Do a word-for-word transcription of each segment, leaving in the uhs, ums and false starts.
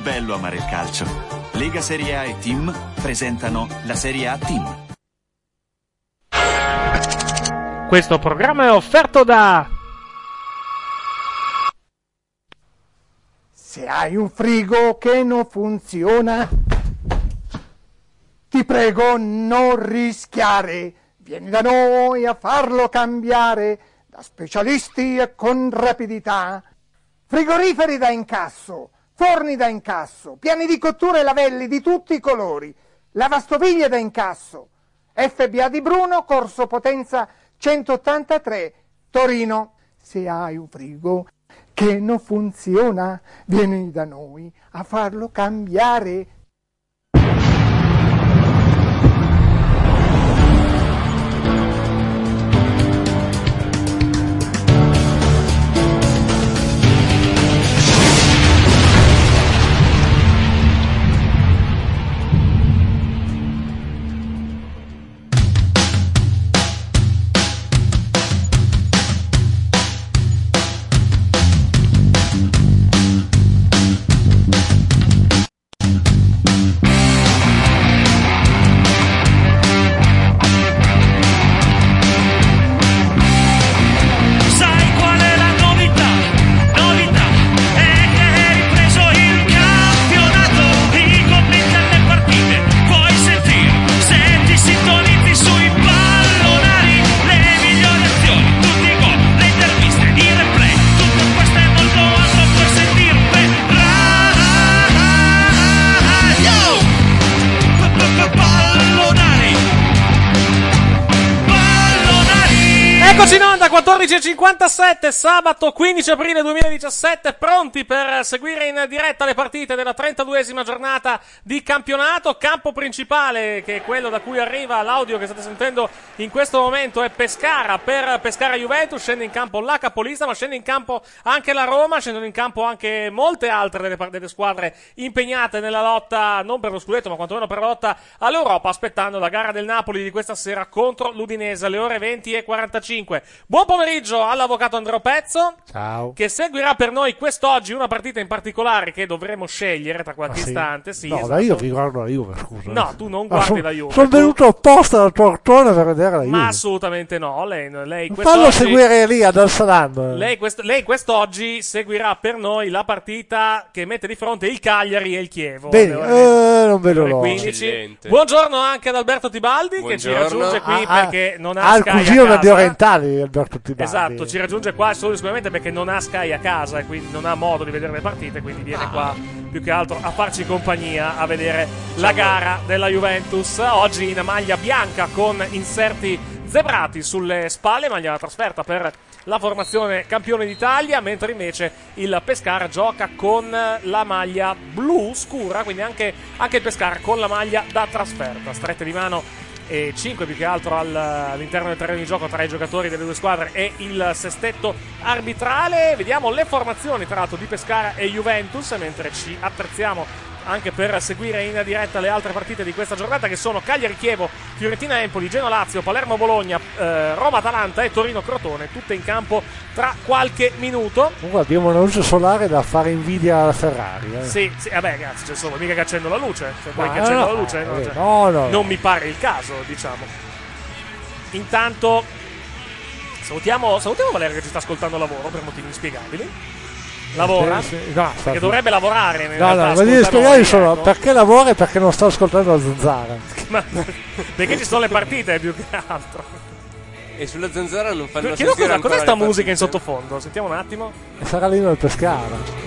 bello amare il calcio. Lega Serie A e Team presentano la Serie A Team. Questo programma è offerto da... Se hai un frigo che non funziona, ti prego non rischiare. Vieni da noi a farlo cambiare, da specialisti e con rapidità. Frigoriferi da incasso, forni da incasso, piani di cottura e lavelli di tutti i colori, lavastoviglie da incasso. F B A di Bruno, Corso Potenza centottantatré, Torino. Se hai un frigo che non funziona, vieni da noi a farlo cambiare. Eccoci in onda, quattordici e cinquantasette, sabato quindici aprile duemiladiciassette, pronti per seguire in diretta le partite della trentaduesima giornata di campionato. Campo principale, che è quello da cui arriva l'audio che state sentendo in questo momento, è Pescara. Per Pescara Juventus scende in campo la capolista, ma scende in campo anche la Roma, scendono in campo anche molte altre delle, delle squadre impegnate nella lotta, non per lo scudetto, ma quantomeno per la lotta all'Europa, aspettando la gara del Napoli di questa sera contro l'Udinese alle ore venti e quarantacinque. Buon pomeriggio all'avvocato Andrea Pezzo. Ciao. Che seguirà per noi quest'oggi una partita in particolare che dovremo scegliere tra qualche ah, sì? istante. Sì, no, esatto. la io vi guardo la Juve, scusa. No, tu non guardi son, la Juve. Sono tu... venuto apposta dal portone per vedere la Juve. Ma assolutamente no. Lei, lei Fallo seguire lì ad Al-Salam. Lei, quest, lei quest'oggi seguirà per noi la partita che mette di fronte il Cagliari e il Chievo. Bene, eh, non vedo l'ora. Buongiorno anche ad Alberto Tibaldi. Buongiorno. Che ci raggiunge qui ah, perché non ha ah, Sky a cugino di casa. Orientali, Alberto Tibaldi. Esatto, ci raggiunge qua solo esclusivamente perché non ha Sky a casa e quindi non ha modo di vedere le partite, quindi viene qua più che altro a farci compagnia, a vedere la gara della Juventus. Oggi in maglia bianca con inserti zebrati sulle spalle, maglia da trasferta per la formazione campione d'Italia, mentre invece il Pescara gioca con la maglia blu scura, quindi anche, anche il Pescara con la maglia da trasferta. Strette di mano e cinque più che altro all'interno del terreno di gioco tra i giocatori delle due squadre e il sestetto arbitrale. Vediamo le formazioni tra l'altro di Pescara e Juventus, mentre ci attrezziamo anche per seguire in diretta le altre partite di questa giornata, che sono Cagliari-Chievo, Fiorentina-Empoli, Genoa-Lazio, Palermo-Bologna, eh, Roma-Atalanta e Torino-Crotone, tutte in campo tra qualche minuto. Comunque abbiamo una luce solare da fare invidia alla Ferrari. Eh. Sì, sì, vabbè ragazzi, c'è solo mica che accendo la luce. Se vuoi no, che accendo no, la luce, eh, no, cioè, no, no, non mi pare il caso, diciamo. Intanto salutiamo, salutiamo Valerio che ci sta ascoltando al lavoro per motivi inspiegabili. Lavora? Sì, sì, no, perché dovrebbe lavorare. In no, no, ma devi spiegare solo ecco. Perché lavora e perché non sta ascoltando la Zanzara. Ma, perché ci sono le partite più che altro. E sulla Zanzara non fanno Chiedo sentire cosa, cos'è sta musica partite? in sottofondo? Sentiamo un attimo. E sarà lì nel Pescara.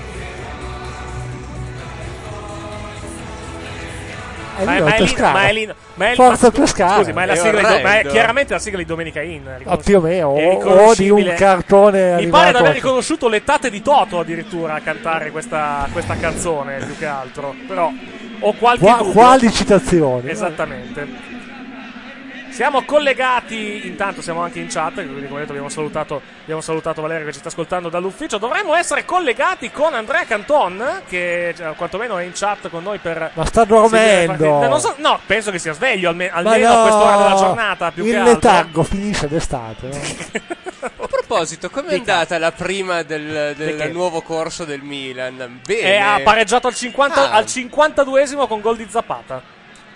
È ma, lì, ma, è lì, ma è lì, ma è lì, Forza ma, Pescara. Scusi, ma è, la È sigla di, ma è orrendo. chiaramente la sigla di Domenica In. Ah, più o meno, È o, o di un cartone. Mi pare di aver riconosciuto le tate di Toto addirittura a cantare questa, questa canzone, più che altro. Però ho qualche Qua, dubbio. Quali citazioni? Esattamente. Siamo collegati, intanto siamo anche in chat, quindi come detto abbiamo salutato, abbiamo salutato Valerio che ci sta ascoltando dall'ufficio. Dovremmo essere collegati con Andrea Canton, che cioè, quantomeno è in chat con noi per... Ma sta dormendo! Non so, no, penso che sia sveglio alme- almeno no, a quest'ora della giornata, più il che altro. letargo finisce d'estate. No? A proposito, com'è Dica. andata la prima del, del che? nuovo corso del Milan? Bene. E ha pareggiato al, cinquanta, Ah. al cinquantaduesimo con gol di Zapata.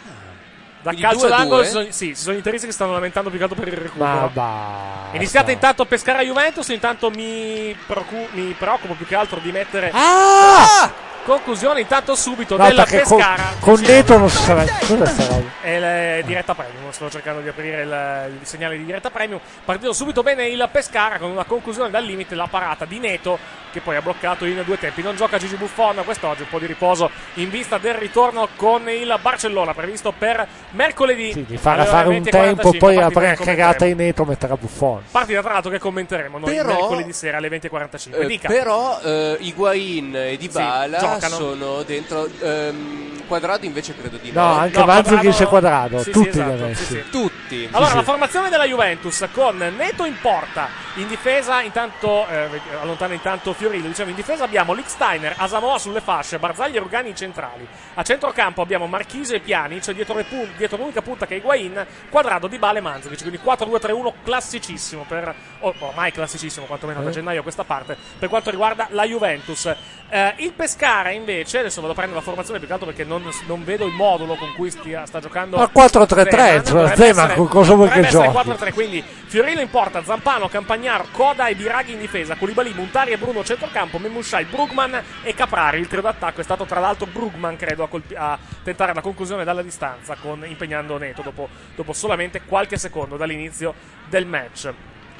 Da Quindi calcio due a d'angolo due? si sono, sì, si sono interisti che stanno lamentando più che altro per il recupero. Ma basta. Iniziate intanto a pescare a Juventus. Intanto mi, preoccu- mi preoccupo più che altro di mettere Ah! conclusione intanto subito No, della perché con, Pescara. con Sì, Neto non si sa. Cos'è sta roba? è la diretta premium. Sto cercando di aprire il, il segnale di diretta premium. Partito subito bene il Pescara con una conclusione dal limite, la parata di Neto che poi ha bloccato in due tempi. Non gioca Gigi Buffon quest'oggi, un po' di riposo in vista del ritorno con il Barcellona previsto per mercoledì. Sì, gli farà alle fare ore un venti e tempo, quarantacinque, poi partita avrà che cagata commenteremo. in Neto, metterà Buffon. Partita tra l'altro che commenteremo noi Però- mercoledì sera alle venti e quarantacinque. Eh, Dica. però eh, Higuain e Dybala Sì, giocano. sono dentro. ehm, Quadrado invece credo di No, no. anche No, Mandzukic e Quadrado- Quadrado, sì, sì, tutti esatto, li ha messi. sì, sì. Tutti. Allora, sì. la formazione della Juventus con Neto in porta, in difesa intanto, eh, allontana intanto Fiorillo, diciamo in difesa abbiamo Lichtsteiner, Asamoah sulle fasce, Barzagli e Rugani centrali. A centrocampo abbiamo Marchisio e Pjanic, dietro, le pun- dietro l'unica punta che è Higuain, Quadrado, Dybala e Mandzukic, quindi quattro due tre uno classicissimo, per, oh, ormai classicissimo quantomeno da Eh. gennaio a questa parte, per quanto riguarda la Juventus. Eh, il Pescara invece, adesso vado a prendere la formazione più che altro perché non, non vedo il modulo con cui stia, sta giocando Ma quattro tre tre, Zeman. cioè, Dovrebbe Zeman, essere- con cosa vuoi che dovrebbe essere giochi? quattro tre, quindi Fiorillo in porta, Zampano, Campagnaro, Coda e Biraghi in difesa, Koulibaly, Montari e Bruno a centrocampo, Memushai, Brugman e Caprari. Il trio d'attacco è stato tra l'altro Brugman credo a, colpi- a tentare la conclusione dalla distanza con, impegnando Neto dopo, dopo solamente qualche secondo dall'inizio del match.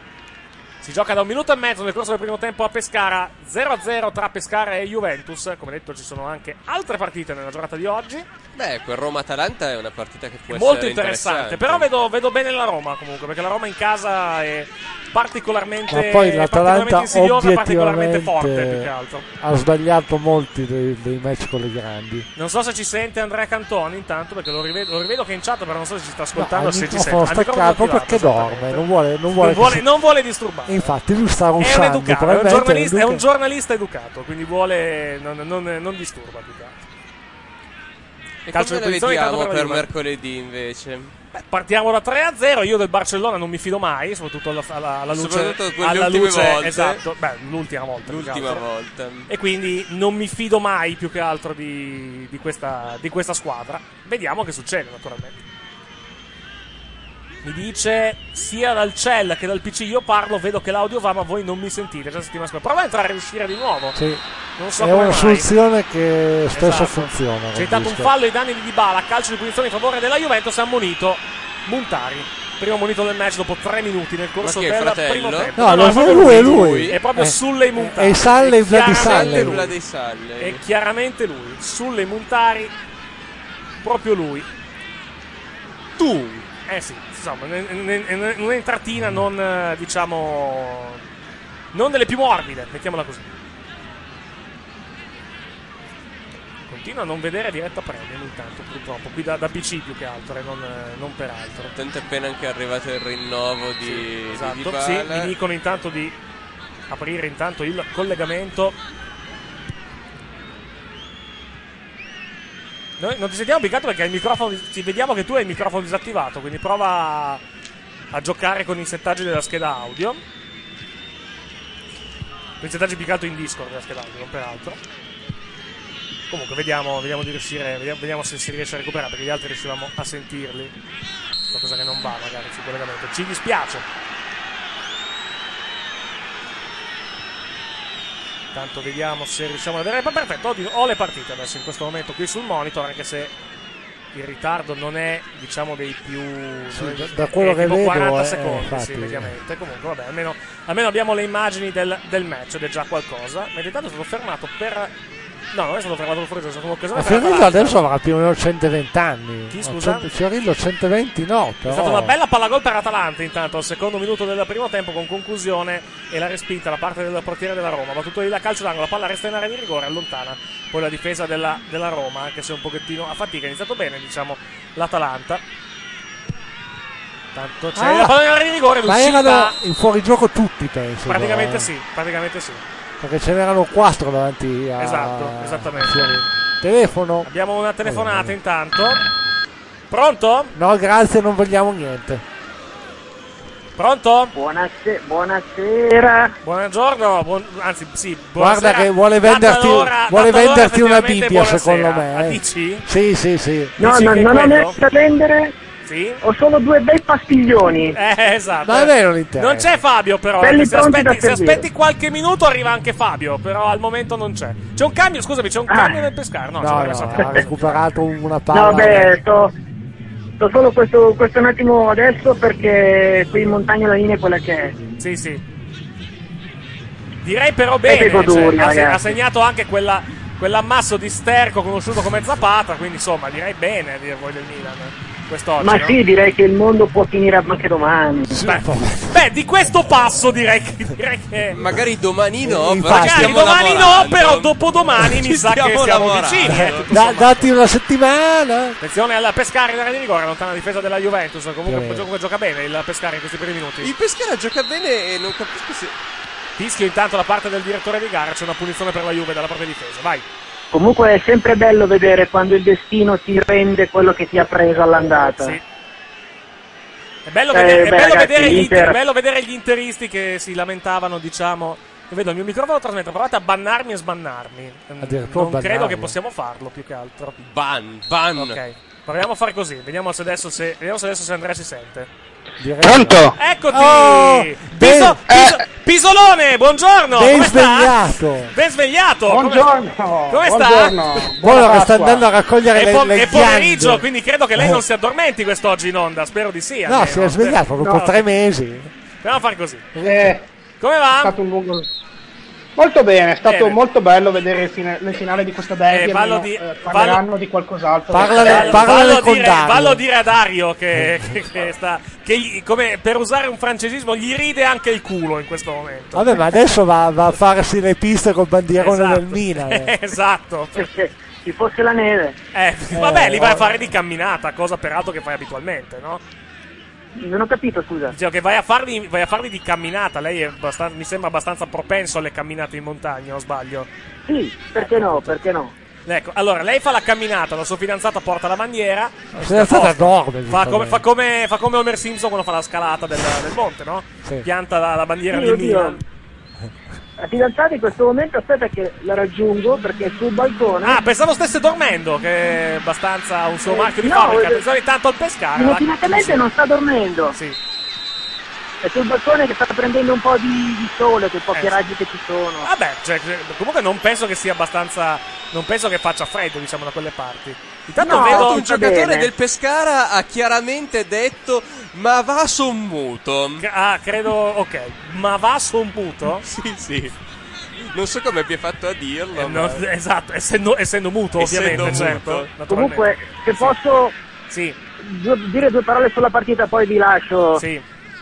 Si gioca da un minuto e mezzo nel corso del primo tempo a Pescara, zero a zero tra Pescara e Juventus. Come detto ci sono anche altre partite nella giornata di oggi, Beh, quel Roma-Atalanta è una partita che può molto essere interessante. Però vedo, vedo bene la Roma comunque, perché la Roma in casa è particolarmente, Ma poi è l'Atalanta particolarmente insidiosa, particolarmente forte più che obiettivamente altro. ha sbagliato molti dei, dei match con le grandi. Non so se ci sente Andrea Cantoni intanto, perché lo rivedo, lo rivedo che è in chat, però non so se ci sta No, ascoltando ha o il se ci sente. microfono Ha il microfono staccato attivato, perché dorme, esattamente. non vuole, non vuole, Non vuole, che si- non vuole disturbare. E infatti lui sta È un russando, educato, è un, probabilmente giornalista, è un educa- giornalista educato, quindi vuole non, non, non disturba più che altro. E Calcio come di la punizione vediamo intanto per per la Juve. mercoledì invece? Beh, partiamo da tre a zero. Io del Barcellona non mi fido mai, soprattutto alla, alla, alla luce. Soprattutto quelle alla ultime luce, volte. Esatto, beh, l'ultima volta. più che L'ultima altro. volta. E quindi non mi fido mai più che altro di, di, questa, di questa squadra. Vediamo che succede, naturalmente. Mi dice sia dal cell che dal P C io parlo, vedo che l'audio va, ma voi non mi sentite. Già la settimana scorsa. Prova a entrare e uscire di nuovo. Sì. Non so È come una mai. soluzione che spesso Esatto. funziona. C'è stato un capisco. fallo ai danni di Dybala, calcio di punizione in favore della Juventus, ha ammonito Montari. Primo monito del match dopo tre minuti nel corso Ma chi è, del fratello? primo tempo. No, lo è proprio lui, è lui. È proprio Eh, sulle Montari. è Salle È e Vladi chiaramente Salle. lui. Vladi Salle. È chiaramente lui. Sulle Montari, proprio lui. Tu. Eh sì, insomma, un'entratina non, eh, diciamo, non delle più morbide, mettiamola così. Continuo a non vedere diretta premium intanto, purtroppo, qui da, da P C più che altro, e non, eh, non per altro. Tanto è appena anche arrivato il rinnovo di, di Esatto, Dybala. sì, mi dicono intanto di aprire intanto il collegamento. Noi non ti sentiamo più che altro perché hai il microfono, ci vediamo che tu hai il microfono disattivato, quindi prova a, a giocare con i settaggi della scheda audio. Con i settaggi più che altro in Discord della scheda audio, non per altro. Comunque vediamo, vediamo di riuscire, vediamo, vediamo se si riesce a recuperare, perché gli altri riuscivamo a sentirli. Qualcosa che non va magari sul collegamento. Ci dispiace. Tanto vediamo se riusciamo a vedere. Ma perfetto, ho le partite adesso in questo momento qui sul monitor, anche se il ritardo non è, diciamo, dei più. Sì, non è- da- da quello è che tipo vedo, quaranta eh, secondi, infatti. sì, mediamente. Comunque, vabbè, almeno, almeno abbiamo le immagini del, del match ed è già qualcosa. Ma intanto è stato fermato per. No, non è stato fermato fuori, è stata un'occasione Ma per Fiorillo l'Atalanta. adesso avrà più o meno centoventi anni. Chi, No, scusa? cento- Fiorillo centoventi no, È però. stata una bella pallagol per Atalanta intanto al secondo minuto del primo tempo con conclusione e la respinta da parte del portiere della Roma. Battuto lì la calcio d'angolo, la palla resta in area di rigore, allontana poi la difesa della, della Roma, anche se un pochettino a fatica. Ha iniziato bene, diciamo, l'Atalanta. Tanto c'è Ah, la palla in area di rigore, Ma l'uscita. erano in fuorigioco tutti, penso. Praticamente però, eh. sì, praticamente sì. Perché ce n'erano quattro davanti a. Esatto, esattamente. a Fiorillo. Telefono? Abbiamo una telefonata intanto. Pronto? No, grazie, non vogliamo niente. Pronto? Buonasera. Buonasera. Buongiorno, buon, anzi sì, buonasera. Guarda che vuole venderti, Allora, vuole venderti una effettivamente Bibbia, buonasera. secondo me. Ah, eh. dici? Sì, sì, sì. No, Dici no, che non ho quello? niente da vendere. Sì? Ho solo due bei pastiglioni. Eh, esatto. Ma a me non interessa. Non c'è Fabio però, Belli se pronti aspetti, da se servire. aspetti qualche minuto arriva anche Fabio, però al momento non c'è. C'è un cambio, scusami, c'è un Ah. cambio nel pescare? No, No, ci no, deve essere. ha recuperato una palla. No, beh, sto, sto solo questo, questo un attimo adesso perché qui in montagna la linea è quella che è. Sì, sì. Direi però bene, Siete goduri, cioè, ha, se- ragazzi. ha segnato anche quella, quell'ammasso di sterco conosciuto come Zapata, quindi insomma direi bene a dire voi del Milan quest'oggi. Ma no? sì, direi che il mondo può finire anche domani. Beh, beh, di questo passo direi che, direi che Magari domani no, Infatti. però magari stiamo domani no, lavorando. però dopodomani mi Ci sa che stiamo siamo lavorando. vicini. eh, tutto Da- sommato. dati una settimana. Attenzione alla Pescara in area di rigore, lontana difesa della Juventus. Comunque Sì. gioca, gioca bene il Pescara in questi primi minuti. Il Pescara gioca bene e non capisco se... Fischio intanto da parte del direttore di gara, c'è una punizione per la Juve dalla propria difesa. Vai. Comunque è sempre bello vedere quando il destino ti rende quello che ti ha preso all'andata. Sì. È bello, Eh, vedere, è beh, bello ragazzi, vedere gli l'Inter- inter- è bello vedere gli interisti che si lamentavano, diciamo. Io vedo il mio microfono trasmette, provate a bannarmi e sbannarmi. Mm, Addirittura Non credo bannarmi. che possiamo farlo più che altro. Ban, ban. Ok, proviamo a fare così. Vediamo se adesso se, vediamo se, adesso se Andrea si sente. Direi Pronto? Eccoti! Oh, Piso- ben- Piso- eh. Pisolone, buongiorno! Ben come sta? svegliato. Ben svegliato! Come- Buongiorno. Come sta? Buongiorno. Buono Buona che sta Pasqua. andando a raccogliere È, le, po- le è pomeriggio, ghiande. quindi credo che lei non si addormenti quest'oggi in onda. Spero di sì. No, almeno. si è svegliato dopo No. tre mesi. Proviamo a fare così. Eh, Come è va? stato un lungo... Molto bene, è stato Bene. molto bello vedere il fine- le finali di questo derby. Eh, vallo almeno, di- eh, parleranno vallo- di qualcos'altro. Parlane- Eh, parla- Vallo con dire, Dario. vallo dire a Dario che, che, che sta. Che gli- come per usare un francesismo, gli ride anche il culo in questo momento. Vabbè, ma adesso va, va a farsi le piste col bandierone Esatto. del Milan. eh. Esatto. Se ci fosse la neve. Eh, vabbè, li vai a fare di camminata, cosa peraltro che fai abitualmente, no? Non ho capito, scusa. Dicevo che vai a farli, vai a farli di camminata. Lei è abbastan- mi sembra abbastanza propenso alle camminate in montagna, o sbaglio? Sì, perché no, perché no? Ecco, allora lei fa la camminata, la sua fidanzata porta la bandiera. La fidanzata dorme, Fa come, giustamente. fa, come, fa come Homer Simpson quando fa la scalata del, del monte, no? Sì. Pianta la, la bandiera Sì, del oddio. Milan. La fidanzata in questo momento aspetta che la raggiungo perché è sul balcone. Ah, pensavo stesse dormendo, che è abbastanza un suo Eh, marchio di no, fabbrica. eh, Attenzione intanto al pescare. Inopinatamente non sta dormendo. Sì. È sul balcone che sta prendendo un po' di, di sole, quei pochi Eh, sì. raggi che ci sono. Vabbè, cioè, comunque non penso che sia abbastanza. Non penso che faccia freddo, diciamo, da quelle parti. Intanto No, vedo. Un giocatore bene. del Pescara ha chiaramente detto ma va sommuto. Ah, credo. Ok. Ma va sommuto? Sì, sì. Non so come abbia fatto a dirlo. Eh, ma- no, esatto, essendo, essendo muto, Essendo ovviamente, muto. certo. naturalmente. Comunque, se posso Sì, due- dire due parole sulla partita, poi vi lascio. sì.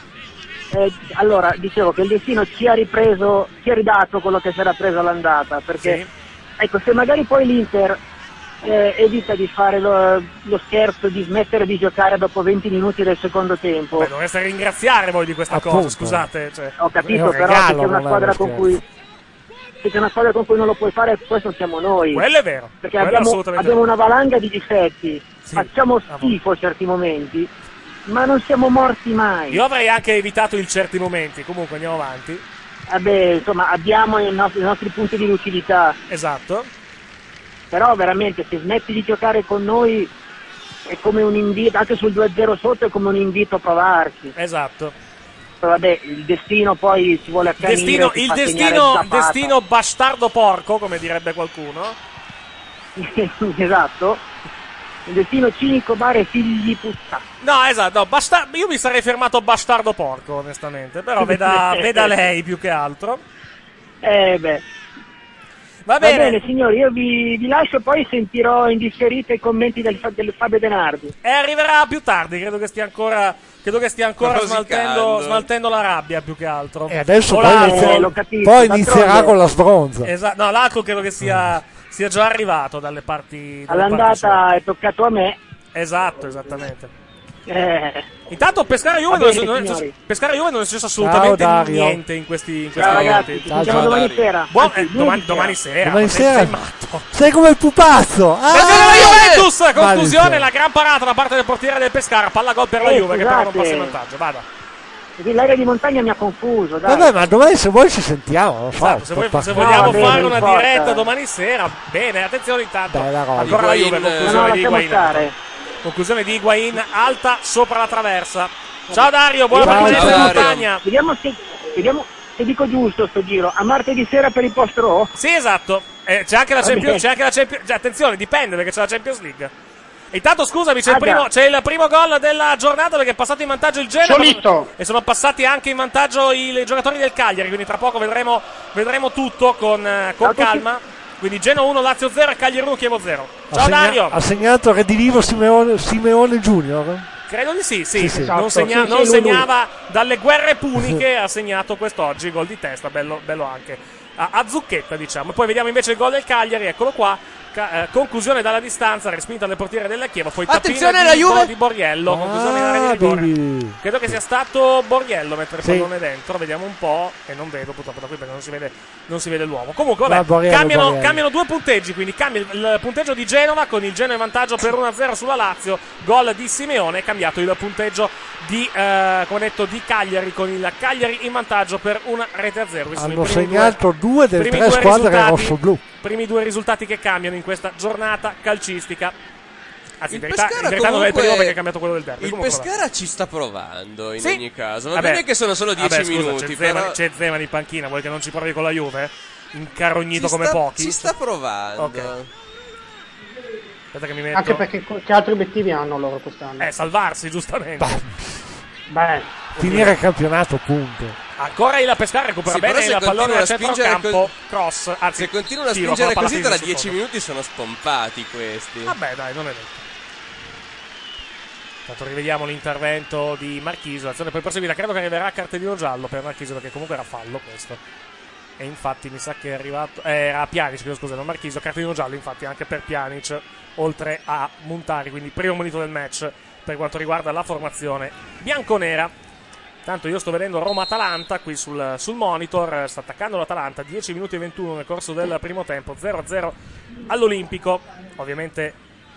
Eh, allora, dicevo che il destino ci ha ripreso, ci ha ridato quello che si era preso all'andata. Perché, Sì. ecco, se magari poi l'Inter eh, evita di fare lo, lo scherzo di smettere di giocare dopo venti minuti del secondo tempo. Beh, dovreste ringraziare voi di questa Appunto. cosa, scusate. Cioè. Ho È capito, un però regalo, se c'è una non è squadra uno con scherzo. cui se c'è una squadra con cui non lo puoi fare, questo siamo noi. Quello è vero. Perché quello è abbiamo, assolutamente abbiamo vero. una valanga di difetti, Sì. facciamo Ah, schifo a certi momenti, ma non siamo morti mai. Io avrei anche evitato in certi momenti. Comunque andiamo avanti. Vabbè, insomma, abbiamo i nostri, i nostri punti di lucidità, Esatto. però veramente se smetti di giocare con noi è come un invito, anche sul due a zero sotto è come un invito a provarci. Esatto. Poi vabbè, il destino poi si vuole accanire. Destino, si il fa segnare destino, Zapata. destino bastardo porco, come direbbe qualcuno. Esatto. Il destino cinico bare figli puzza. No, esatto, no, basta- io mi sarei fermato bastardo porco, onestamente. Però veda, veda lei più che altro. Eh beh. Va Va bene. bene signori, io vi, vi lascio, poi sentirò in differita i commenti del, Fa- del Fabio Denardi. E arriverà più tardi, credo che stia ancora. Credo che stia ancora Rosicando. smaltendo, smaltendo la rabbia più che altro. E adesso O poi, l'alcol. inizia- Eh, l'ho capito, poi d'altronde- inizierà con la sbronza. Esatto, no, l'alcol credo che sia, sia già arrivato dalle parti. dalle parti All'andata è toccato a me. sue. Esatto, esattamente. Eh, Intanto Pescara Juve Va non, è- bene, non è signori. successo- Pescara Juve non è successo assolutamente Ciao, Dario. niente in questi, in questi ciao minuti. ragazzi, ci Ciao, sentiamo ciao, domani Dario. sera. Buon- Anzi, eh, domani, lunedì domani sera. sera. Domani ma sei- sera. sei matto. Sei come il pupazzo. Ah! Attenzione alla Juventus, conclusione, Malissimo. la gran parata da parte del portiere del Pescara, palla gol per la Eh, Juve che però non scusate. passa in vantaggio, vada. L'area di montagna mi ha confuso, dai. Vabbè, ma domani se vuoi ci sentiamo, non so. Esatto, se, vuoi, se no, vogliamo bene, fare una importa. diretta domani sera, bene, attenzione intanto. Bella roba. Ancora la Higuain, Juve, No, conclusione no, di lasciamo Higuain. stare. Conclusione di Higuain, alta sopra la traversa. Ciao Dario, buona Ciao, partita ciao, in Dario. montagna. Vediamo se, vediamo se dico giusto sto giro. A martedì sera per il post row? Sì, esatto. Eh, c'è anche la Va Champions, bene. c'è anche la Champions, cioè, attenzione, dipende perché c'è la Champions League. Intanto scusami, c'è, il Ah, primo, già. c'è il primo gol della giornata perché è passato in vantaggio il Genoa Solito. e sono passati anche in vantaggio i giocatori del Cagliari, quindi tra poco vedremo, vedremo tutto con, eh, con Ciao a tutti. calma. Quindi Genoa uno, Lazio zero e Cagliari uno, Chievo zero. Ciao Ha segna- Dario. Ha segnato Redivivo Simeone, Simeone Junior. Credo di sì, sì, Sì, sì. non, Esatto, segna- sì, non sì, lui, lui. segnava dalle guerre puniche, ha segnato quest'oggi, gol di testa, bello, bello anche. A, a zucchetta diciamo. E poi vediamo invece il gol del Cagliari, eccolo qua, ca- eh, conclusione dalla distanza, respinta alle portiere della Chievo, poi Attenzione tappina alla di, Juve! di Borriello, conclusione in area di Ah, rigore. Bibi. Credo che sia stato Borriello a mettere il Sì. pallone dentro, vediamo un po', e non vedo purtroppo da qui perché non si vede, non si vede l'uomo. Comunque Ma vabbè, Borriello, cambiano, Borriello. cambiano due punteggi, quindi cambia il, il punteggio di Genova con il Genoa in vantaggio per uno a zero sulla Lazio, gol di Simeone, è cambiato il punteggio di, eh, come detto, di Cagliari con il Cagliari in vantaggio per una rete a zero. Questi sono Hanno i primi segnato due delle primi tre due squadre risultati- rosso-blu. Primi due risultati che cambiano in questa giornata calcistica. Anzi, in Il verità, in Pescara verità non è il comunque- primo perché è cambiato quello del derby. Il Comunque, vabbè. Pescara ci sta provando in Sì. ogni caso. Va Vabbè. bene che sono solo dieci Vabbè, scusa, minuti, c'è però Zeman, c'è Zeman in panchina, vuoi che non ci provi con la Juve? Incarognito ci come sta, pochi. ci sta provando. Ok. Aspetta che mi metto. Anche perché co- che altri obiettivi hanno loro quest'anno? Eh, salvarsi, giustamente. Beh, Finire il campionato, punto. Ancora il Pescara recupera Sì, però bene se il pallone continua al a spingere centrocampo. Cross, anzi, Se continuano a tiro con spingere la così, palla tra sul dieci fondo. minuti sono spompati questi. Vabbè, dai, non è detto. Intanto rivediamo l'intervento di Marchisio. L'azione poi proseguita. Credo che arriverà a cartellino giallo per Marchisio perché comunque era fallo questo. E infatti mi sa che è arrivato. Eh, era Pjanic, chiedo scusa, non Marchisio. Cartellino giallo, infatti, anche per Pjanic, oltre a Montari. Quindi primo monito del match per quanto riguarda la formazione bianconera. Tanto io sto vedendo Roma-Atalanta qui sul, sul monitor. Sta attaccando l'Atalanta. dieci minuti e ventuno nel corso del primo tempo. zero a zero all'Olimpico. Ovviamente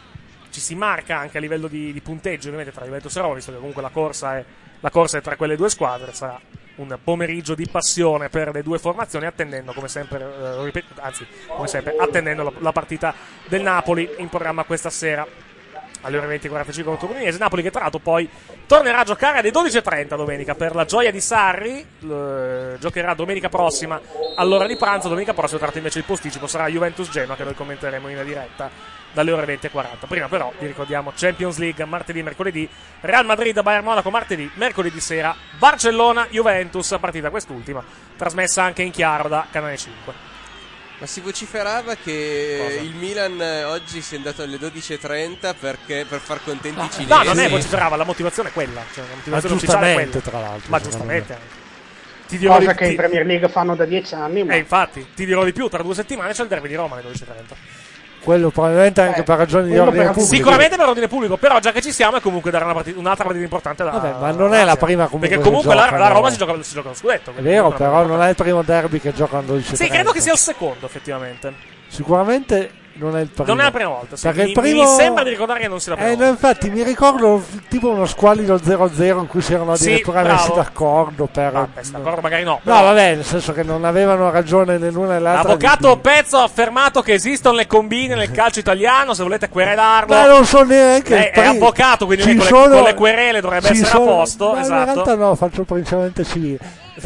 ci si marca anche a livello di, di punteggio, ovviamente, tra Juventus e Roma, visto che comunque la corsa è, la corsa è tra quelle due squadre. Sarà un pomeriggio di passione per le due formazioni, attendendo come sempre, eh, ripeto, anzi, come sempre, attendendo la, la partita del Napoli in programma questa sera alle ore venti e quarantacinque contro Udinese. Napoli che tra l'altro poi tornerà a giocare alle dodici e trenta domenica per la gioia di Sarri. L- giocherà domenica prossima all'ora di pranzo. Domenica prossima, tra l'altro, invece il posticipo sarà Juventus Genoa, che noi commenteremo in diretta dalle ore venti e quaranta. Prima però vi ricordiamo Champions League martedì e mercoledì, Real Madrid Bayern Monaco martedì, mercoledì sera Barcellona Juventus, partita quest'ultima trasmessa anche in chiaro da Canale cinque. Ma si vociferava che Cosa? il Milan eh, oggi sia andato alle dodici e trenta perché, per far contenti i cinesi. No, non è vociferava, la motivazione è quella, cioè la Ma motivazione ufficiale è giustamente, quella. tra l'altro. Ma secondo giustamente me. anche. Ti dirò cosa di, che in ti- Premier League fanno da dieci anni, ma eh, infatti, ti dirò di più, tra due settimane c'è il derby di Roma alle dodici e trenta. Quello probabilmente anche Eh, per ragioni di quello ordine per- pubblico. Sicuramente per ordine pubblico, però già che ci siamo è comunque dare una partita, un'altra partita importante da Vabbè, ma non è la prima comunque perché che comunque la, giocano. la Roma si gioca, si gioca lo scudetto. È quindi vero, comunque però una non è il primo derby che giocano dodici e Sì, trenta. credo che sia il secondo, effettivamente. Sicuramente non è il primo. Non è la prima volta. Sì. Perché Mi, il primo... mi sembra di ricordare che non sia la prima Eh, no, volta. infatti mi ricordo tipo uno squallido zero a zero in cui si erano Sì, addirittura bravo. messi d'accordo per... Vabbè, sta d'accordo, magari no. No, però vabbè, nel senso che non avevano ragione né l'una né l'altra. L'avvocato di- Pezzo ha affermato che esistono le combine nel calcio italiano. Se volete querelarlo, Ma non so neanche Lei il è pri- avvocato, quindi ci con le- sono- con le querele dovrebbe ci essere a sono- posto, ma esatto. in realtà no, faccio principalmente civile.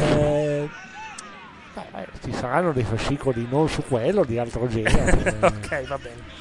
Eh, beh, ci saranno dei fascicoli non su quello, di altro genere. Ok, va bene.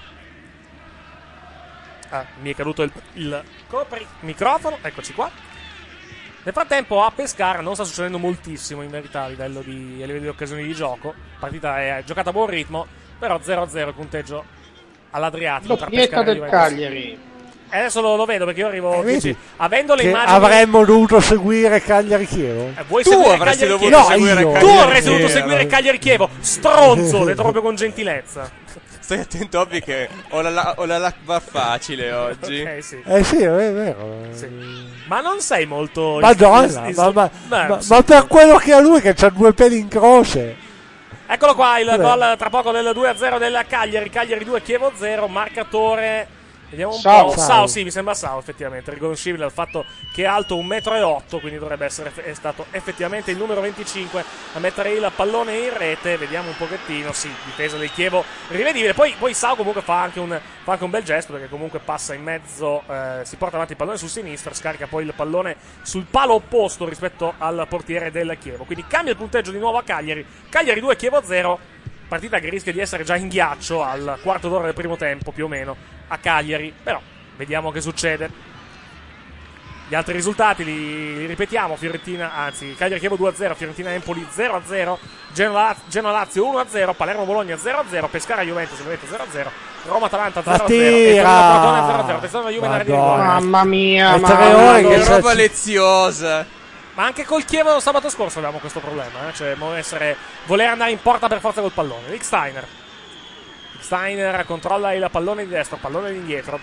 Ah, mi è caduto il, il copri microfono, eccoci qua. Nel frattempo a Pescara non sta succedendo moltissimo in verità a livello di, a livello di occasioni di gioco. La partita è giocata a buon ritmo, però zero a zero il punteggio all'Adriatico tra doppietta Pescara e del Juventus. Cagliari. E adesso lo, lo vedo perché io arrivo Eh, vedi? dieci, avendo le Che immagini. avremmo dovuto seguire Cagliari Chievo. Eh, vuoi Tu seguire avresti Cagliari dovuto Chievo? No, seguire io. Tu Cagliari avresti dovuto Chievo. seguire Cagliari Chievo, stronzo, detto proprio con gentilezza. Stai attento, Obby, che ho la, la, ho la l'Akbar facile oggi. Ok, sì. Eh sì, è vero. Sì. Ma non sei molto. Madonna, is- is- ma, ma- Beh, ma- sì. ma per quello che ha lui che c'ha due peli in croce. Eccolo qua il Vabbè. gol tra poco del due a zero del Cagliari. Cagliari due, Chievo zero. Marcatore Vediamo un Sao. po'. Sao. Sao, sì, mi sembra Sao, effettivamente. Riconoscibile dal fatto che è alto un metro e otto, quindi dovrebbe essere è stato effettivamente il numero venticinque a mettere il pallone in rete. Vediamo un pochettino, sì, difesa del Chievo rivedibile. Poi, poi Sao comunque fa anche, un, fa anche un bel gesto, perché comunque passa in mezzo, eh, si porta avanti il pallone sul sinistro, scarica poi il pallone sul palo opposto rispetto al portiere del Chievo. Quindi cambia il punteggio di nuovo a Cagliari. Cagliari due, Chievo zero. Partita che rischia di essere già in ghiaccio al quarto d'ora del primo tempo, più o meno, a Cagliari. Però vediamo che succede. Gli altri risultati li, li ripetiamo. Fiorentina, anzi, Cagliari Chievo due a zero, Fiorentina Empoli zero a zero, Genoa, Genoa Lazio uno a zero, Palermo Bologna zero a zero, Pescara Juventus zero a zero, Roma Atalanta zero a zero, e Torino zero a zero. Attenzione alla Juve in area di rigore. Mamma mia, È mamma tre ore mia. che Che sa- roba leziosa. Ma anche col Chievo sabato scorso avevamo questo problema, eh? Cioè mo essere, voler andare in porta per forza col pallone. Rick Steiner. Rick Steiner controlla il pallone di destra, pallone di indietro.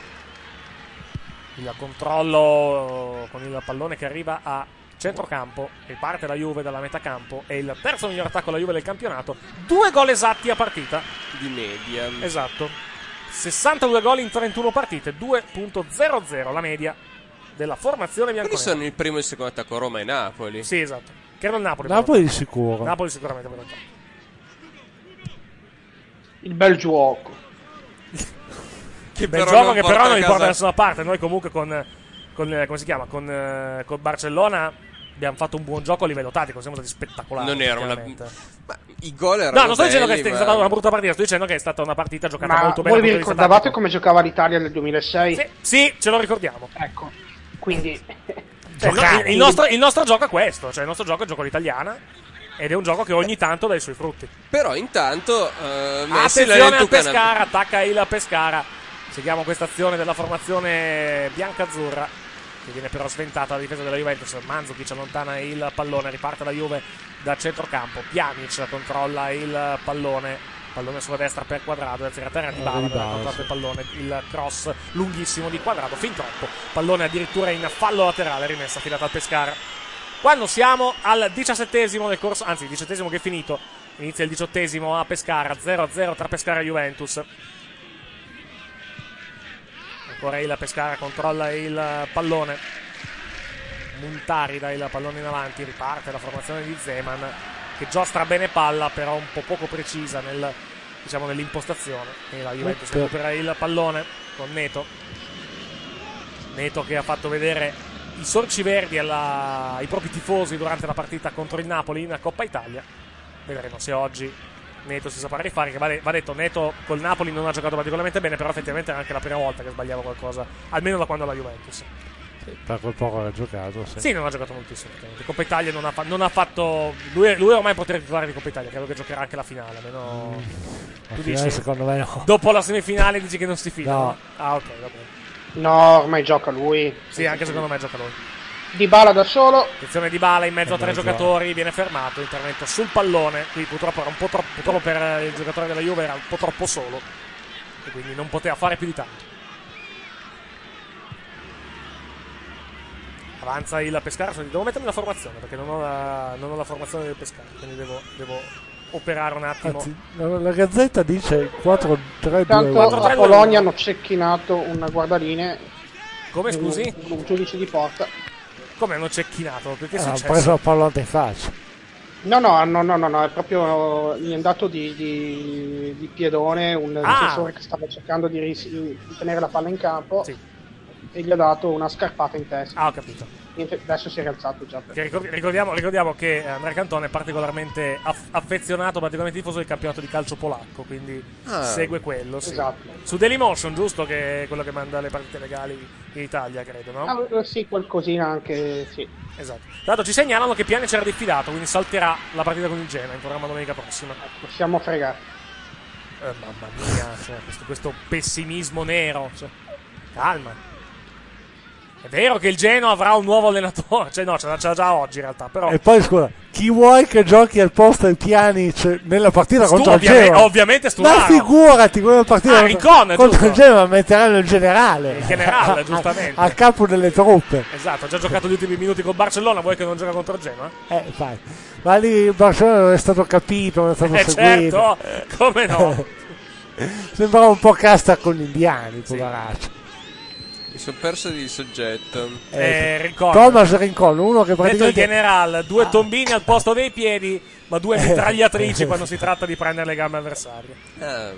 Il controllo con il pallone che arriva a centrocampo, riparte la Juve dalla metà campo, è il terzo miglior attacco alla Juve del campionato. Due gol esatti a partita. Di media. Esatto. sessantadue gol in trentuno partite, due virgola zero zero la media della formazione Quindi bianconera. sono il primo e il secondo attacco Roma e Napoli. Sì, esatto. Credo il Napoli. Napoli di sicuro. Napoli sicuramente per lo Il bel gioco. Che Bel però gioco non che porta però non a li casa- porta da nessuna parte. Noi comunque con, con eh, come si chiama? Con, eh, con Barcellona abbiamo fatto un buon gioco a livello tattico, siamo stati spettacolari. Non era una. effettivamente. Ma i gol erano No, non sto dicendo che belli, è ma- stata una brutta partita, sto dicendo che è stata una partita giocata Ma molto bene. voi vi dal punto di vista ricordavate tattico. come giocava l'Italia nel duemilasei? Sì, sì, ce lo ricordiamo. Ecco, quindi Cioè, il, no- il nostro, il nostro gioco è questo, cioè il nostro gioco è il gioco all'italiana ed è un gioco che ogni tanto dà i suoi frutti. Però intanto eh, Messi l'ha Attenzione al detto Canavò. Pescara, attacca il Pescara. Seguiamo questa azione della formazione bianca-azzurra, che viene però sventata dalla difesa della Juventus. Mandzukic allontana il pallone, riparte la Juve da centrocampo. Pjanic controlla il pallone, pallone sulla destra per Quadrado, anzi a terra di Bala, Di aveva Bala, controllato sì. il pallone, il cross lunghissimo di Quadrado, fin troppo. Pallone addirittura in fallo laterale, rimessa affidata al Pescara. Quando siamo al diciassettesimo del corso, anzi il diciottesimo che è finito, inizia il diciottesimo a Pescara, zero a zero tra Pescara e Juventus. Ancora il Pescara controlla il pallone. Montari dà il pallone in avanti, riparte la formazione di Zeman che giostra bene palla, però un po' poco precisa nel, diciamo, nell'impostazione. E la Juventus Oop. recupera il pallone con Neto. Neto che ha fatto vedere i sorci verdi alla, ai propri tifosi durante la partita contro il Napoli in Coppa Italia. Vedremo se oggi Neto si saprà rifare, che va, de- va detto, Neto col Napoli non ha giocato particolarmente bene, però effettivamente era anche la prima volta che sbagliava qualcosa, almeno da quando la Juventus. Sì, per quel poco che ha giocato, sì. Sì, non ha giocato moltissimo. effettivamente. Coppa Italia non ha, fa- non ha fatto. Lui, lui è ormai potere titolare di Coppa Italia. Credo che giocherà anche la finale. Almeno. La Tu finale, dici? secondo me no. Dopo la semifinale dici che non si fida? No. Ah, ok, va bene. no, ormai gioca lui. Sì, anche secondo me gioca lui. Dybala da solo. Attenzione di Bala in mezzo a Eh, tre beh, giocatori. Viene fermato. Intervento sul pallone. Qui purtroppo era un po' troppo. Purtroppo per il giocatore della Juve era un po' troppo solo. E quindi non poteva fare più di tanto. Avanza il Pescara. Devo mettermi la formazione perché non ho la, non ho la formazione del Pescara. Quindi devo, devo operare un attimo. Anzi, la, la Gazzetta dice quattro tre due Tanto quattro, uno. tre, a due, Polonia uno. hanno cecchinato un guardaline. Come scusi? Un, un giudice di porta. Come hanno cecchinato? Perché è Eh, hanno successo? preso la palla in faccia. No, no, no, no, no, no, è proprio gli è andato di, di, di piedone un Ah. difensore che stava cercando di, ris- di tenere la palla in campo Sì. e gli ha dato una scarpata in testa. Ah, ho capito. Niente, adesso si è rialzato già. Per... Che ricor- ricordiamo, ricordiamo che Andrea Cantone è particolarmente aff- affezionato, particolarmente tifoso del campionato di calcio polacco, quindi Ah. segue quello. Sì. Esatto. Su Dailymotion, giusto? Che è quello che manda le partite legali in Italia, credo, no? Ah, sì, qualcosina anche, sì. Esatto. Tra l'altro ci segnalano che Pjanic era diffidato, quindi salterà la partita con il Genoa in programma domenica prossima. Ecco, siamo fregati. Eh, mamma mia, cioè, questo, questo pessimismo nero. Cioè, calma. È vero che il Genoa avrà un nuovo allenatore, cioè no, ce l'ha, ce l'ha già oggi in realtà, però E poi scusa, chi vuoi che giochi al posto di Pjanic nella partita Stu- contro il ovviamente, Genoa? ovviamente Ma Sturaro. figurati, quella partita Ah, Rincon, contro giusto. il Genoa metteranno il generale. Il generale, A- giustamente. A, a capo delle truppe. Esatto, ha già giocato gli ultimi minuti con Barcellona, vuoi che non gioca contro il Genoa? Eh, fai. Ma lì il Barcellona non è stato capito, non è stato Eh seguito. certo, come no? Sembrava un po' casta con gli indiani, poveraccio. Mi sono perso di soggetto. Eh, Rincon. Thomas Rincon, uno che Detto il praticamente... general, due Ah. tombini al posto dei piedi, ma due mitragliatrici quando si tratta di prendere le gambe avversarie. Ah.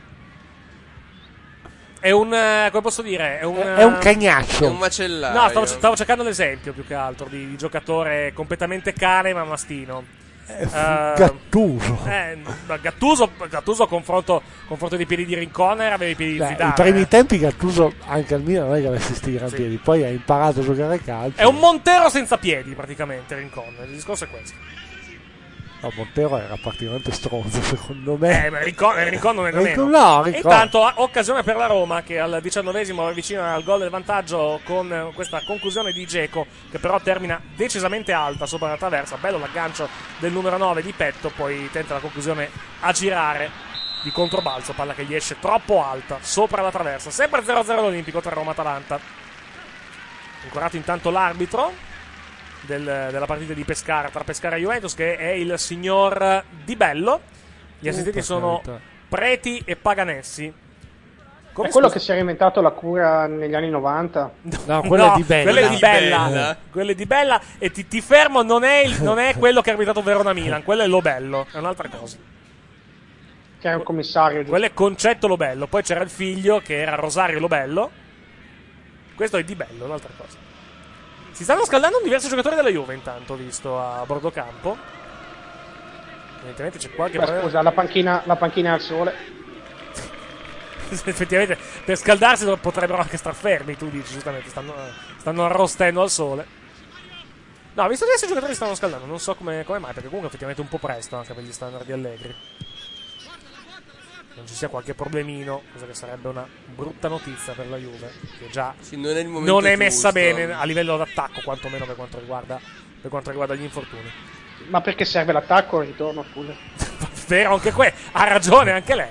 È un, eh, come posso dire, è un, È un cagnaccio. È un macellaio. No, stavo, stavo cercando l'esempio più che altro di, di giocatore completamente cane ma mastino. Eh, Eh, Gattuso. Eh, Gattuso, Gattuso a confronto, confronto dei piedi di Rincon aveva i piedi di Beh, Zidane. I primi eh. tempi Gattuso anche al Milan non è che avesse sti gran Sì. piedi, poi ha imparato a giocare a calcio. È un Montero senza piedi praticamente Rincon. Il discorso è questo. No, Montero era particolarmente stronzo secondo me. Eh, ma Rincon, eh, Rincon non è da Rincon- meno. no, E Rincon. intanto occasione per la Roma che al diciannovesimo avvicina al gol del vantaggio con eh, questa conclusione di Dzeko che però termina decisamente alta sopra la traversa. Bello l'aggancio del numero nove di petto, poi tenta la conclusione a girare di controbalzo, palla che gli esce troppo alta sopra la traversa. Sempre zero a zero l'Olimpico tra Roma e Atalanta. Incorato intanto l'arbitro Del, della partita di Pescara tra Pescara e Juventus, che è il signor Di Bello. Gli assistenti Oh, sono carità. Preti e Paganessi. Come È quello scusa? che si è inventato la cura negli anni novanta. No, quella No, è Di Bella. quella è Di Bella. Bella. Quella è Di Bella. E ti, ti fermo, non è, il- non è quello che ha arbitrato Verona Milan, quello è Lobello, è un'altra cosa. Che era un commissario. giusto? Quello è Concetto Lobello. Poi c'era il figlio che era Rosario Lobello. Questo è Di Bello, un'altra cosa. Si stanno scaldando diversi giocatori della Juve intanto, ho visto a bordo campo. Evidentemente c'è qualche Beh, problema. scusa, la panchina, la panchina è al sole. Effettivamente per scaldarsi potrebbero anche star fermi, tu dici giustamente, stanno, stanno arrostendo al sole. No, ho visto che diversi giocatori stanno scaldando, non so come, come mai, perché comunque effettivamente è un po' presto anche per gli standard di Allegri. Non ci sia qualche problemino, cosa che sarebbe una brutta notizia per la Juve, che già Sì, non è il momento non è messa giusto. bene a livello d'attacco, quantomeno per quanto riguarda, per quanto riguarda gli infortuni. Ma perché serve l'attacco o il ritorno, scusa? Vero anche qui, ha ragione anche lei.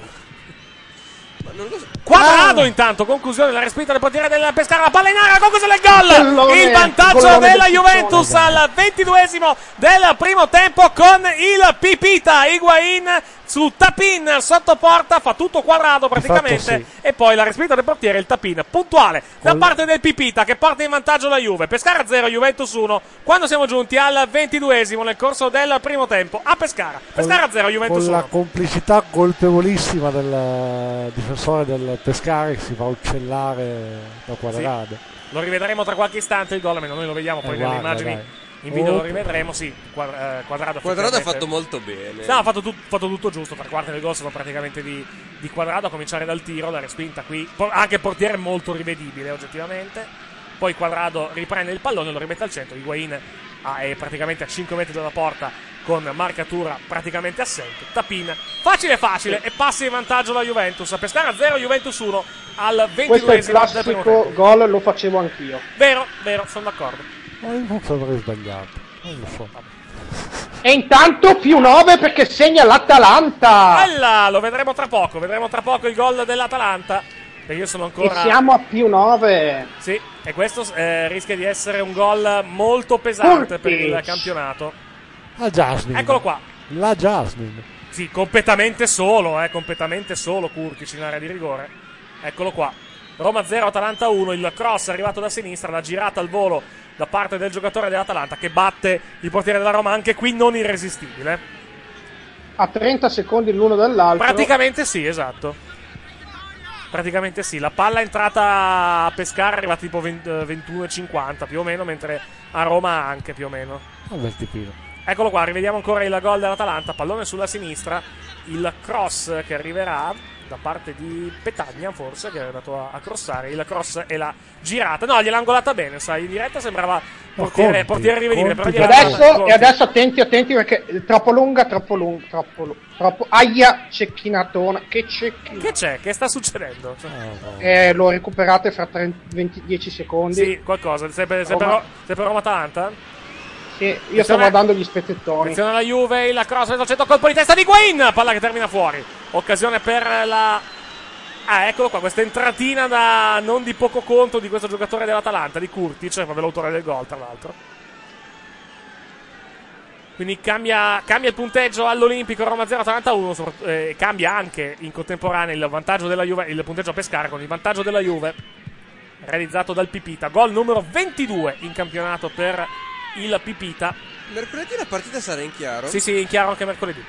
Ma non lo so. Quadrado intanto, conclusione della respinta del portiere del Pescara, la palla in aria, conclusione del gol, Gollone, il vantaggio gollone della del Juventus Pizzone. al ventiduesimo del primo tempo con il Pipita, Higuain su Tapin sotto porta, fa tutto quadrato praticamente, Di fatto e poi la respinta del portiere, il Tapin puntuale da Col- parte del Pipita che porta in vantaggio la Juve. Pescara zero, Juventus uno, quando siamo giunti al ventiduesimo nel corso del primo tempo a Pescara. Pescara zero, Juventus Con la uno. complicità colpevolissima del eh, difensore del Pescara che si fa uccellare da Quadrado. Lo rivedremo tra qualche istante il gol, almeno noi lo vediamo poi Eh, nelle guarda, immagini. dai. In video Oh, lo rivedremo, sì. Quadra- eh, Quadrado, Quadrado ha effettivamente- fatto molto bene. No, ha fatto, tut- fatto tutto giusto. Tre quarti del gol sono praticamente di, di Quadrado. A cominciare dal tiro, la respinta qui. Po- anche portiere molto rivedibile, oggettivamente. Poi Quadrado riprende il pallone, lo rimette al centro. Higuain ah, è praticamente a cinque metri dalla porta con marcatura praticamente assente. Tapin, facile facile, e passa in vantaggio la Juventus. A Pescara zero, Juventus uno al Questo è il ventiduesimo del primo classico tempo. gol, lo facevo anch'io. Vero, vero, sono d'accordo. Ma io forse avrei sbagliato. Non lo so. E intanto più nove perché segna l'Atalanta. Bella, lo vedremo tra poco. Vedremo tra poco il gol dell'Atalanta. Perché io sono E ancora. siamo a più nove. Sì, e questo eh, rischia di essere un gol molto pesante per il Kurtic. campionato. La Jasmine. Eccolo qua. La Jasmine. Sì, completamente solo, eh, completamente solo Kurtic in area di rigore. Eccolo qua. Roma zero, Atalanta uno. Il cross arrivato da sinistra, la girata al volo da parte del giocatore dell'Atalanta che batte il portiere della Roma, anche qui non irresistibile. A trenta secondi l'uno dall'altro. Praticamente sì, esatto. Praticamente sì, la palla è entrata a Pescara, è arrivata tipo ventuno e cinquanta più o meno, mentre a Roma anche più o meno. Un bel tipino. Eccolo qua, rivediamo ancora il gol dell'Atalanta, pallone sulla sinistra, il cross che arriverà da parte di Petagna forse, che è andato a, a crossare, il cross e la girata, no, gliel'ha angolata bene, sai, in diretta sembrava portiere, Conti, portiere rivedibile, però Conti E gliel'ha adesso, angolata. e adesso attenti, attenti perché è troppo lunga, troppo lunga, troppo lunga, troppo... Aia, cecchinatona, che cecchina. Che c'è? Che sta succedendo? Cioè, Eh, lo recuperate fra trenta, venti, dieci secondi. sì, qualcosa, sempre, sempre, Roma. Ro- sempre Roma-Atalanta? Sì, io sto guardando gli spezzettoni. Attenzione alla Juve, il cross al centro, colpo di testa di Higuain, palla che termina fuori. Occasione per la... Ah, eccolo qua, questa entratina da non di poco conto di questo giocatore dell'Atalanta, di Kurtic, proprio l'autore del gol, tra l'altro. Quindi cambia, cambia il punteggio all'Olimpico, Roma zero Atalanta uno, eh, cambia anche in contemporanea il vantaggio della Juve, il punteggio a Pescara con il vantaggio della Juve realizzato dal Pipita. Gol numero ventidue in campionato per il Pipita. Mercoledì la partita sarà in chiaro? Sì, sì, in chiaro anche mercoledì.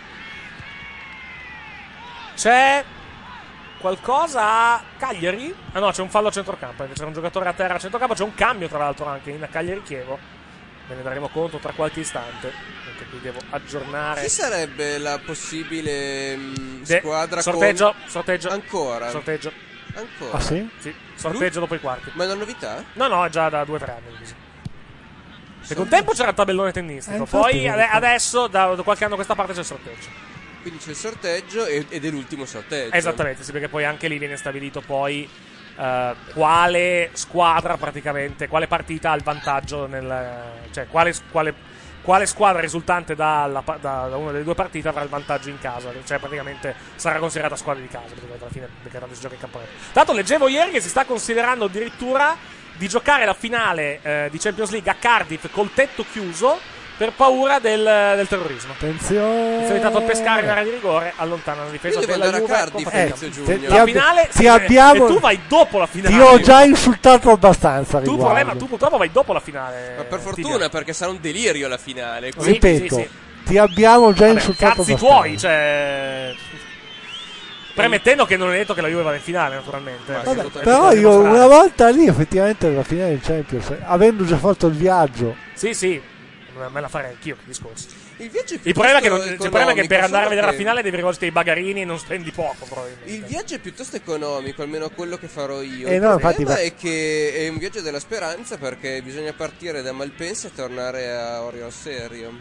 C'è qualcosa a Cagliari? Ah no, c'è un fallo a centrocampo, perché c'è un giocatore a terra a centrocampo, c'è un cambio tra l'altro anche in Cagliari-Chievo. Me ne daremo conto tra qualche istante, anche qui devo aggiornare. Chi sarebbe la possibile mh, De- squadra sorteggio, con... sorteggio. Ancora? Sorteggio. Ancora? Ah sì? Sì, sorteggio Lui? dopo i quarti. Ma è una novità? No, no, è già da due o tre anni così. Perché un tempo c'era il tabellone tennistico, Eh, infatti, poi ade- adesso da, da qualche anno a questa parte c'è il sorteggio. Quindi c'è il sorteggio ed ed è l'ultimo sorteggio. Esattamente, sì, perché poi anche lì viene stabilito poi uh, quale squadra praticamente, quale partita ha il vantaggio nel, cioè quale, quale, quale squadra risultante dalla, da, da una delle due partite avrà il vantaggio in casa, cioè praticamente sarà considerata squadra di casa, perché alla fine perché si gioca in campo. Tanto leggevo ieri che si sta considerando addirittura di giocare la finale eh, di Champions League a Cardiff col tetto chiuso per paura del, del terrorismo. Attenzione. Il solitato Pescara in area di rigore allontana la difesa Io devo della andare a Juve. Cardiff con Eh, inizio fatica. te- giugno. ti La ab- finale ti sì, abbiamo- e tu vai dopo la finale. Ti ho già insultato abbastanza. Tu riguardo. problema, tu purtroppo vai dopo la finale. Ma per fortuna, Tibia. perché sarà un delirio la finale. Sì, quindi- Ripeto, sì, sì. ti abbiamo già Vabbè, insultato cazzi abbastanza. tuoi, cioè. Premettendo che non è detto che la Juve vada in finale, naturalmente. Ma Eh, Vabbè, sì, Però sì, io dimostrare. una volta lì effettivamente nella finale di Champions, avendo già fatto il viaggio, Sì, sì, me la farei anch'io, che discorso. Il viaggio è Il problema è che, non- piuttosto il problema è che per economico, andare a solo vedere la che finale devi rivolgerti ai bagarini e non spendi poco, probabilmente. Il viaggio è piuttosto economico, almeno quello che farò io. Eh Il no, problema infatti, va- è che è un viaggio della speranza, perché bisogna partire da Malpensa e tornare a Orio Serio.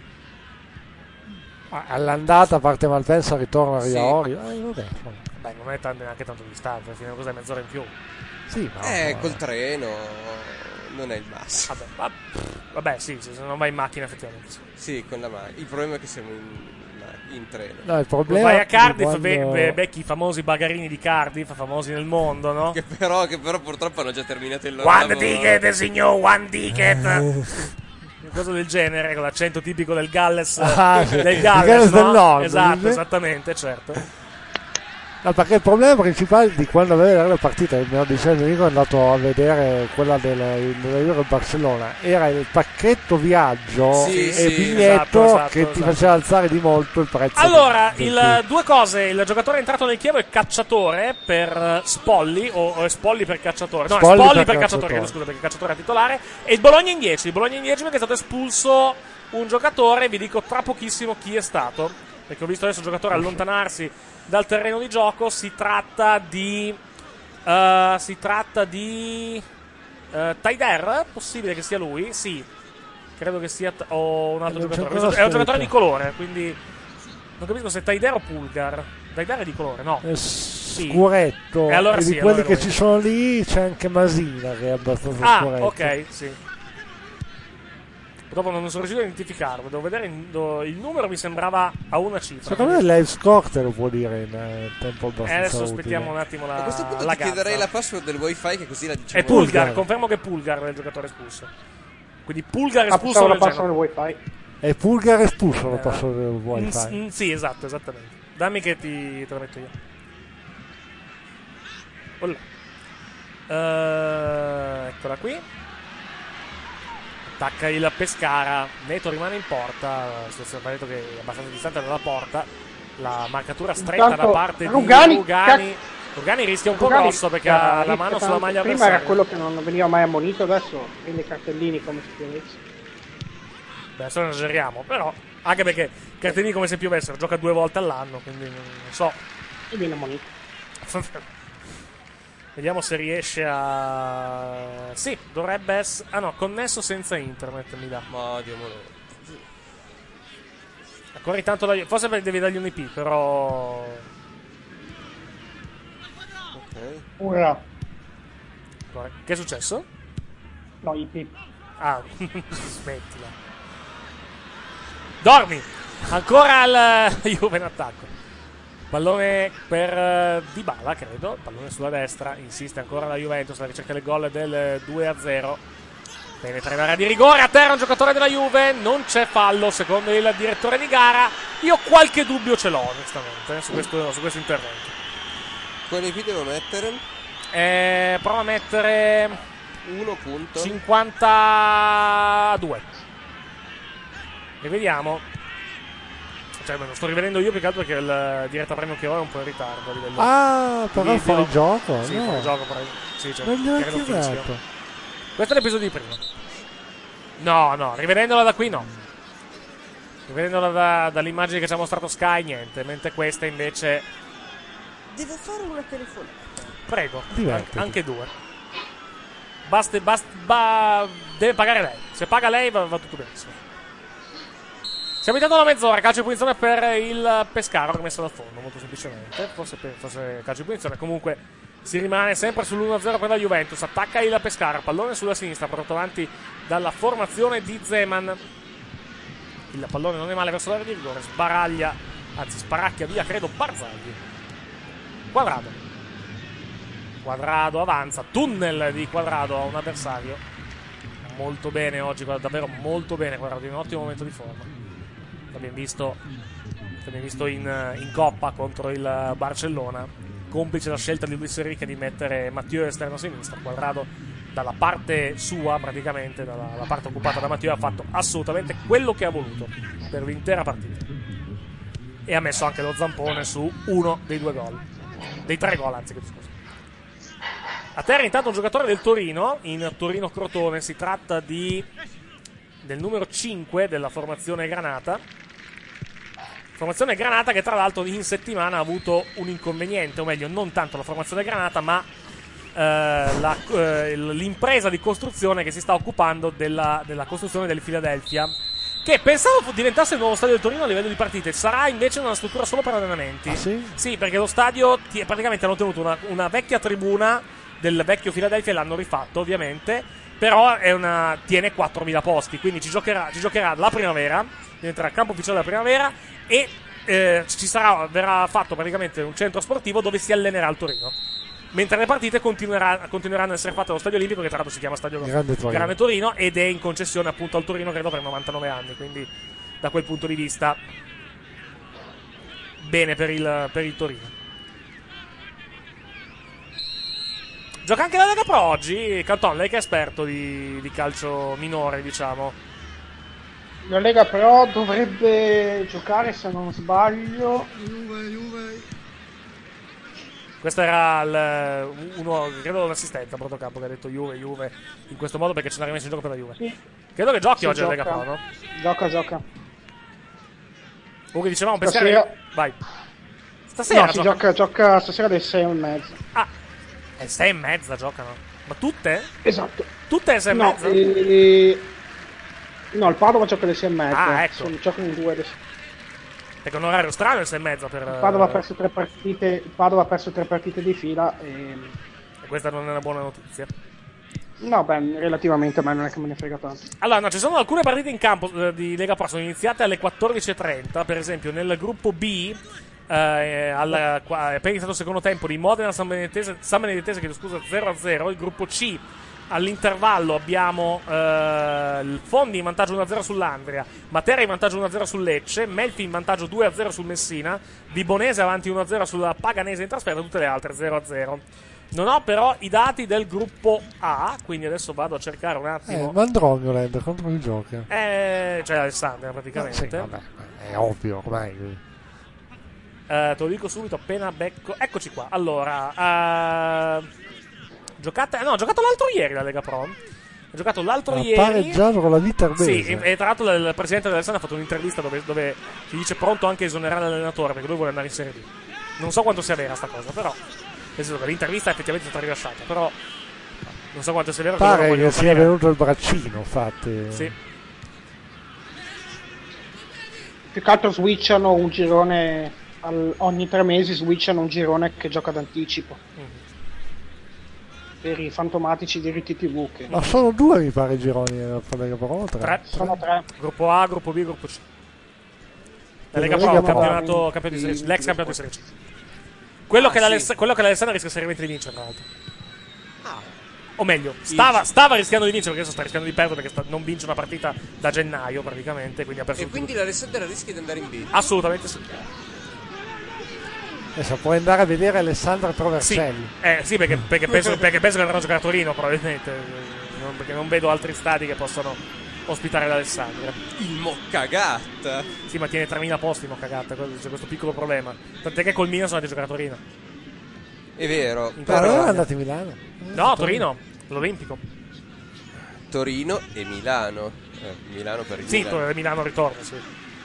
all'andata parte Malpensa, ritorna a Sì. Ria Orio. Eh, vabbè, insomma. Beh, non è tanto- neanche tanto distante, alla fine cos'è, mezz'ora in più. Sì, ma Eh, ma- col treno non è il massimo. Vabbè, va- vabbè, sì, se non vai in macchina effettivamente. Sì. Sì, con la macchina. Il problema è che siamo in, in treno. no, il problema Vai a Cardiff, quando- be- be- becchi i famosi bagarini di Cardiff, famosi nel mondo, no? Che però, che però purtroppo hanno già terminato il loro One lavoro. ticket, signor, one ticket. Cosa del genere, con l'accento tipico del Galles, Ah, sì. del Il Galles, Galles no? del Nord, Esatto, dice? esattamente, certo. No, perché il problema principale di quando vedere la partita, me lo diceva Enrico, è andato a vedere quella della Juve Barcellona, era il pacchetto viaggio Sì, e sì, biglietto esatto, esatto, che ti esatto. faceva alzare di molto il prezzo. Allora, del- il, del due cose, il giocatore è entrato nel Chievo è cacciatore per eh, Spolli, o, o è Spolli per cacciatore, no, Spolli è Spolli per per, cacciatore, cacciatore. chiedo scusa, perché il cacciatore è titolare, e il Bologna in dieci, il Bologna in dieci perché è stato espulso un giocatore, vi dico tra pochissimo chi è stato, perché ho visto adesso il giocatore allontanarsi dal terreno di gioco. Si tratta di uh, si tratta di uh, Taider, possibile che sia lui? Sì, credo che sia t- o un altro Non c'è giocatore. ancora È un giocatore scritto. di colore, quindi non capisco se Taider o Pulgar. Taider è di colore, no. È scuretto, E allora e di sì, quelli allora che lui. ci sono lì c'è anche Masina che è abbastanza Ah, scuretto. ok, sì. Dopo non sono riuscito a identificarlo, devo vedere in- do- il numero, mi sembrava a una cifra. Secondo me il live score te lo può dire in eh, tempo Eh, abbastanza adesso utile. aspettiamo un attimo la A questo punto la ti chiederei gazza. la password del wifi, che così la diciamo. È Pulgar, Pulgar. confermo che Pulgar è il giocatore espulso. Quindi Pulgar Ah, espulso pensavo la del passano Genoa. il wifi. E Pulgar espulso lo Eh, passo del Mm, wifi. mm, sì, esatto, esattamente. Dammi che ti te lo metto io. Olla. Eh, eccola qui. Attacca il Pescara. Neto rimane in porta. Situazione detto che è abbastanza distante dalla porta. La marcatura stretta Intanto da parte Rugani, di Rugani. Rugani rischia un po' Rugani, grosso perché eh, ha la rischia mano tanto. sulla maglia Prima avversaria. era quello che non veniva mai ammonito, adesso prende cartellini come se piovesse. Beh, adesso non esageriamo, però. Anche perché cartellini come se piovessero, gioca due volte all'anno, quindi non so. E viene ammonito. Vediamo se riesce a. Sì, dovrebbe essere. Ah no, connesso senza internet mi dà. Ma diamolo. Ancora intanto la... Forse devi dargli un I P, però. Ok. Ora, Che è successo? no, i pip. Ah, smettila. Dormi! Ancora al Juve in attacco. Pallone per eh, Dybala, credo. Pallone sulla destra. Insiste ancora la Juventus alla ricerca del gol del due a zero. Penetra in area di rigore, a terra un giocatore della Juve, non c'è fallo secondo il direttore di gara. Io qualche dubbio ce l'ho onestamente su questo, su questo intervento. Quale P devo mettere? Eh, prova a mettere uno punto cinquantadue e vediamo. Cioè, me lo sto rivedendo io più che altro perché il diretta premio che ho è un po' in ritardo a livello. Ah, però video. fuori gioco? Sì, no. fuori gioco, però. Sì, cioè, Non gli ho credo chiesto. fischio. Questo è l'episodio di prima. No, no, rivedendola da qui no. Rivedendola da, dall'immagine che ci ha mostrato Sky, niente. Mentre questa invece. Devo fare una telefonata. Prego, Divertiti. an- anche due. Basta, basta, ba- deve pagare lei. Se paga lei va, va tutto benissimo. Siamo intanto alla mezz'ora, calcio di punizione per il Pescara, rimesso dal fondo, molto semplicemente. Forse, forse calcio di punizione. Comunque si rimane sempre sull'uno a zero per la Juventus. Attacca il Pescara, pallone sulla sinistra, portato avanti dalla formazione di Zeman. Il pallone non è male verso l'area di rigore, sbaraglia, anzi sparacchia via, credo, Barzagli. Quadrado. Quadrado avanza, tunnel di Quadrado a un avversario. Molto bene oggi, davvero molto bene Quadrado, in un ottimo momento di forma. L'abbiamo visto, l'abbiamo visto in, in Coppa contro il Barcellona, complice la scelta di Luis Enrique di mettere Matteo esterno a sinistra. Quadrado dalla parte sua, praticamente dalla, dalla parte occupata da Matteo, ha fatto assolutamente quello che ha voluto per l'intera partita e ha messo anche lo zampone su uno dei due gol, dei tre gol anzi, che scusa. A terra intanto un giocatore del Torino, in Torino Crotone, si tratta di del numero cinque della formazione Granata. Formazione Granata che tra l'altro in settimana ha avuto un inconveniente, o meglio non tanto la formazione Granata ma eh, la, eh, l'impresa di costruzione che si sta occupando della, della costruzione del Philadelphia, che pensavo diventasse il nuovo stadio del Torino a livello di partite. Sarà invece una struttura solo per allenamenti. Ah, sì? Sì, perché lo stadio t- praticamente hanno tenuto una, una vecchia tribuna del vecchio Philadelphia e l'hanno rifatto ovviamente, però è una, tiene quattromila posti, quindi ci giocherà, ci giocherà la primavera, diventerà il campo ufficiale della primavera e eh, ci sarà, verrà fatto praticamente un centro sportivo dove si allenerà il Torino, mentre le partite continuerà, continueranno ad essere fatte allo Stadio Olimpico, che tra l'altro si chiama Stadio Grande Torino. Grande Torino ed è in concessione appunto al Torino credo per novantanove anni, quindi da quel punto di vista bene per il, per il Torino. Gioca anche la Lega Pro oggi, Canton, lei che è esperto di, di calcio minore, diciamo. La Lega Pro dovrebbe giocare, se non sbaglio. Juve, Juve. Questo era il, uno, credo l'assistente a Protocampo che ha detto Juve, Juve in questo modo perché ce l'ha rimesso in gioco per la Juve. Sì. Credo che giochi Sì, oggi gioca. la Lega Pro, no? Gioca, gioca. Comunque dicevamo, Stasera- Pescara. Vai. Stasera No, si gioca. gioca, gioca stasera alle sei e mezza. Ah, è sei e mezza giocano. Ma tutte? Esatto. Tutte alle sei e No, mezza? e... no, il Padova gioca alle sei e mezza. Ah, ecco. Sono, giocano in due adesso. Perché è un orario strano alle sei e mezza per. Il Padova ha perso tre partite, il Padova ha perso tre partite di fila e... E questa non è una buona notizia. No, beh, relativamente, ma non è che me ne frega tanto. Allora, no, ci sono alcune partite in campo eh, di Lega Pro, sono iniziate alle quattordici e trenta, per esempio nel gruppo B, eh, al, qua, appena iniziato il secondo tempo di Modena San Benedettese, San Benedettese chiedo scusa, zero a zero, il gruppo C all'intervallo abbiamo eh, il Fondi in vantaggio uno a zero sull'Andria, Matera in vantaggio uno a zero sul Lecce, Melfi in vantaggio due a zero sul Messina, Vibonese avanti uno a zero sulla Paganese in trasferta, tutte le altre zero a zero. Non ho però i dati del gruppo A, quindi adesso vado a cercare un Eh, attimo. Mandrogno Land contro il gioca. Eh, cioè Alessandria praticamente. Sì, vabbè, è ovvio, ormai. Eh, te lo dico subito appena becco. Eccoci qua. Allora, eh, giocata, no, ho giocato l'altro ieri la Lega Pro. Ho giocato l'altro Ha ieri. pareggiato con la Viterbese. Sì, e, e tra l'altro il presidente dell'Alessandria ha fatto un'intervista dove, dove si dice pronto anche a esonerare l'allenatore perché lui vuole andare in Serie B. Non so quanto sia vera sta cosa, però. Nel senso che l'intervista effettivamente è stata rilasciata, però non so quanto sia vero. Pare loro che vogliono sia salire. venuto il braccino, infatti. Sì. Più che altro switchano un girone, al- ogni tre mesi switchano un girone che gioca d'anticipo. Mm-hmm. Per i fantomatici diritti tivù che... Ma sono due, mi pare, i gironi per la Lega Pro. Tre. Tre. Sono tre. Gruppo A, gruppo B, gruppo C. La Lega La Pro, Lega Pro. campionato, campionato di Serie C, l'ex campionato di Serie C. Quello, Ah, che sì. l'Aless- quello che l'Alessandria rischia seriamente di vincere, tra l'altro. Ah, O meglio, stava, stava rischiando di vincere, perché adesso sta rischiando di perdere, perché sta, non vince una partita da gennaio praticamente, quindi ha perso. E quindi l'Alessandria rischia di andare in B? Assolutamente sì. Adesso puoi andare a vedere Alessandra Provercelli. Sì, eh, sì perché, perché, penso, perché penso che andrà a giocare a Torino probabilmente, non, perché non vedo altri stadi che possano ospitare l'Alessandria. Il Moccagatta. Sì, ma tiene tremila posti il Moccagatta, c'è questo piccolo problema. Tant'è che col Milan sono andati a giocare a Torino. È vero. Ma però non è andato a Milano? No, a Torino, l'Olimpico. Torino e Milano. Eh, Milano per il Sì, Milano. Milano, Milano ritorno, sì.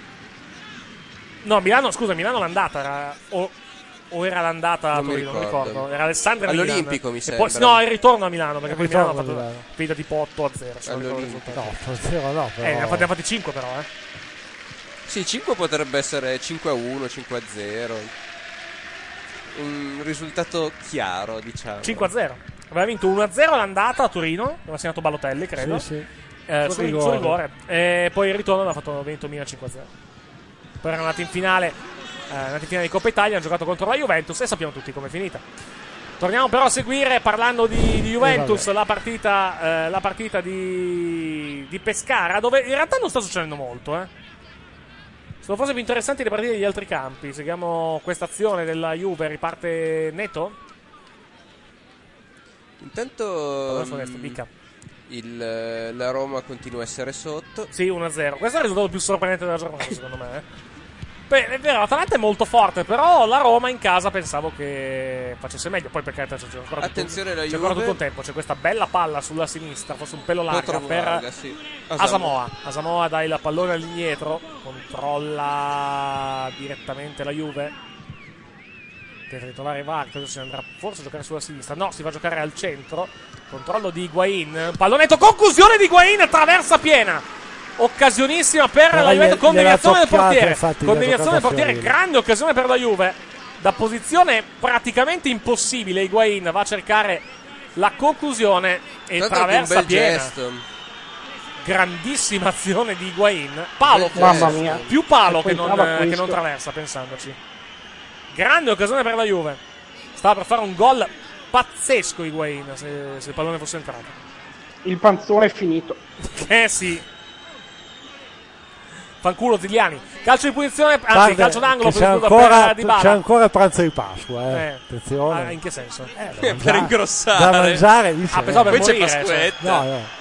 No, Milano, scusa, Milano l'andata era, o, o era l'andata a Non mi Torino, non ricordo. ricordo. Era Alessandria e All'Olimpico, Milan. mi E sembra. poi- no, il ritorno a Milano, perché Il poi Milano ha ritorno fatto a una Milano. partita tipo otto a zero. se non ricordo il risultato. No, otto a zero no, però. Eh, ne ha fatti, ne ha fatti cinque però, eh. Sì, cinque potrebbe essere cinque a uno, cinque a zero. Un risultato chiaro, diciamo. cinque a zero. Aveva vinto uno a zero l'andata a Torino, aveva segnato Balotelli, credo. Sì, sì. Eh, Sul su, rigore. su rigore. E poi il ritorno aveva fatto vinto Milan cinque a zero. Poi erano andati in finale, eh, andati in finale di Coppa Italia, hanno giocato contro la Juventus e sappiamo tutti com'è finita. Torniamo però a seguire, parlando di, di Juventus, Eh, la partita, eh, la partita di, di Pescara, dove in realtà non sta succedendo molto, eh. Sono forse più interessanti le partite degli altri campi. Seguiamo questa azione della Juve, riparte Neto. Intanto Adesso adesso, dica. il, la Roma continua a essere sotto. Sì, uno a zero. Questo è il risultato più sorprendente della giornata, secondo me. Eh. Beh, è vero, l'Atalanta è molto forte, però la Roma in casa pensavo che facesse meglio. Poi perché c'è ancora Attenzione tutto, la c'è ancora Juve. tutto il tempo. C'è questa bella palla sulla sinistra, forse un pelo Lo larga trovo per larga, sì. Asamoah. Asamoah dà il pallone all'indietro, controlla direttamente la Juve. Deve ritrovare Vargas, si andrà forse a giocare sulla sinistra. No, si va a giocare al centro. Controllo di Higuain. Pallonetto, conclusione di Higuain, traversa piena. Occasionissima per Però la Juve, gli- con gliel'ha deviazione del toccato, portiere. infatti, Con gli ha deviazione del toccato portiere, Fiorino. grande occasione per la Juve. Da posizione praticamente impossibile, Higuain va a cercare la conclusione e Tanto anche un traversa bel piena. gesto. Grandissima azione di Higuain. Palo, Bel Mamma gesto. mia. più palo E poi che non, trova eh, che questo. non traversa, pensandoci. Grande occasione per la Juve. Stava per fare un gol pazzesco Higuain, se, se il pallone fosse entrato. Il panzone è finito. Eh sì. Fanculo Zigliani. Calcio di punizione, anzi Guarda, calcio d'angolo che c'è per, ancora, per Dybala. c'è ancora il pranzo di Pasqua, eh. Eh. Attenzione. Ah, in che senso? Eh, da Per mangiare- ingrossare. Da mangiare, dice. Ah, pensavo per Poi c'è morire, cioè. Pasquetta. No, no.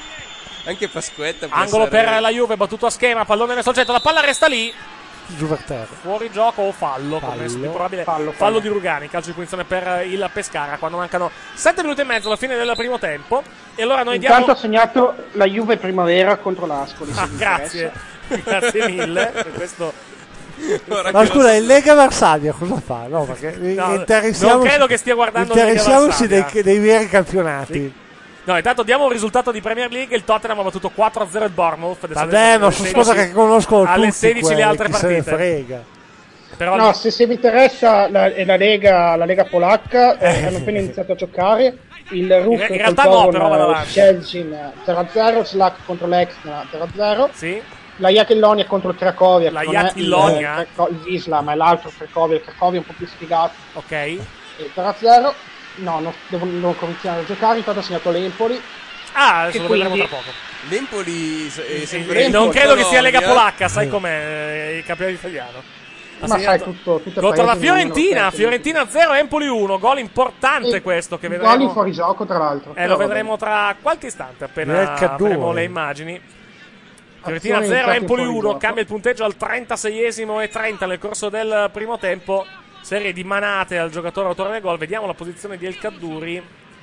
Anche Pasquetta può Angolo essere- per la Juve, battuto a schema, pallone nel soggetto, la palla resta lì. Giù per terra. Fuori gioco o fallo, Fallo. commesso più probabile Fallo, fallo, fallo. di Rugani, calcio di punizione per il Pescara quando mancano sette minuti e mezzo alla fine del primo tempo. E allora noi Intanto diamo ha segnato la Juve primavera contro l'Ascoli. se ah, vi grazie. interessa. Grazie mille per questo. Ora Ma che scusa, il Lega Varsavia cosa fa? No, perché No, interessiamoci- non credo che stia guardando il Lega interessiamoci dei, Varsavia. dei veri campionati. No, intanto diamo un risultato di Premier League. Il Tottenham ha battuto quattro a zero il Bournemouth. Adesso Vabbè, alle- ma alle sono cose sedici che conoscono alle tutti sedici le quelli, altre chi se ne partite. frega. Però No, se, se vi interessa la, è la Lega, la Lega polacca, eh, hanno appena iniziato a giocare. Il Ruch in realtà no, però vado con avanti. Chelsea zero a zero, Slack contro l'Exna zero a zero. sì. La Jagiellonia contro il Cracovia, La che non è il, Jagiellonia? il, Craco- il Wisla, ma è l'altro Cracovia, il Cracovia è un po' più sfigato, Ok. e zero a zero. No, no, devono, devono cominciare a giocare, intanto ha segnato l'Empoli. Ah, adesso Che lo vedremo quindi- tra poco. l'Empoli è Eh, sempre non in credo che sia Lega Polonia. polacca, sai com'è eh, il campionato italiano. Ha Ma sai, segnato tutto, tutto il contro la paese non Fiorentina, meno Fiorentina zero, Empoli uno, gol importante E questo che gol in vedremo. fuorigioco, tra l'altro. Eh, Però lo vabbè. vedremo tra qualche istante appena Nel Cadore. avremo le immagini. Fiorentina Azione zero, iniziata in Empoli uno, fuorigioco. cambia il punteggio al trentaseiesimo e trenta nel corso del primo tempo. Serie di manate al giocatore autore del gol. Vediamo la posizione di El Kaddouri.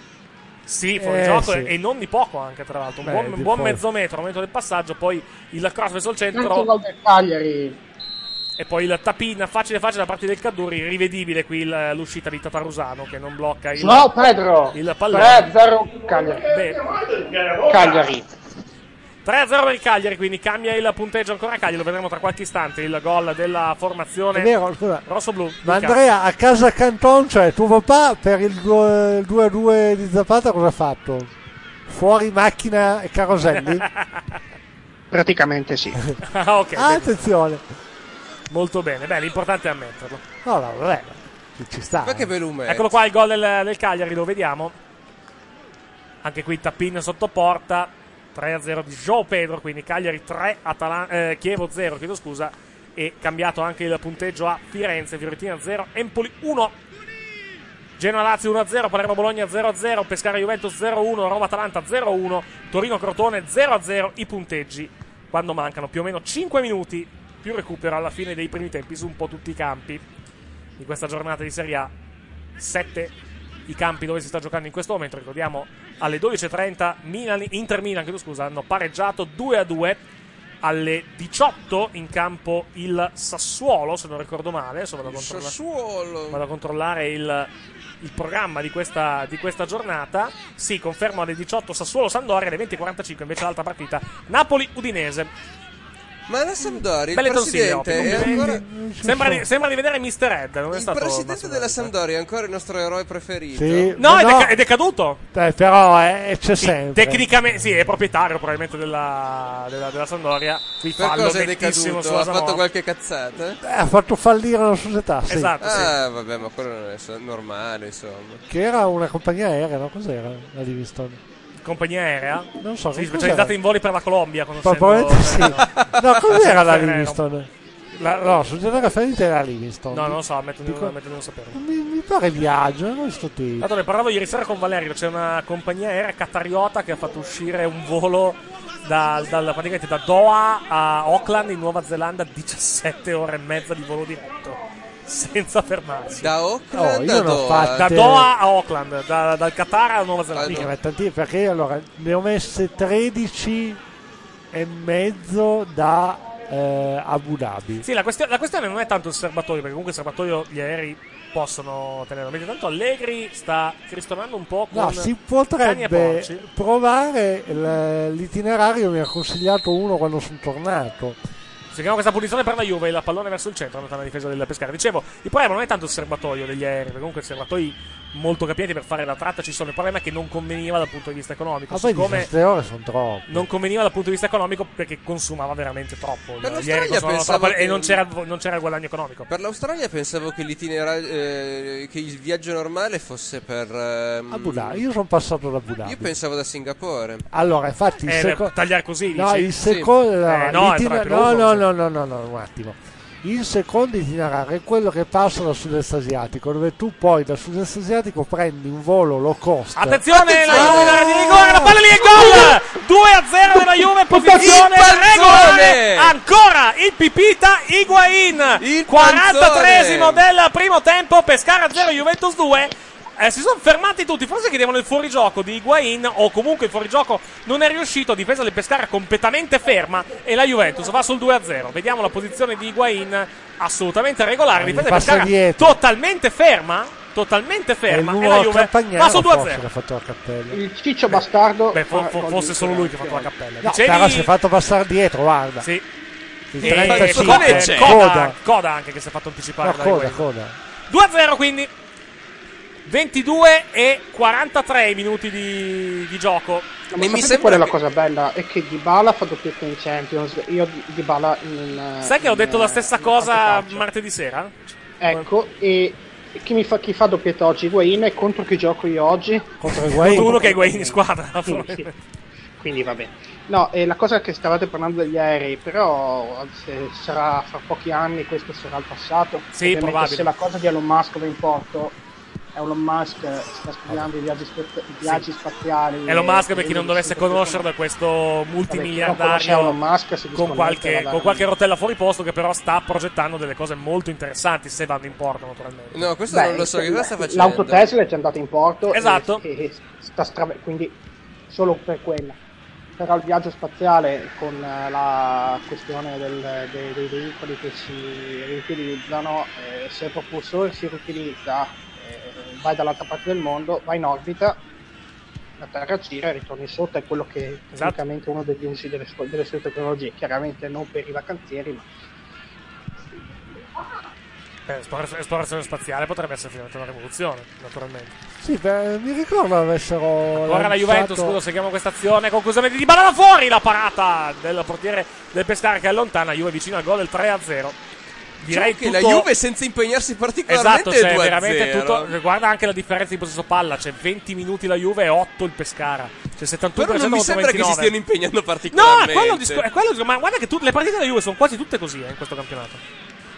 Sì, fuori Eh, gioco sì. e, e non di poco anche, tra l'altro. Un Beh, buon, di buon poco. mezzo metro al momento del passaggio, poi il cross verso il Anche il centro gol del Cagliari. e poi il tapin facile facile da parte del Kaddouri. Rivedibile qui il- l'uscita di Tatarusano che non blocca il, No, Pedro. il pallone. tre a zero Cagliari. Beh, Cagliari. tre a zero per il Cagliari, quindi cambia il punteggio ancora Cagliari, lo vedremo tra qualche istante, il gol della formazione È vero, scusa. rosso-blu. Ma Dica. Andrea, a casa Canton, cioè tuo papà per il due a due di Zapata cosa ha fatto? Fuori macchina e caroselli? Praticamente sì. Ah, ok, Ah, bene. attenzione. Molto bene, beh, l'importante è ammetterlo. No, no, vabbè, ci- ci sta. Ma che eh. velume. Eccolo qua il gol del, del Cagliari, lo vediamo. Anche qui Tapin sotto porta, tre a zero di João Pedro, quindi Cagliari tre, Atalan- eh, Chievo zero, chiedo scusa, e cambiato anche il punteggio a Firenze, Fiorentina zero, Empoli uno, Genoa-Lazio uno a zero, Palermo-Bologna zero a zero, Pescara-Juventus zero a uno, Roma-Atalanta zero a uno, Torino-Crotone zero a zero, i punteggi quando mancano più o meno cinque minuti, più recupero alla fine dei primi tempi su un po' tutti i campi di questa giornata di Serie A. Sette i campi dove si sta giocando in questo momento, ricordiamo alle dodici e trenta Milan, Inter Milan, chiedo scusa, hanno pareggiato due a due. Alle diciotto in campo il Sassuolo, se non ricordo male, adesso vado a controllare, Sassuolo. vado a controllare il, il programma di questa, di questa giornata. Sì, confermo alle diciotto Sassuolo-Sampdoria, alle venti e quarantacinque invece l'altra partita Napoli-Udinese. Ma la Sampdoria, il Belle presidente tonsille, è ovvio. ancora... Sembra di, sembra di vedere mister Ed. Non è Il stato presidente della Sampdoria è ancora il nostro eroe preferito. Sì, No, no, è, deca- è decaduto. eh, però è, c'è Sì, sempre. tecnicamente, sì, è proprietario probabilmente della, della, della Sampdoria. Qui Per fallo cosa è nettissimo decaduto? sulla Ha fatto Zamora. qualche cazzata? Eh, ha fatto fallire la società, sì. Esatto, sì. Ah, vabbè, ma quello non è so- normale, insomma. Che era una compagnia aerea, no? Cos'era la Livingston? Compagnia aerea. Non so, Sì, cos'era? specializzata in voli per la Colombia. conoscendo- Probabilmente sì. No, cos'era la Ferrero. Livingston? La, no, società preferita era la Livingston. No, non lo so, ammetto di, Dico- ammetto di non saperlo. Mi, mi pare viaggio, non ho visto tweet. Tanto ne parlavo ieri sera con Valerio. C'è una compagnia aerea qatariota che ha fatto uscire un volo da, dal- praticamente da Doha a Auckland in Nuova Zelanda, diciassette ore e mezza di volo diretto senza fermarsi. Da Oh, Auckland io a ne ho Doha. fatte- Da Doha a Auckland, da- dal Qatar a Nuova Zelanda. Mica, ma tanti- perché allora ne ho messe tredici e mezzo da eh, Abu Dhabi. Sì, la, questio- la questione non è tanto il serbatoio, perché comunque il serbatoio gli aerei possono tenerlo. Mentre tanto Allegri sta cristonando un po' con No, si cani e potrebbe porci. provare il- l'itinerario, mi ha consigliato uno quando sono tornato. Si chiama questa punizione per la Juve, il pallone verso il centro, nota la difesa del Pescara. Dicevo, il problema non è tanto il serbatoio degli aerei, perché comunque serbatoi molto capienti per fare la tratta ci sono. Il problema è che non conveniva dal punto di vista economico. Ma poi Siccome diciassette ore sono troppo. non conveniva dal punto di vista economico perché consumava veramente troppo. Per Gli aerei l'Australia consumavano pensavo troppo che- e non c'era, non c'era il guadagno economico. Per l'Australia pensavo che l'itinerario, eh, che il viaggio normale fosse per ehm, Abu Dhabi. Io sono passato da Abu Dhabi. Io pensavo da Singapore. Allora, infatti, il Eh, seco- per tagliare così, no, dici? il secondo Eh, no, è l'itiner- troppo no, lungo, no, sì. no, no, no, no, un attimo. Il secondo itinerario è quello che passa dal sud-est asiatico, dove tu poi dal sud-est asiatico prendi un volo low cost. Attenzione, la Attenzione! Juve in area di rigore, la palla lì è gol! due a zero della Juve, posizione Il panzone! regolare. Ancora il Pipita Higuain. Il quarantatreesimo panzone! del primo tempo, Pescara zero, Juventus due. Eh, si sono fermati tutti, forse chiedevano il fuorigioco di Higuain, o comunque il fuorigioco non è riuscito. Difesa del Pescara completamente ferma e la Juventus va sul due a zero. Vediamo la posizione di Higuain, assolutamente regolare. Ah, Difesa gli del passa Pescara dietro. totalmente ferma, totalmente E ferma, e, l'uno la al Juve campagnaro va sul due a forse zero. che ha fatto la cappella. Il ciccio bastardo. Beh, fo- fa fo- gol fosse di solo lui che ha Ferrari. fatto la cappella. No, Dicevi- però si è fatto passare dietro, guarda. Sì. Il E trentacinque. Coda, c'è. Coda, Coda anche che si è fatto anticipare. No, da coda, Higuain. coda. due a zero quindi. ventidue e quarantatré minuti di, di gioco. No, ma E mi sapete sembra qual è la che- cosa bella? È che Dybala fa doppietta in Champions. Io Di- Dybala in, Sai che ho in- detto la stessa in cosa fantacalcio. martedì sera? Ecco, e e chi, mi fa, chi fa doppietta oggi? Higuain, e contro chi gioco io oggi? Contro Higuain. Contro uno che è Higuain in squadra. Quindi, quindi va bene. No, e la cosa è che stavate parlando degli aerei, però se sarà fra pochi anni, questo sarà il passato. Sì, Ovviamente probabile. se la cosa di Elon Musk va in porto, Elon Musk sta studiando i viaggi, spa- i viaggi spaziali. Elon Musk, e- per chi non e- dovesse e- conoscerlo, è questo Vabbè, chi non conosce multimiliardario Elon Musk si con disconnette qualche, dalla- con qualche rotella fuori posto, che però sta progettando delle cose molto interessanti, se vanno in porto naturalmente. No, questo Beh, non lo so, che cosa sta facendo? L'auto Tesla è già andata in porto. e- Esatto. E, sta stra- quindi solo per quella. Però il viaggio spaziale con eh, la questione del- dei, dei veicoli che si riutilizzano, eh, se il propulsore si riutilizza, eh, vai dall'altra parte del mondo, vai in orbita, la Terra gira e ritorni sotto, è quello che è Esatto. tecnicamente uno degli usi delle, sue- delle sue tecnologie, chiaramente non per i vacanzieri, ma Eh, esplorazione, esplorazione spaziale potrebbe essere finalmente una rivoluzione, naturalmente. Sì, beh, mi ricordo avessero Ora la lanciato- Juventus, scusa, seguiamo questa azione. Conclusamente di Dybala da fuori, la parata del portiere del Pescara che allontana Juve vicino al gol del tre a zero. direi cioè che tutto... la Juve senza impegnarsi particolarmente esatto, c'è due a veramente zero. tutto. Guarda anche la differenza di possesso palla, c'è venti minuti la Juve e otto il Pescara. C'è settantuno per cento Però non mi sembra ventinove. che si stiano impegnando No, particolarmente. è quello il discor- è quello il discor- ma guarda che tutte le partite della Juve sono quasi tutte così eh, in questo campionato.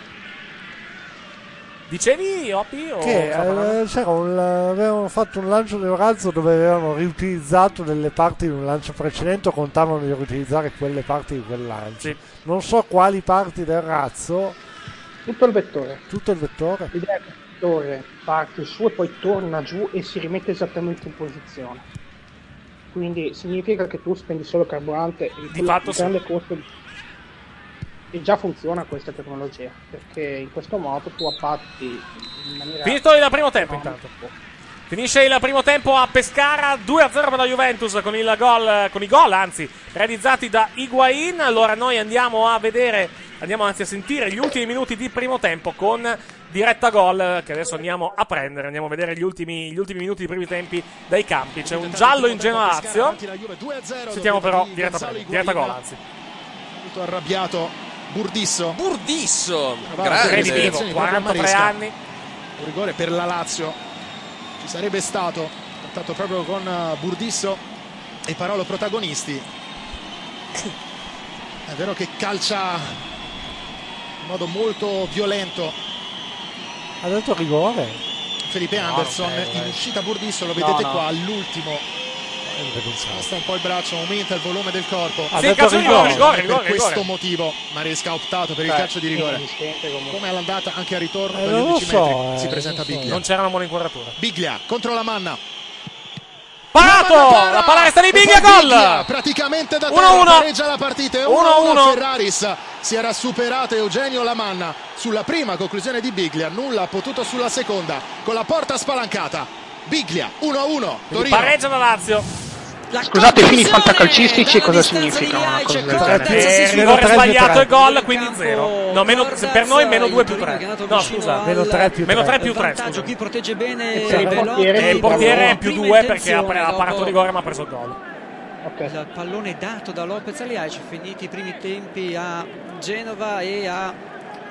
Dicevi, Oppi? O Che eh, c'era un, avevano fatto un lancio del razzo dove avevano riutilizzato delle parti di un lancio precedente o contavano di riutilizzare quelle parti di quel lancio. Sì. Non so quali parti del razzo. Tutto il vettore. Tutto il vettore. L'idea è che il vettore parte su e poi torna giù e si rimette esattamente in posizione. Quindi significa che tu spendi solo carburante e Di fatto il grande costo di... E già funziona questa tecnologia, perché in questo modo tu appatti in maniera... Finito il primo tempo intanto. Finisce il primo tempo a Pescara, due a zero per la Juventus con il gol, con i gol anzi realizzati da Higuain. Allora noi andiamo a vedere, andiamo anzi a sentire gli ultimi minuti di primo tempo con diretta gol che adesso andiamo a prendere. Andiamo a vedere gli ultimi, gli ultimi minuti di primi tempi dai campi. C'è un giallo in Genoa Lazio. Sentiamo però diretta, diretta gol anzi. Molto arrabbiato Burdisso. Burdisso, grande, quarantatré anni. Un rigore per la Lazio ci sarebbe stato, contatto proprio con Burdisso e Parolo protagonisti. È vero che calcia in modo molto violento. Ha detto rigore Felipe no, Anderson, okay, in uscita Burdisso, lo no, vedete no. qua all'ultimo. Sposta un po' il braccio, aumenta il volume del corpo. Ha sì, detto rigore, rigore, per rigore, questo rigore. motivo Maresca ha optato per il Beh, calcio di rigore. Come all'andata anche a ritorno eh, per gli non lo undici so, metri eh, si presenta non so. Biglia. Non c'era una buona inquadratura. Biglia contro la manna. Parato! La, la palla resta di Biglia, gol! Praticamente da uno terra uno. pareggia la partita. uno a uno. Ferraris si era superato Eugenio Lamanna sulla prima conclusione di Biglia. Nulla ha potuto sulla seconda con la porta spalancata. Biglia uno a uno. Torino. Pareggia la Lazio. Scusate, i fini fantacalcistici cosa significa una cosa del genere? Eh, rigore sbagliato e gol, quindi zero. No, meno, per noi meno due più tre. No, scusa, meno tre più tre. Meno tre più tre, scusa. Qui protegge bene E per il portiere, E il portiere è più Prima due perché ha, intenzione ha parato dopo rigore ma ha preso il gol. Okay. il pallone dato da Lopez Aliaci, finiti i primi tempi a Genova e a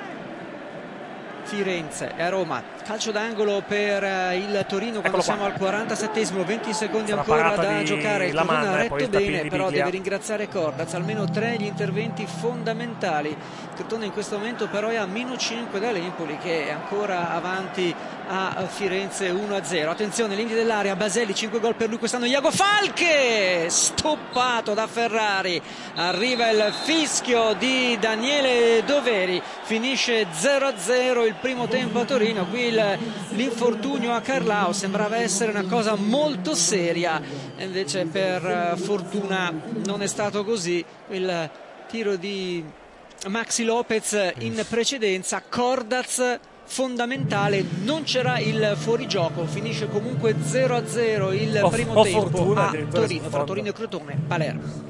Firenze e a Roma. Calcio d'angolo per il Torino quando siamo al quarantasettesimo, venti secondi Sarà ancora parata da di giocare. Il Torino Lamanna, ha e poi retto il tapping bene, di però Biglia. deve ringraziare Cordaz, almeno tre gli interventi fondamentali. Crotone in questo momento però è a meno cinque dall'Empoli che è ancora avanti a Firenze uno a zero. Attenzione, l'India dell'area, Baselli, cinque gol per lui quest'anno. Iago Falche stoppato da Ferrari, arriva il fischio di Daniele Doveri, finisce zero a zero il primo tempo a Torino. Qui il l'infortunio a Carlao sembrava essere una cosa molto seria, invece per fortuna non è stato così. Il tiro di Maxi Lopez in precedenza, Cordaz fondamentale, non c'era il fuorigioco, finisce comunque zero a zero il Oh, primo oh, tempo fortuna, a Torino, tra Torino e Crotone, Palermo.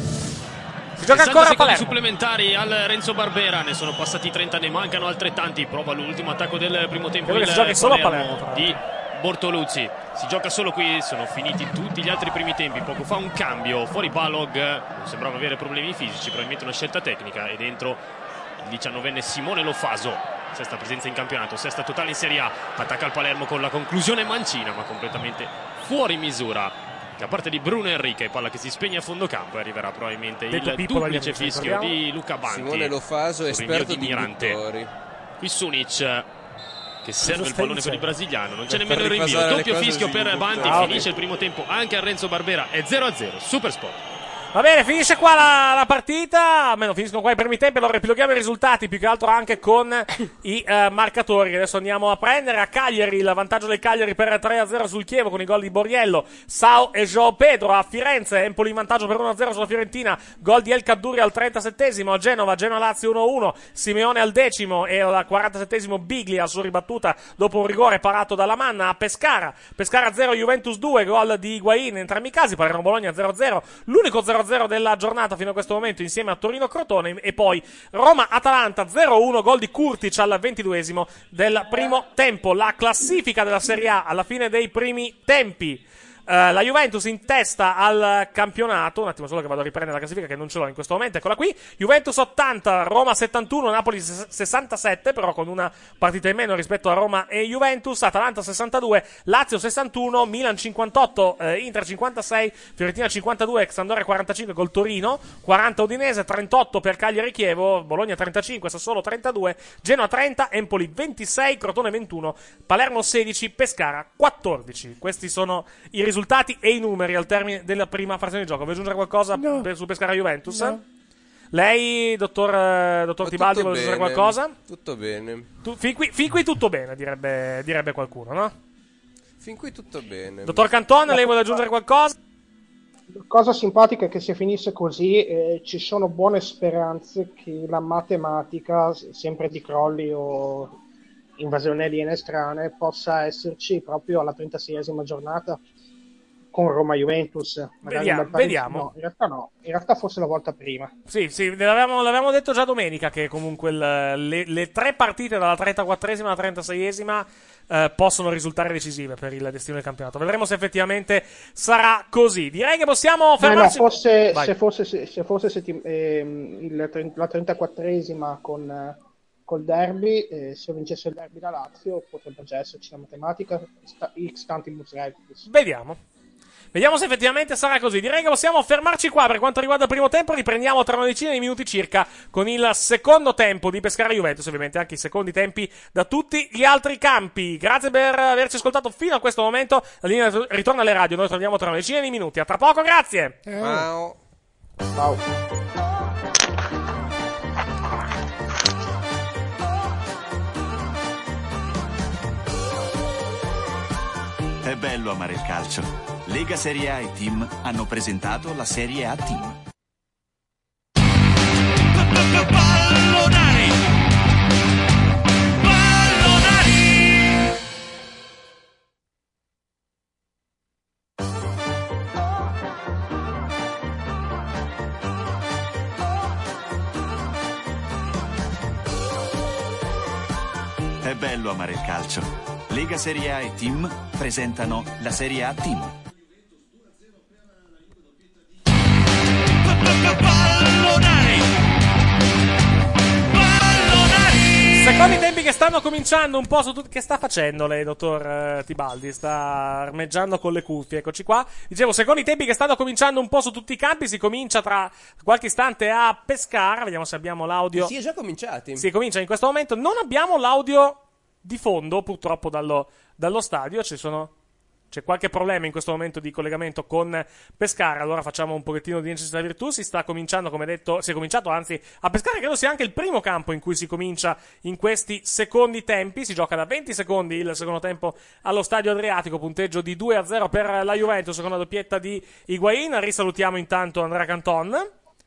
Si gioca ancora a Palermo. Supplementari al Renzo Barbera, ne sono passati trenta, ne mancano altrettanti. Prova l'ultimo attacco del primo tempo. Credo che si giochi solo a Palermo, tra di Bortoluzzi. Si gioca solo qui, sono finiti tutti gli altri primi tempi. Poco fa un cambio fuori Balog, non sembrava avere problemi fisici, probabilmente una scelta tecnica. E dentro il diciannovenne Simone Lofaso, sesta presenza in campionato, sesta totale in Serie A. Attacca il Palermo con la conclusione mancina, ma completamente fuori misura da parte di Bruno Enrique, palla che si spegne a fondo campo e arriverà probabilmente Detto il Pippo, duplice amici, fischio di Luca Banchi. Simone Lofaso, esperto di induttori. Qui Sunic che serve il pallone per il brasiliano, non c'è Per nemmeno il rinvio, rifasare le doppio cose fischio sugli per induttori. Banchi, Ah, ok. finisce il primo tempo anche a Renzo Barbera, è zero a zero, super sport. Va bene, finisce qua la, la partita, almeno finiscono qua i primi tempi, allora riepiloghiamo i risultati, più che altro anche con i eh, marcatori. Adesso andiamo a prendere a Cagliari, il vantaggio del Cagliari per tre a zero sul Chievo con i gol di Borriello, Sao e João Pedro. A Firenze, Empoli in vantaggio per uno a zero sulla Fiorentina, gol di El Kaddouri al trentasettesimo. A Genova, Genoa Lazio uno a uno, Simeone al decimo e al quarantasettesimo Biglia su ribattuta dopo un rigore parato dalla Manna. A Pescara, Pescara zero, Juventus due, gol di Higuain in entrambi i casi, Palermo Bologna zero a zero, l'unico zero a zero della giornata fino a questo momento insieme a Torino Crotone. E poi Roma-Atalanta zero a uno, gol di Kurtic al ventiduesimo del primo tempo. La classifica della Serie A alla fine dei primi tempi: Uh, la Juventus in testa al campionato. Un attimo solo che vado a riprendere la classifica, che non ce l'ho in questo momento. Eccola qui: Juventus ottanta, Roma settantuno, Napoli sessantasette, però con una partita in meno rispetto a Roma e Juventus. Atalanta sessantadue, Lazio sessantuno, Milan cinquantotto, eh, Inter cinquantasei, Fiorentina cinquantadue, Sampdoria quarantacinque col Torino, quaranta Udinese, trentotto per Cagliari Chievo, Bologna trentacinque, Sassuolo trentadue, Genoa trenta, Empoli ventisei, Crotone ventuno, Palermo sedici, Pescara quattordici. Questi sono i risultati e i numeri al termine della prima frazione di gioco. Vuoi aggiungere qualcosa no. per, su Pescara Juventus? No. Lei, dottor, eh, dottor Tibaldi, vuole aggiungere qualcosa? Tutto bene. Tu, fin, qui, fin qui tutto bene, direbbe, direbbe qualcuno, no? Fin qui tutto bene. Dottor Canton, lei vuole aggiungere qualcosa? La cosa simpatica è che se finisse così eh, ci sono buone speranze che la matematica, sempre di crolli o invasioni aliene strane, possa esserci proprio alla trentaseiesima giornata con Roma-Juventus. Vediamo, vediamo. No, in realtà no, in realtà forse la volta prima. Sì, sì, l'avevamo, l'avevamo detto già domenica che comunque il, le, le tre partite dalla trentaquattresima alla trentaseiesima eh, possono risultare decisive per il destino del campionato. Vedremo se effettivamente sarà così. Direi che possiamo fermarci. No, no, fosse, se fosse, se, se fosse settim- ehm, il, la trentaquattresima con... Eh, col derby, eh, se vincesse il derby da Lazio potrebbe già esserci la matematica sta, X tantibus repetitio. Vediamo Vediamo se effettivamente sarà così. Direi che possiamo fermarci qua per quanto riguarda il primo tempo. Riprendiamo tra una decina di minuti circa con il secondo tempo di Pescara Juventus, ovviamente anche i secondi tempi da tutti gli altri campi. Grazie per averci ascoltato fino a questo momento. La linea ritorna alle radio, noi torniamo tra una decina di minuti. A tra poco, grazie. Ciao. Ciao. È bello amare il calcio. Lega Serie A e Team hanno presentato la Serie A Team. Pallonari! Pallonari! È bello amare il calcio. Lega Serie A e Team presentano la Serie A Team. Pallonari! Pallonari! Secondi tempi che stanno cominciando un po' su tutto. Che sta facendo lei, dottor uh, Tibaldi? Sta armeggiando con le cuffie, eccoci qua. Dicevo, secondi tempi che stanno cominciando un po' su tutti i campi. Si comincia tra qualche istante a Pescara. Vediamo se abbiamo l'audio. Si è già cominciati. Si comincia in questo momento. Non abbiamo l'audio di fondo, purtroppo, dallo, dallo stadio. Ci sono, c'è qualche problema in questo momento di collegamento con Pescara. Allora facciamo un pochettino di necessità virtù. Si sta cominciando, come detto, si è cominciato anzi a Pescara. Credo sia anche il primo campo in cui si comincia in questi secondi tempi. Si gioca da venti secondi il secondo tempo allo Stadio Adriatico. Punteggio di due a zero per la Juventus con una doppietta di Higuain. Risalutiamo intanto Andrea Canton,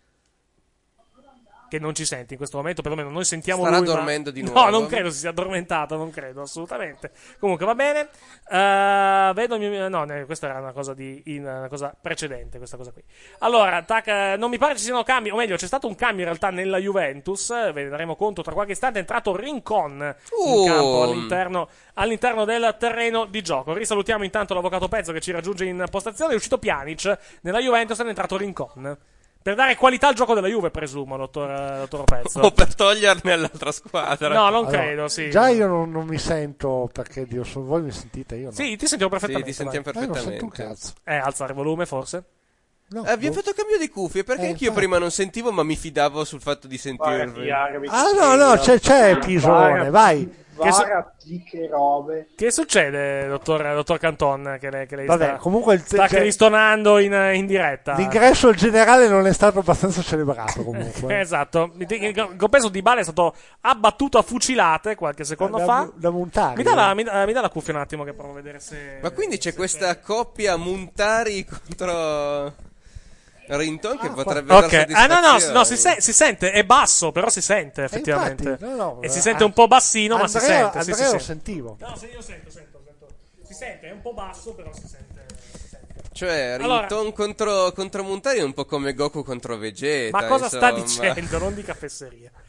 che non ci sente in questo momento, perlomeno noi sentiamo Starà lui. dormendo ma... di nuovo. No, non credo si sia addormentato, non credo, assolutamente. Comunque va bene. Uh, vedo il mio... No, questa era una cosa di in, una cosa precedente, questa cosa qui. Allora, tac, non mi pare ci siano cambi, o meglio, c'è stato un cambio in realtà nella Juventus, ve ne daremo conto tra qualche istante. È entrato Rincon uh. in campo all'interno, all'interno del terreno di gioco. Risalutiamo intanto l'avvocato Pezzo che ci raggiunge in postazione. È uscito Pjanic nella Juventus, è entrato Rincon. Per dare qualità al gioco della Juve, presumo, dottor, dottor Pezzo. O per toglierne all'altra squadra. No, non allora, credo, sì. Già io non, non mi sento, perché Dio, so, voi mi sentite, io no. Sì, ti sentiamo perfettamente. Sì, ti sentiamo perfettamente. Eh, non sento un cazzo. Eh, alzare il volume, forse? No, eh, vi ho fatto cambio di cuffie, perché eh, anch'io infatti. prima non sentivo, ma mi fidavo sul fatto di sentirvi. Ah, no, no, c'è, c'è Pisone, vai. Che, so- che robe. Che succede, dottor, dottor Canton? Che lei, che lei Vabbè, sta, comunque il sta cioè, cristonando in, in diretta. L'ingresso al generale non è stato abbastanza celebrato, comunque. Esatto. Il compenso di Bale è stato abbattuto a fucilate qualche secondo da, fa. Da montare. Mi dà, la, mi, dà, mi dà la cuffia un attimo che provo a vedere se. Ma quindi c'è se questa se... coppia Montari contro Rinton che ah, potrebbe ok, dar ah no no, soddisfazione. no si, se- si sente, è basso, però si sente effettivamente. Eh, infatti, no, no, e si eh, sente un po' bassino, Andrea, ma si sente. Andrea sì, si lo sente. sentivo. No, se io sento, sento, sento. Si sente, è un po' basso, però si sente. Si sente. Cioè, Allora- Rinton contro, contro Montari è un po' come Goku contro Vegeta. Ma cosa sta insomma. dicendo? Non dica fesseria.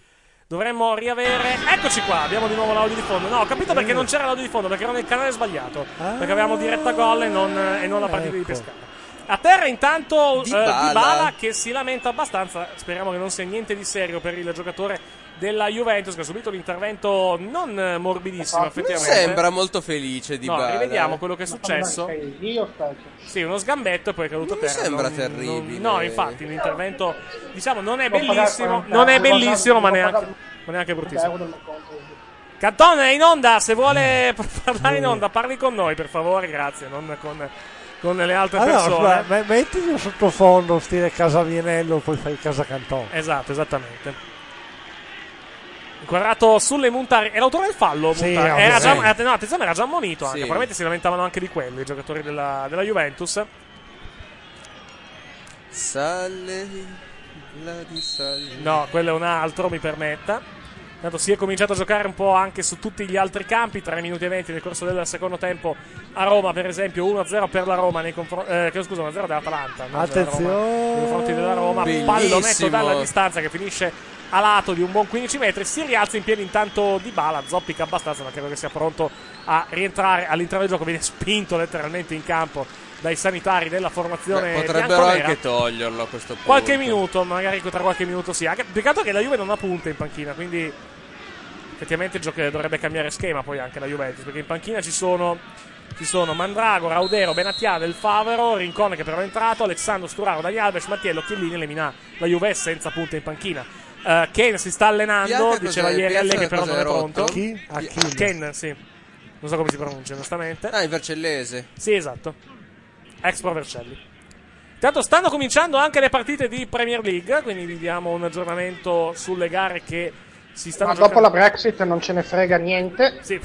dovremmo riavere. Eccoci qua, abbiamo di nuovo l'audio di fondo. No, ho capito perché non c'era l'audio di fondo, perché era nel canale sbagliato. Perché avevamo diretta gol e non, e non la partita di Pescara. A terra intanto Dybala. Uh, Dybala che si lamenta abbastanza. Speriamo che non sia niente di serio per il giocatore della Juventus, che ha subito l'intervento non morbidissimo, non effettivamente. Sembra molto felice Dybala. No, rivediamo quello che è successo. Io Sì, uno sgambetto e poi è caduto a terra. Non sembra non, terribile. Non, no, infatti, l'intervento, diciamo, non è bellissimo, non è bellissimo, ma neanche, ma neanche bruttissimo. Cantone è in onda, se vuole parlare in onda, parli con noi, per favore, grazie, non con, con le altre allora, persone. Scusa, mettiti sottofondo, stile Casavienello, poi fai Casa Cantone. Esatto, esattamente. Inquadrato sulle Montari. È l'autore del fallo? Sì, Montari. Era sì. già, no, attenzione, era già ammonito anche. Sì. Probabilmente si lamentavano anche di quello i giocatori della, della Juventus. Sale la di sale. No, quello è un altro, mi permetta. Intanto si è cominciato a giocare un po' anche su tutti gli altri campi. tre minuti e venti nel corso del secondo tempo a Roma, per esempio uno a zero per la Roma nei confronti eh, che scusa, uno a zero dell'Atalanta, attenzione, della Roma, nei confronti della Roma. Bellissimo. Pallonetto dalla distanza che finisce a lato di un buon quindici metri. Si rialza in piedi intanto Dybala, zoppica abbastanza, ma credo che sia pronto a rientrare all'interno del gioco. Viene spinto letteralmente in campo dai sanitari della formazione. Beh, potrebbero bianconera. anche toglierlo a questo punto. Qualche minuto, magari tra qualche minuto sì. Anche peccato che la Juve non ha punte in panchina, quindi effettivamente gioca, dovrebbe cambiare schema poi anche la Juventus, perché in panchina ci sono ci sono Mandrago, Raudero, Benatia, Del Favero, Rincone che però è entrato, Alessandro Sturaro, Dani Alves, Mattiello, Chiellini e Lemina. La Juve è senza punte in panchina. Uh, Ken si sta allenando, Bianca diceva cos'è? ieri Piazza Allegri, però non è cos'è pronto. rotto? Chi? Achille. Ken, sì. Non so come si pronuncia, onestamente. Ah, in Vercellese. Sì, esatto. Ex Pro Vercelli. Intanto stanno cominciando anche le partite di Premier League, quindi vi diamo un aggiornamento sulle gare che si stanno Ma giocando. dopo la Brexit non ce ne frega niente. Sì,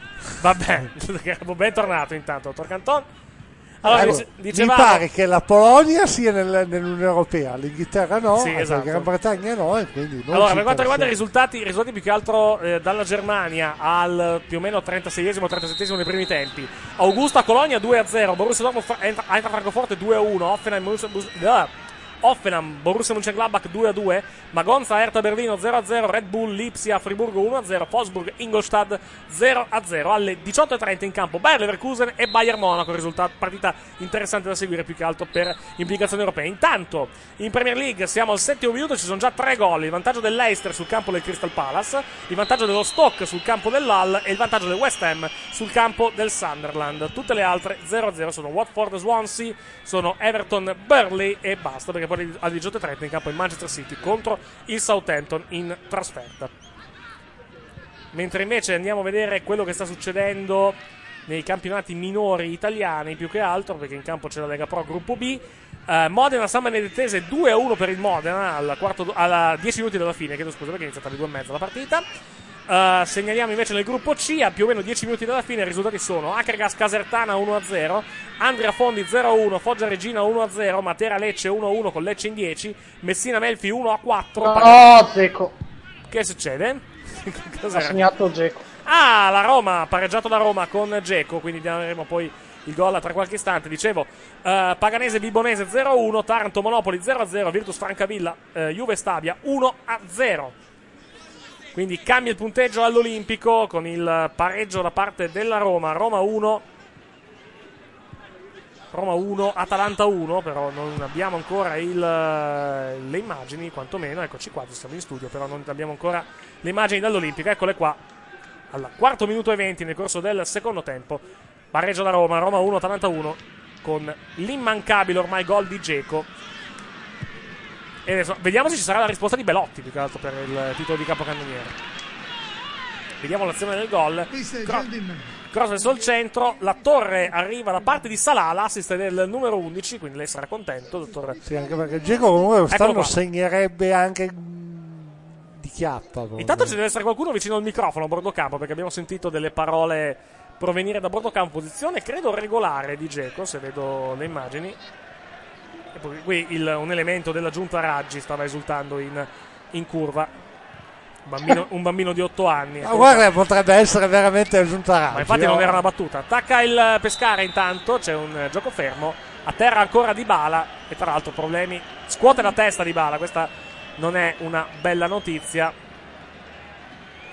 vabbè, bentornato intanto, dottor Canton. Allora, Ecco, dice, mi dicevamo... pare che la Polonia sia nel, nell'Unione Europea, l'Inghilterra no, Sì, esatto. la Gran Bretagna no, e quindi non Allora, ci per quanto riguarda i interessa. risultati, i risultati più che altro eh, dalla Germania al più o meno trentaseiesimo trentasettesimo nei primi tempi. Augusta Colonia due a zero, Borussia Dortmund Eintracht Francoforte due a uno, Hoffenheim Borussia, uh, Hoffenheim Borussia Mönchengladbach due a due, Magonza Hertha Berlino zero a zero, Red Bull Lipsia Friburgo uno a zero, Wolfsburg Ingolstadt zero a zero. Alle diciotto e trenta in campo Bayer Leverkusen e Bayern Monaco, risultato, partita interessante da seguire più che altro per implicazioni europee. Intanto in Premier League siamo al settimo minuto, ci sono già tre gol, il vantaggio del Leicester sul campo del Crystal Palace, il vantaggio dello Stoke sul campo dell'Hull e il vantaggio del West Ham sul campo del Sunderland. Tutte le altre zero a zero sono Watford Swansea, sono Everton Burnley e basta, perché poi alle diciotto e trenta in campo il Manchester City contro il Southampton in trasferta. Mentre invece andiamo a vedere quello che sta succedendo nei campionati minori italiani, più che altro perché in campo c'è la Lega Pro Gruppo B. uh, Modena San Benedettese due a uno per il Modena alla, quarto, alla dieci minuti dalla fine, chiedo scusa perché è iniziata alle due e mezza la partita. Uh, segnaliamo invece nel gruppo C, a più o meno dieci minuti dalla fine i risultati sono Akergas Casertana uno a zero, Andria Fondi zero a uno, Foggia Regina uno a zero, Matera Lecce uno a uno con Lecce in dieci, Messina Melfi uno a quattro. No, Pag- Zeco. Che succede? Ha Cos'era? segnato Zeco. Ah, la Roma, pareggiato da Roma con Dzeko, quindi avremo poi il gol tra qualche istante. Dicevo, uh, Paganese Vibonese zero a uno, Taranto Monopoli zero a zero, Virtus Francavilla uh, Juve Stabia uno a zero. Quindi cambia il punteggio all'Olimpico con il pareggio da parte della Roma. Roma uno, Roma uno, Atalanta uno, però non abbiamo ancora il, le immagini, quantomeno. Eccoci qua, siamo in studio, però non abbiamo ancora le immagini dall'Olimpico. Eccole qua, al quarto minuto e venti nel corso del secondo tempo. Pareggio da Roma, Roma uno, Atalanta uno, con l'immancabile ormai gol di Dzeko. E adesso vediamo se ci sarà la risposta di Belotti, più che altro per il titolo di capocannoniere. Vediamo l'azione del gol. Cro- cross verso il centro, la torre arriva da parte di Salah, l'assist del numero undici, quindi lei sarà contento, dottore. Sì, anche perché Dzeko comunque quest'anno segnerebbe anche di chiappa. Proprio. Intanto ci deve essere qualcuno vicino al microfono a bordo campo, perché abbiamo sentito delle parole provenire da bordo campo. Posizione credo regolare di Dzeko, se vedo le immagini. E poi qui il, un elemento della giunta Raggi stava esultando in, in curva. Un bambino, un bambino di otto anni. Ma guarda, potrebbe essere veramente la giunta Raggi. Ma infatti oh. non era una battuta. Attacca il Pescara intanto, c'è un uh, gioco fermo. A terra ancora Dybala. E tra l'altro problemi. Scuote la testa Dybala, questa non è una bella notizia.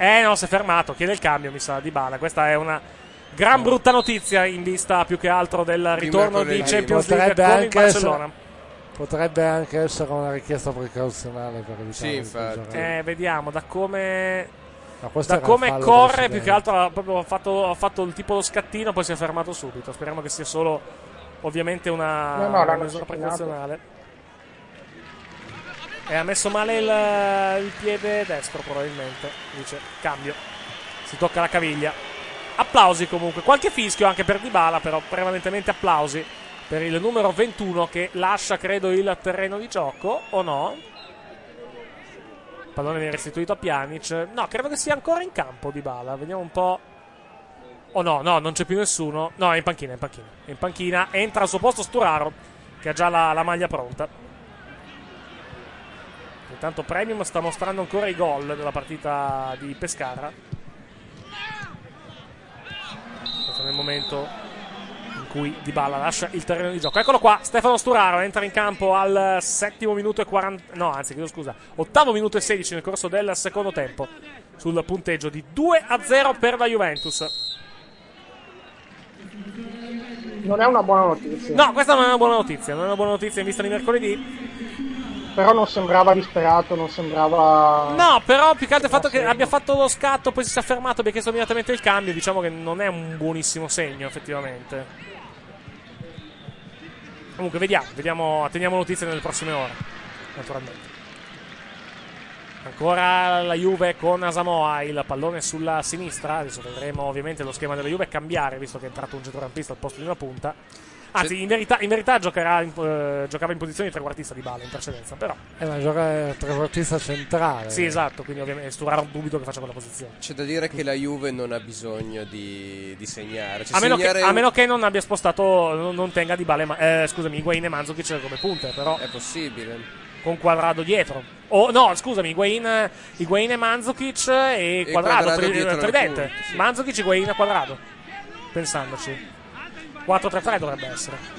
Eh no, si è fermato, chiede il cambio, mi sa, Dybala. Questa è una gran brutta notizia in vista più che altro del ritorno di Champions League con il Barcellona. Essere, potrebbe anche essere una richiesta precauzionale per evitare. Sì, infatti. Eh, vediamo da come no, da come corre, più che altro ha proprio fatto, ha fatto il tipo lo scattino, poi si è fermato subito. Speriamo che sia solo ovviamente una, no, no, una misura precauzionale. E ha messo male il, il piede destro probabilmente. Dice cambio, si tocca la caviglia. Applausi comunque, qualche fischio anche per Dybala, però prevalentemente applausi per il numero ventuno che lascia credo il terreno di gioco, o no? Il pallone viene restituito a Pjanic. No, credo che sia ancora in campo Dybala. Vediamo un po'. Oh no, no, non c'è più nessuno. No, è in panchina, è in panchina. È in panchina, entra al suo posto Sturaro, che ha già la, la maglia pronta. Intanto Premium sta mostrando ancora i gol della partita di Pescara. Questo è il momento in cui Dybala lascia il terreno di gioco. Eccolo qua, Stefano Sturaro entra in campo al settimo minuto e quaranta. No, anzi, chiedo scusa, ottavo minuto e sedici nel corso del secondo tempo. Sul punteggio di due a zero per la Juventus. Non è una buona notizia. No, questa non è una buona notizia. Non è una buona notizia in vista di mercoledì. Però non sembrava disperato, non sembrava... No, però più che altro il fatto che abbia fatto lo scatto, poi si sia fermato, abbia chiesto immediatamente il cambio, diciamo che non è un buonissimo segno, effettivamente. Comunque, vediamo, vediamo, atteniamo notizie nelle prossime ore, naturalmente. Ancora la Juve con Asamoah, il pallone sulla sinistra. Adesso vedremo ovviamente lo schema della Juve cambiare, visto che è entrato un centrocampista al posto di una punta. Anzi, in verità, in verità giocherà in, eh, giocava in posizione di trequartista Dybala in precedenza, però. Eh, ma gioca trequartista centrale. Sì, esatto, quindi ovviamente Sturaro dubito che faccia quella posizione. C'è da dire che la Juve non ha bisogno di, di segnare. Cioè, a, meno segnare che, un... a meno che non abbia spostato, non, non tenga Dybala, ma, eh, scusami, Higuain e Mandzukic come punte, però. È possibile. Con Quadrado dietro. Oh, no, scusami, Higuain, Higuain e Mandzukic e, E Quadrado, Quadrado tri, dietro tridente. punti, sì. Mandzukic, Higuain e Quadrado. Pensandoci. quattro tre tre dovrebbe essere.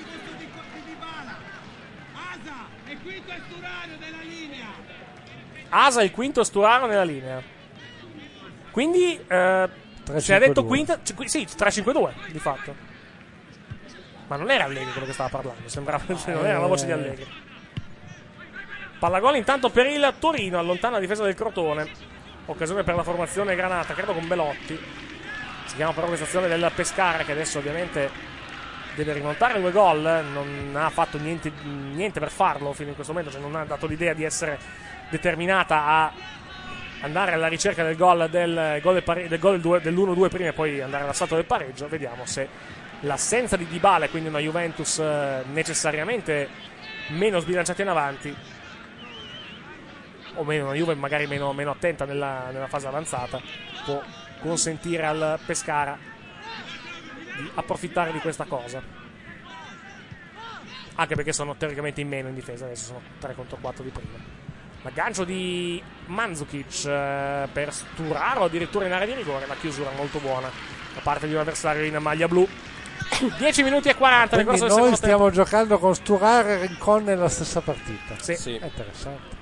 Asa il quinto, Sturaro nella linea. Quindi eh, si è detto quinta, c- sì, tre cinque due di fatto. Ma non era Allegri quello che stava parlando, sembrava non era la voce di Allegri. Pallagol intanto per il Torino, allontana la difesa del Crotone. Occasione per la formazione granata, credo con Belotti. Si chiama però questa azione del Pescara, che adesso ovviamente deve rimontare due gol. Non ha fatto niente, niente per farlo fino in questo momento, cioè non ha dato l'idea di essere determinata a andare alla ricerca del gol del gol del, pare- del, gol del, dell'uno due prima e poi andare all'assalto del pareggio. Vediamo se l'assenza di Dybala, quindi una Juventus eh, necessariamente meno sbilanciata in avanti, o meno una Juve magari meno, meno attenta nella, nella fase avanzata, può consentire al Pescara di approfittare di questa cosa, anche perché sono teoricamente in meno in difesa, adesso sono tre contro quattro di prima. L'aggancio di Mandzukic eh, per Sturaro addirittura in area di rigore, la chiusura molto buona da parte di un avversario in maglia blu. dieci minuti e quaranta nel corso del noi secondo stiamo tempo. giocando con Sturaro e Rincon nella stessa partita. Sì, sì. È interessante.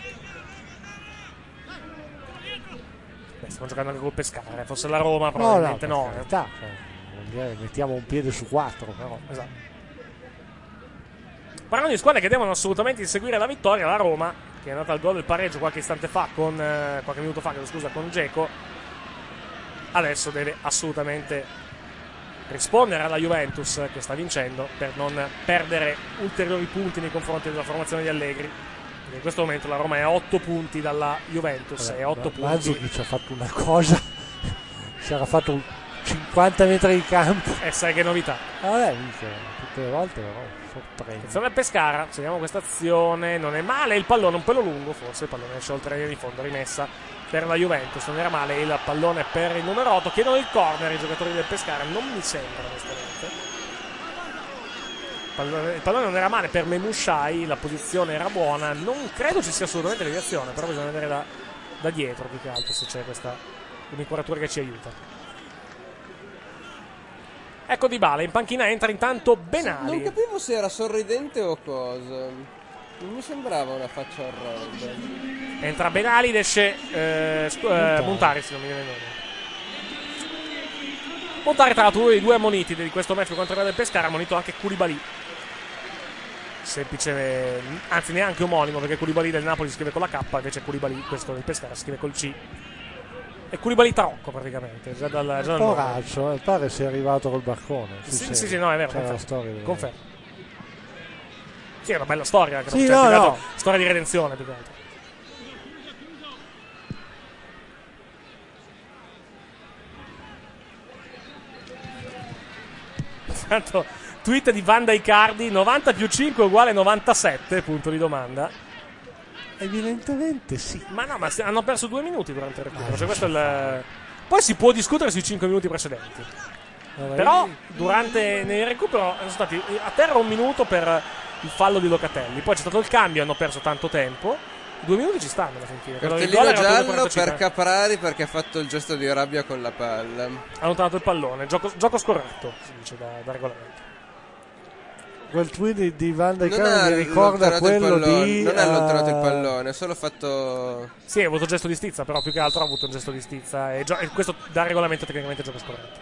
Beh, stiamo giocando anche col Pescara, fosse la Roma probabilmente no, no, no, per carità, eh, mettiamo un piede su quattro però. Esatto. Parlando di squadre che devono assolutamente inseguire la vittoria, la Roma, che è andata al gol del pareggio qualche istante fa con eh, qualche minuto fa, scusa, con Dzeko, adesso deve assolutamente rispondere alla Juventus che sta vincendo per non perdere ulteriori punti nei confronti della formazione di Allegri. Perché in questo momento la Roma è a otto punti dalla Juventus. Vabbè, è otto punti. Mandzukic ha fatto una cosa, si era fatto un cinquanta metri di campo. E sai che novità. Vabbè, mica, tutte le volte però sorprende. Attenzione al Pescara, seguiamo questa azione, non è male il pallone, un pelo lungo forse, il pallone esce oltre la linea di fondo, rimessa per la Juventus, non era male il pallone per il numero otto, chiedono il corner i giocatori del Pescara, non mi sembra onestamente. Il pallone, il pallone non era male per Memushai, la posizione era buona, non credo ci sia assolutamente deviazione, però bisogna vedere da, da dietro più che altro se c'è questa un'inquadratura che ci aiuta. Ecco Dybala, in panchina entra intanto Benali. Non capivo se era sorridente o cosa. Non mi sembrava una faccia orrenda. Entra Benali, esce eh, scu- eh, Montari, se non mi viene il nome. Montari, tra l'altro, uno dei due ammoniti di questo match per quanto riguarda il Pescara, ha ammonito anche Koulibaly. Semplice, anzi neanche omonimo, perché Koulibaly del Napoli si scrive con la K, invece Koulibaly, questo del Pescara, si scrive col C. E Koulibaly tarocco praticamente, già dal, già dal Poraccio, eh, pare sia arrivato col barcone. Sì, sì, sì, no, è vero, C'è la confermo. storia del- Confermo. Sì, è una bella storia anche, Sì, cioè, no, più che no. altro, storia di redenzione più che altro. Tanto tweet di Vanda Icardi, novanta più cinque uguale novantasette, punto di domanda. Evidentemente sì. Ma no, ma se- hanno perso due minuti durante il recupero, cioè questo è il... Poi si può discutere sui cinque minuti precedenti. Allora, Però io- durante nel recupero sono stati a terra un minuto per il fallo di Locatelli, poi c'è stato il cambio, hanno perso tanto tempo. Due minuti ci stanno alla fine. Quello del gol Cartellino era giallo due quarantacinque. per Caprari perché ha fatto il gesto di rabbia con la palla. Ha allontanato il pallone, gioco, gioco scorretto, si dice da, da regolamento. Quel tweet di- di Van de Non Car ha mi ricorda allontanato il quello pallone, di... non ha allontanato il eh, pallone, ha solo fatto... Sì, ha avuto gesto di stizza, però più che altro ha avuto un gesto di stizza. E, gio- e questo da regolamento tecnicamente è gioco scorretto.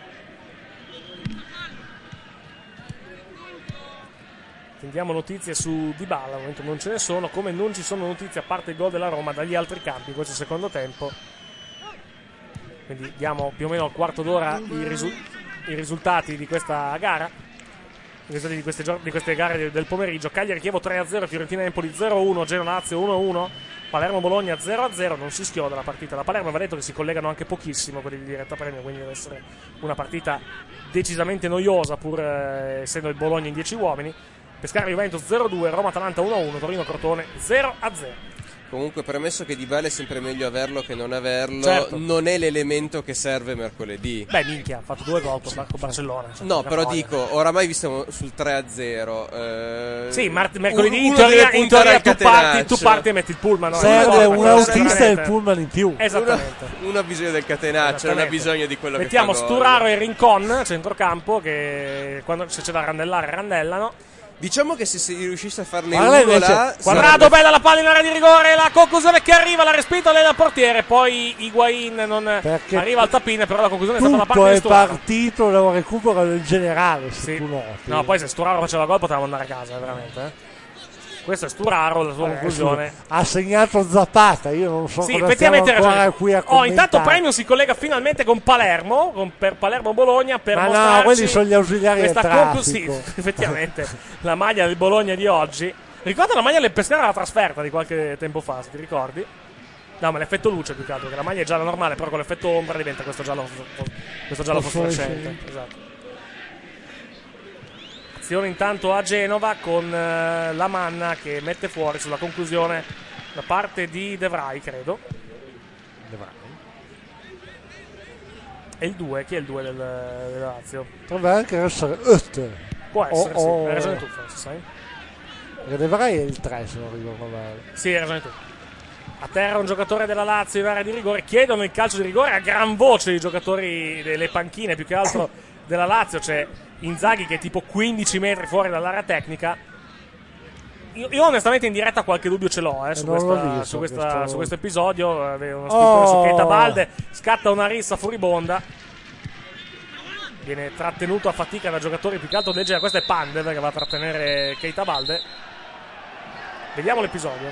Attendiamo notizie su Dybala, al momento non ce ne sono, come non ci sono notizie a parte il gol della Roma dagli altri campi in questo secondo tempo. Quindi diamo più o meno al quarto d'ora i, risu- i risultati di questa gara, i risultati di queste, gio- di queste gare de- del pomeriggio. Cagliari Chievo tre a zero, Fiorentina Empoli zero a uno, Genoa Lazio uno a uno, Palermo Bologna zero a zero. Non si schioda la partita da Palermo, va detto che si collegano anche pochissimo quelli di diretta premio, quindi deve essere una partita decisamente noiosa pur eh, essendo il Bologna in dieci uomini. Pescara Juventus zero a due, Roma Atalanta uno a uno, Torino Crotone zero a zero. Comunque, premesso che Dybala è sempre meglio averlo che non averlo, Certo. non è l'elemento che serve mercoledì. Beh, minchia, ha fatto due gol con Bar- con Barcellona. cioè, No, che però noia. dico, oramai vi siamo sul tre a zero. Eh, Sì, mar- mercoledì in uno teoria, deve in puntare teoria al tu, parti, catenaccio. tu parti e metti il pullman. No? Serve No, un no, autista e il esattamente. pullman in più. Esattamente. Uno, uno ha bisogno del catenaccio, non ha Esattamente. bisogno di quello Mettiamo che fa gol. Sturaro e Rincon, centrocampo, che quando se c'è da randellare, randellano. Diciamo che se si riuscisse a farne Guarda uno invece, là, Quadrado, sarebbe- bella la palla in area di rigore, la conclusione che arriva, la respinta del portiere, poi Higuain non Perché arriva al tappine, però la conclusione è stata da parte tutto di è Sturaro. partito da un recupero del generale, se Sì. tu noti. No, poi se Sturaro faceva gol potevamo andare a casa, veramente. Eh. Questo è Sturaro, la sua Eh, conclusione. sì, ha segnato Zapata, io non so Sì, cosa effettivamente stiamo hai ancora ragione. qui a Oh, commentare. intanto Premium si collega finalmente con Palermo, con, per Palermo-Bologna, per Ma no, mostrarci quelli sono gli ausiliari del questa traffico. conclu- sì, effettivamente, la maglia del Bologna di oggi. Ricorda la maglia del Pescara alla trasferta di qualche tempo fa, se ti ricordi? No, ma l'effetto luce più che altro, che la maglia è gialla normale, però con l'effetto ombra diventa questo giallo, questo giallo fosforescente. Esatto. Azione intanto a Genova con eh, la Manna che mette fuori sulla conclusione da parte di De Vrij, credo. E il due, chi è il due del, del Lazio? Potrebbe anche essere Öster. Può essere, O- sì, o- hai ragione tu forse, sai? Perché De Vrij è il tre, se non ricordo male. Sì, hai ragione tu. A terra un giocatore della Lazio in area di rigore, chiedono il calcio di rigore a gran voce i giocatori delle panchine, più che altro della Lazio. C'è Inzaghi che è tipo quindici metri fuori dall'area tecnica. Io, io onestamente in diretta qualche dubbio ce l'ho eh, su, non l'ho questa- visto, su, questa- questo- su questo episodio. Avevo uno Oh. speaker su Keita Balde, scatta una rissa furibonda. Viene trattenuto a fatica da giocatori più che altro del genere. Questo è Pandev che va a trattenere Keita Balde. Vediamo l'episodio.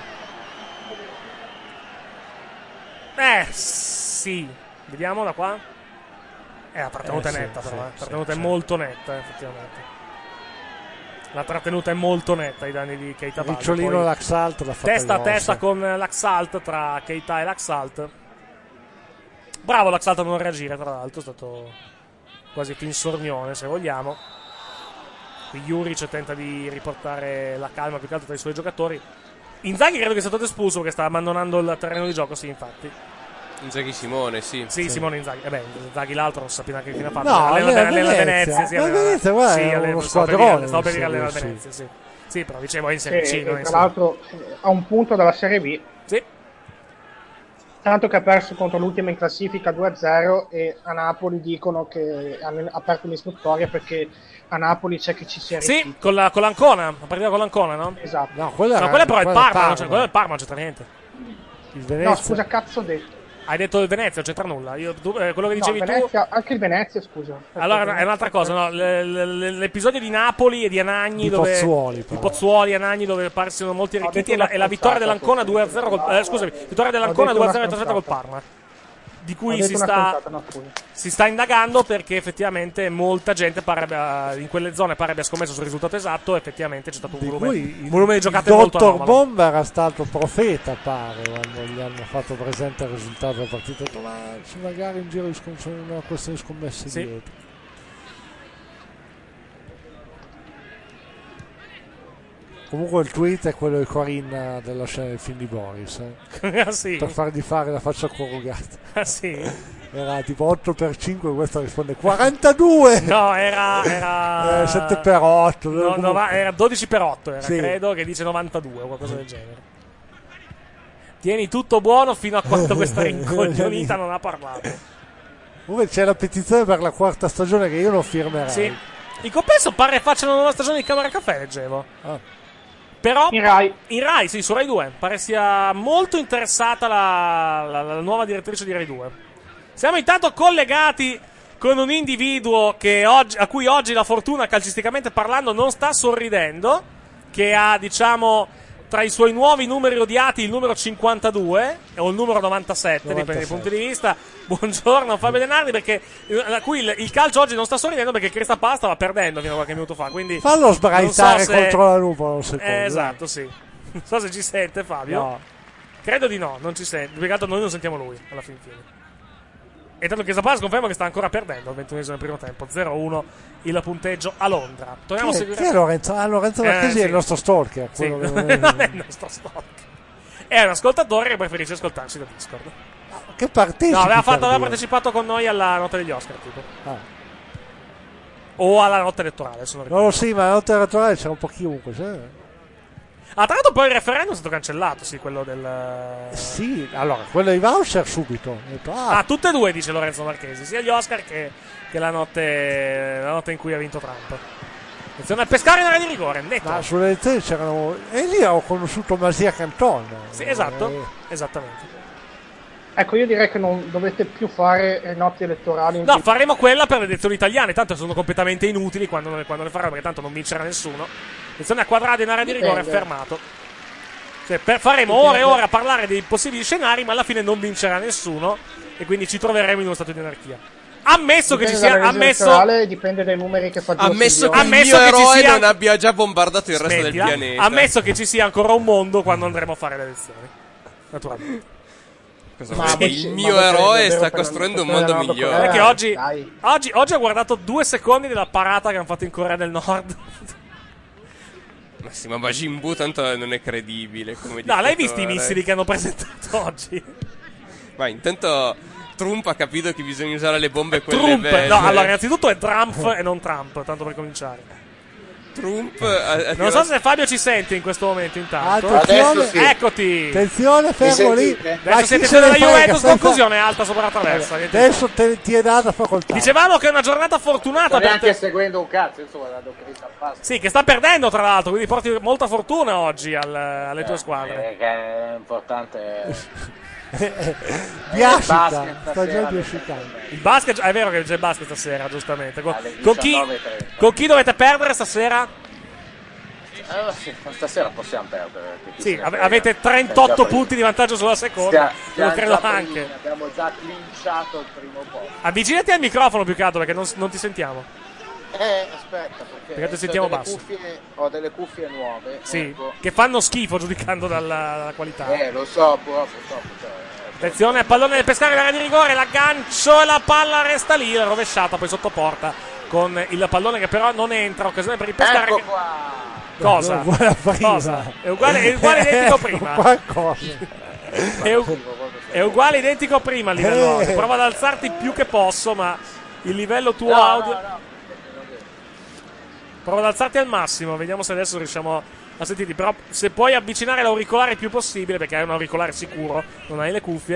Eh, sì. Vediamo da qua. Eh, la trattenuta Eh, è sì, netta, però. sì, eh. La sì, trattenuta è sì. molto netta, effettivamente. La trattenuta è molto netta ai danni di Keita Balde. Ricciolino Poi Laxalt l'ha fatta testa a grossa. testa con l'Axalt tra Keita e l'Axalt. Bravo l'Axalt a non reagire, tra l'altro. È stato quasi pinsornione, se vogliamo. Qui Juric tenta di riportare la calma più che altro tra i suoi giocatori. Inzaghi credo che sia stato espulso perché sta abbandonando il terreno di gioco, sì, infatti. Inzaghi Simone, sì. Sì, Simone Inzaghi. Eh beh, Inzaghi l'altro non sapeva neanche che fine ha fatto. No, allena, allena allena Venezia. Venezia, sì, Ma allena- Venezia, guarda, sì, è allena- uno stavo per squadrone, dire- stavo per dire sì, allena sì. Venezia, sì. Sì, però dicevo è in Sì, Serie C, non e in tra Serie A. l'altro eh, a un punto dalla Serie B. Sì. Tanto che ha perso contro l'ultima in classifica due a zero e a Napoli dicono che hanno aperto l'istruttoria perché a Napoli c'è che ci sia Sì, con, la, con l'Ancona, la partita con l'Ancona, no? Esatto. No, quella, no, quella però è il Parma, non c'è, quella è il Parma, non c'entra niente. Il Venezia. No, scusa, cazzo ho detto. Hai detto il Venezia, non c'entra nulla. Io, tu, eh, quello che dicevi no, Venezia, tu... Anche il Venezia, scusa. Allora, è un'altra cosa, no? L- l- l'episodio di Napoli e di Anagni, di dove... Pozzuoli, di Pozzuoli e Anagni, dove pare siano molti arricchiti, e la, e la vittoria dell'Ancona due a zero col... Eh, scusami, vittoria dell'Ancona due a zero trasferta col Parma. Di cui si sta, no, si sta indagando perché effettivamente molta gente pare abbia, in quelle zone pare abbia scommesso sul risultato esatto. Effettivamente c'è stato un volume, un volume di giocate molto anomalo. Il dottor Bomba era stato profeta, pare, quando gli hanno fatto presente il risultato della partita. Ha detto, ma c'è magari un giro di scommesse, una questione di scommesse sì. dietro. Comunque il tweet è quello di Corinna della scena del film di Boris, eh? Ah, sì? Per fargli fare la faccia corrugata. Ah sì? Era tipo otto per cinque, questo risponde quarantadue. No, era, era... Eh, sette per otto. No, no, era dodici per otto, era, sì. Credo che dice novantadue o qualcosa del genere. Tieni tutto buono fino a quando questa rincoglionita non ha parlato. Comunque c'è la petizione per la quarta stagione che io non firmerei. Sì. In compenso pare facciano una nuova stagione di Camera Caffè, leggevo. Ah. Però in Rai. in Rai, sì, su Rai due. Pare sia molto interessata la, la, la nuova direttrice di Rai due. Siamo intanto collegati con un individuo che oggi, a cui oggi la fortuna, calcisticamente parlando, non sta sorridendo, che ha, diciamo, tra i suoi nuovi numeri odiati il numero cinquantadue o il numero novantasette, novantasette. Dipende dai punti di vista. Buongiorno Fabio Denardi, perché a cui il, il calcio oggi non sta sorridendo perché Crista Palla stava perdendo fino a qualche minuto fa, quindi fallo sbraitare so se... contro la nuvola un secondo. Eh, esatto, sì. Non so se ci sente Fabio. No. Credo di no, non ci sente. Più che altro noi non sentiamo lui alla fin fine. E tanto Crista Palla conferma che sta ancora perdendo al ventunesimo del primo tempo, zero a uno il punteggio a Londra. Torniamo chi, a seguire. Chi è Lorenzo? Ah, Lorenzo Marchesi eh, sì. è il nostro stalker. Sì. Quello non che... è il nostro stalker. È un ascoltatore che preferisce ascoltarsi da Discord. Che partecipa? No, aveva, fatto, aveva partecipato con noi alla notte degli Oscar, tipo. Ah. O alla notte elettorale, se non ricordo. No, sì, ma la notte elettorale c'era un po' chiunque. Cioè. Ah, tra l'altro poi il referendum è stato cancellato, sì, quello del... Sì, allora, quello dei voucher subito. Detto, ah. ah, tutte e due, dice Lorenzo Marchesi, sia gli Oscar che, che la, notte, la notte in cui ha vinto Trump. Attenzione a pescare in area di rigore, netto. Ma sulle elezioni c'erano... E lì ho conosciuto Masia Canton. Sì, esatto, eh. esattamente. Ecco, io direi che non dovete più fare le notti elettorali. No, faremo quella per le elezioni italiane, tanto sono completamente inutili quando, quando le faremo, perché tanto non vincerà nessuno. Attenzione a Quadrado in area di rigore, è fermato. Cioè, per, faremo ore e ore a parlare dei possibili scenari, ma alla fine non vincerà nessuno, e quindi ci troveremo in uno stato di anarchia. Ammesso dipende che ci sia... Ammesso, dipende dai numeri che fa ammesso che ammesso il mio che eroe sia, non abbia già bombardato il resto smettila, del pianeta. Ammesso che ci sia ancora un mondo quando andremo a fare le elezioni. Naturalmente. Ma il mio eroe sta costruendo un mondo migliore. Perché oggi, oggi, oggi ho guardato due secondi della parata che hanno fatto in Corea del Nord. Ma sì, ma Majin Buu tanto non è credibile. Come no, l'hai visto i missili che hanno presentato oggi? Ma intanto Trump ha capito che bisogna usare le bombe quelle Trump, belle. no, allora innanzitutto è Trump e non Trump, tanto per cominciare. Trump ha, non so se Fabio ci sente in questo momento intanto. Attenzione, sì. Eccoti. Attenzione, fermo lì. Adesso siete della Juventus, conclusione alta sopra la traversa. Adesso te, ti è data facoltà. Dicevamo che è una giornata fortunata. Non neanche te... seguendo un cazzo, io sto guardando Crystal Palace. Sì, che sta perdendo tra l'altro, quindi porti molta fortuna oggi al, alle eh, tue squadre. Eh, che è importante. Biascica, sta già biascicando. Il basket, è vero che c'è il basket stasera, giustamente. Con, con, chi, con chi dovete perdere stasera? Eh, sì, stasera possiamo perdere. Sì, ave, avete trentotto punti di vantaggio sulla seconda. Lo credo anche. Primi, abbiamo già clinciato il primo posto. Avvicinati al microfono più che altro perché non, non ti sentiamo. Eh, aspetta, perché, perché ti sentiamo delle basso. Cuffie, ho delle cuffie nuove. Sì, ecco. Che fanno schifo giudicando dalla, dalla qualità. Eh, lo so, purtroppo. Cioè, attenzione al pallone del pescare in area di rigore, l'aggancio e la palla resta lì, la rovesciata poi sotto porta con il pallone che però non entra, occasione per il pescare. Ecco che... qua. Cosa? Cosa? È uguale, è uguale identico prima. Qualcosa. È, u- è uguale identico prima il livello audio. Prova ad alzarti più che posso, ma il livello tuo no, audio. No, no. Prova ad alzarti al massimo, vediamo se adesso riusciamo a sentirti. Però se puoi avvicinare l'auricolare il più possibile, perché hai un auricolare sicuro, non hai le cuffie,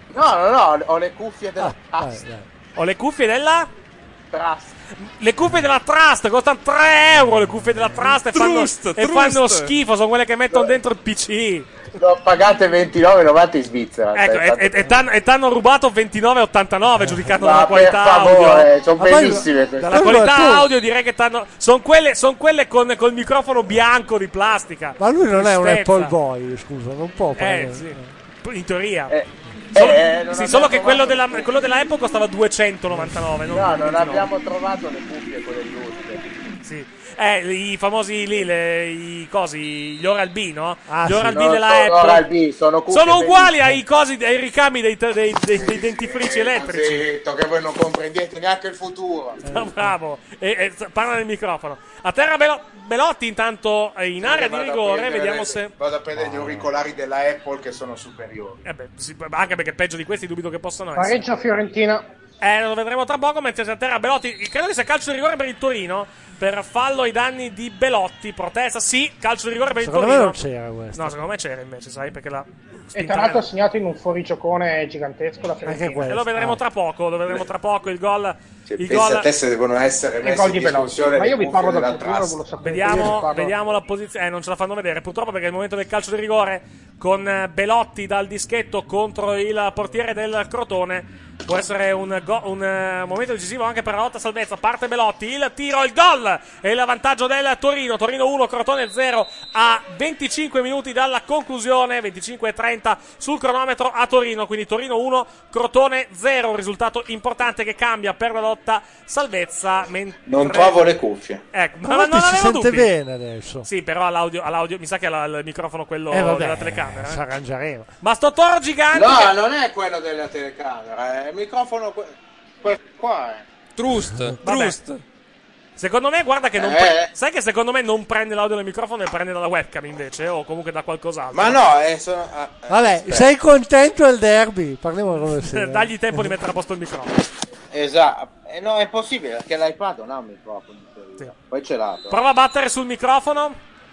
No, no, no, ho le cuffie della Ah, Trust. dai, dai. Ho le cuffie della... Trust. Le cuffie della Trust costano tre euro. Le cuffie della Trust e fanno, Trust, e Trust. fanno schifo. Sono quelle che mettono dentro il P C. L'ho pagate ventinove e novanta in Svizzera. Ecco, sai, e, e, e t'hanno, e t'hanno rubato ventinove e ottantanove giudicato Ma dalla per qualità favore, audio. sono Ma poi- bellissime queste. Dalla Quello qualità tu- audio direi che t'hanno. Sono quelle, son quelle con col microfono bianco di plastica. Ma lui non è un Tristezza. Apple Boy, scusa, non può Eh, prendere. sì. In teoria. Eh, Solo- eh, non sì, abbiamo solo che quello trovato- della, quello della Apple costava duecentonovantanove. Non No, non ventinove. abbiamo trovato le cuffie quelle giuste. Sì. Eh, i famosi lì, le, i cosi, gli Oral B, no? Ah, gli sì. Oral B No, della sono Apple. Oral B, sono cuffie Sono uguali bellissime. ai cosi, ai ricami dei, dei, dei, dei dentifrici elettrici. Zitto, che voi non comprendete neanche il futuro. Ah, bravo. E, e, s- parla nel microfono. A terra Belo- Belotti intanto è in area di Vado a rigore, prendere- vediamo se... Vado a prendere gli auricolari della Apple che sono superiori. Eh beh, sì, anche perché peggio di questi dubito che possano essere. Pareggio Fiorentina. Eh, lo vedremo tra poco, mentre a terra Belotti, credo che sia calcio di rigore per il Torino, per fallo ai danni di Belotti, protesta, sì, calcio di rigore per il Secondo me Torino. non c'era questo. No, secondo me c'era invece, sai, perché la... E tra l'altro ha segnato in un fuorigiocone gigantesco la Fiorentina. Anche questo. E lo vedremo Ah. tra poco, lo vedremo tra poco, il gol... Cioè, il pensa gol... a te se devono essere Il messi gol in di Belotti. discussione Ma le io vi cuffie parlo della dal futuro, Trust. ve lo sapete. Io vi Vediamo, parlo- vediamo la posizione. Eh, non ce la fanno vedere purtroppo perché è il momento del calcio di rigore con eh, Belotti dal dischetto contro il portiere del Crotone. Può essere un, go- un eh, momento decisivo anche per la lotta salvezza. Parte Belotti, il tiro, il gol e il vantaggio del Torino. Torino uno, Crotone zero a venticinque minuti dalla conclusione, venticinque e trenta sul cronometro a Torino. Quindi Torino uno, Crotone zero. Un risultato importante che cambia per la lotta salvezza. mentre- Non trovo le cuffie. Ecco, ma Ma non si avevo sente dubbi. bene adesso. Sì, però all'audio, all'audio mi sa che è la- il microfono quello Eh, vabbè, della telecamera. si eh. arrangeremo. Ma sto toro gigante. No, che- non è quello della telecamera, è il microfono que- questo qua. eh. Trust, Vabbè. Trust. Secondo me, guarda che non Eh. pre- sai che secondo me non prende l'audio del microfono e prende dalla webcam invece, o comunque da qualcos'altro. Ma no, eh, sono... ah, eh, Vabbè, aspetta. sei contento del derby? Parliamo come sia. Dagli tempo di mettere a posto il microfono. Esatto, eh, no, è possibile perché l'iPad non ha un microfono. Sì. Poi ce l'ha. però. Prova a battere sul microfono.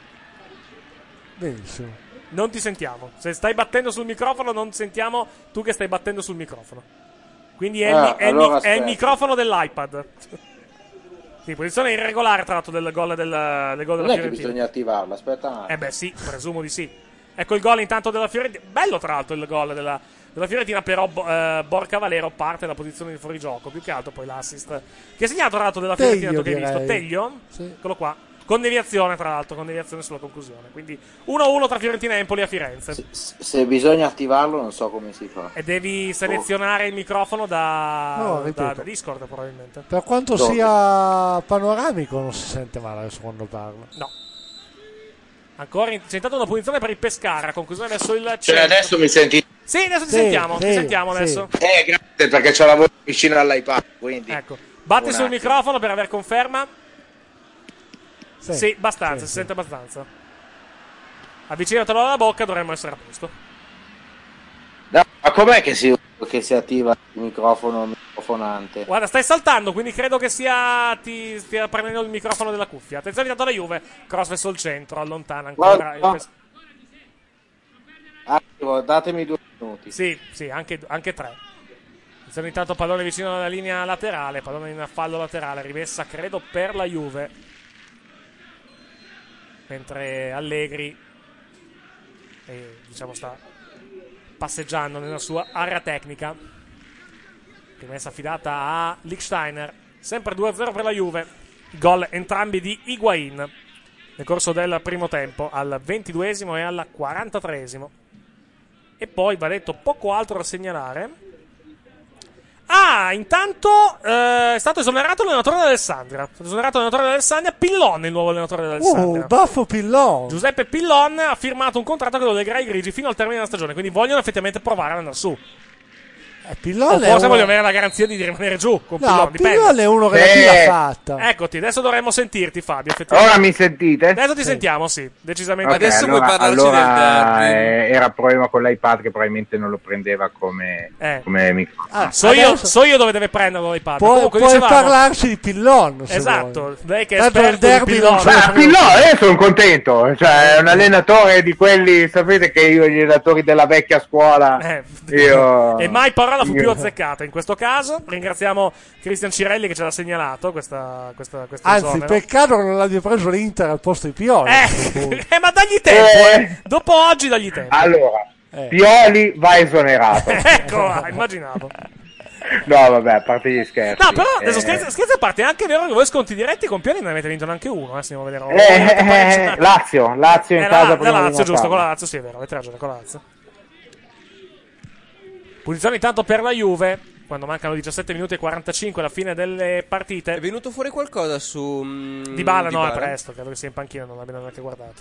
Benissimo. Non ti sentiamo. Se stai battendo sul microfono, non sentiamo tu che stai battendo sul microfono. Quindi è, il, Ah, mi- è il mi- allora è il aspetta. microfono dell'iPad. Sì, posizione irregolare tra l'altro del gol del, del gol Non della è che Fiorentina. bisogna attivarla, aspetta un attimo. Eh beh sì, presumo di sì. Ecco il gol intanto della Fiorentina. Bello tra l'altro il gol della, della Fiorentina, però bo- eh, Borca Valero parte dalla posizione di fuorigioco. Più che altro poi l'assist. Che ha segnato tra l'altro della Fiorentina, Teglio, tu che hai visto? direi. Teglio? Sì. Eccolo qua. Con deviazione tra l'altro, con deviazione sulla conclusione. Quindi uno a uno tra Fiorentina e Empoli a Firenze. Se, se bisogna attivarlo non so come si fa. E devi selezionare il microfono da, No, da, ripeto. da Discord probabilmente. Per quanto Dove? sia panoramico non si sente male adesso quando parlo. No. Ancora in- c'è stata una punizione per il Pescara, conclusione verso il Cioè centro. adesso mi senti... Sì, adesso ti Sì, sentiamo, ti sì, sentiamo sì. adesso. Eh, grazie perché c'ho la voce vicino all'iPad, quindi... Ecco. Batti Un sul attimo. microfono per aver conferma. Sì, Sì, abbastanza, sì, si sì. sente abbastanza. Avvicinatelo alla bocca, dovremmo essere a posto. No, ma com'è che si, che si attiva il microfono microfonante? Guarda, stai saltando, quindi credo che sia ti stia prendendo il microfono della cuffia. Attenzione intanto alla Juve, cross verso il centro, allontana ancora Guarda. il Pes- Attimo, datemi due minuti. Sì, sì, anche, anche tre. Attenzione intanto pallone vicino alla linea laterale, pallone in fallo laterale, rimessa credo per la Juve. Mentre Allegri eh, diciamo sta passeggiando nella sua area tecnica. Rimessa affidata a Lichtsteiner. Sempre due a zero per la Juve. Gol entrambi di Higuain nel corso del primo tempo, al ventiduesimo e al quarantatreesimo. E poi va detto poco altro da segnalare. Ah, intanto eh, è stato esonerato l'allenatore dell'Alessandria. È stato esonerato l'allenatore dell'Alessandria. Pillon, il nuovo allenatore dell'Alessandria. Uh, baffo Pillon. Giuseppe Pillon ha firmato un contratto che lo legherà ai grigi fino al termine della stagione. Quindi vogliono effettivamente provare ad andare su. Eh, Pillon o è forse uno- voglio avere la garanzia di rimanere giù con No, Pillon, dipende. Pillon è uno che la Eh. fila l'ha fatta. Eccoti, adesso dovremmo sentirti, Fabio. Effettivamente. Ora mi sentite? Adesso ti sentiamo, sì, decisamente. Ok, allora, allora, eh, era problema con l'iPad che probabilmente non lo prendeva come, Eh. come microfono. Ah, so, io, so io dove deve prenderlo l'iPad. Puoi, Comunque, puoi dicevamo- parlarci di Pillon. se Esatto, vuoi. lei che è Tanto il esperto di derby Pillon. non ce ne Ah, frega. Pillon, io sono contento, cioè è un allenatore di quelli, sapete che io gli allenatori della vecchia scuola Eh, io E mai parola fu io- più azzeccata in questo caso. Ringraziamo Cristian Cirelli che ce l'ha segnalato questa, questa, questo Anzi, esonero. peccato che non l'abbia preso l'Inter al posto di Pioli. Eh, eh, ma dagli tempo, Eh. eh. Dopo oggi dagli tempo. Allora, Eh. Pioli va esonerato. Ecco, là, immaginavo. No, vabbè, a parte gli scherzi. No, però adesso Eh, scherzi, scherzi a parte, è anche vero che voi sconti diretti con Pioli non ne avete vinto neanche uno, eh, se andiamo a vedere. eh, Avete eh, pareggiato. Lazio, Lazio in Eh, casa la, prima la di Lazio, giusto, Natale. con la Lazio, sì, è vero, avete ragione, con la Lazio. Punizione intanto per la Juve, quando mancano diciassette minuti e quarantacinque alla fine delle partite. È venuto fuori qualcosa su mm, Dybala no, è Dybala? presto, credo che sia in panchina, non l'abbiamo neanche guardato.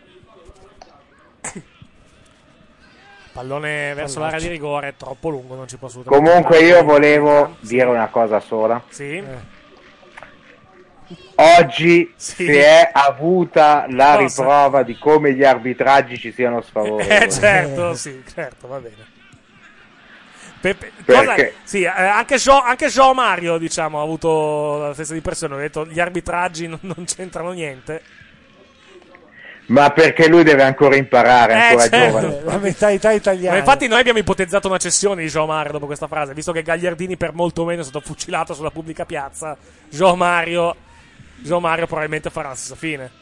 Pallone verso Pallaccio. l'area di rigore, troppo lungo, non ci può assolutamente Comunque fare. io volevo dire una cosa sola. Sì? Oggi Sì. si è avuta la Cosa? riprova di come gli arbitraggi ci siano sfavorevoli. Eh certo, sì, certo, va bene. Pe- pe- Perché? cosa- sì, eh, anche, Jo, anche Jo Mario, diciamo, ha avuto la stessa impressione. Ho detto gli arbitraggi non, non c'entrano niente. Ma perché lui deve ancora imparare, è Eh, ancora certo. giovane. La mentalità italiana. Ma infatti noi abbiamo ipotizzato una cessione di Jo Mario dopo questa frase, visto che Gagliardini per molto meno è stato fucilato sulla pubblica piazza. Jo Mario, Jo Mario probabilmente farà la stessa fine.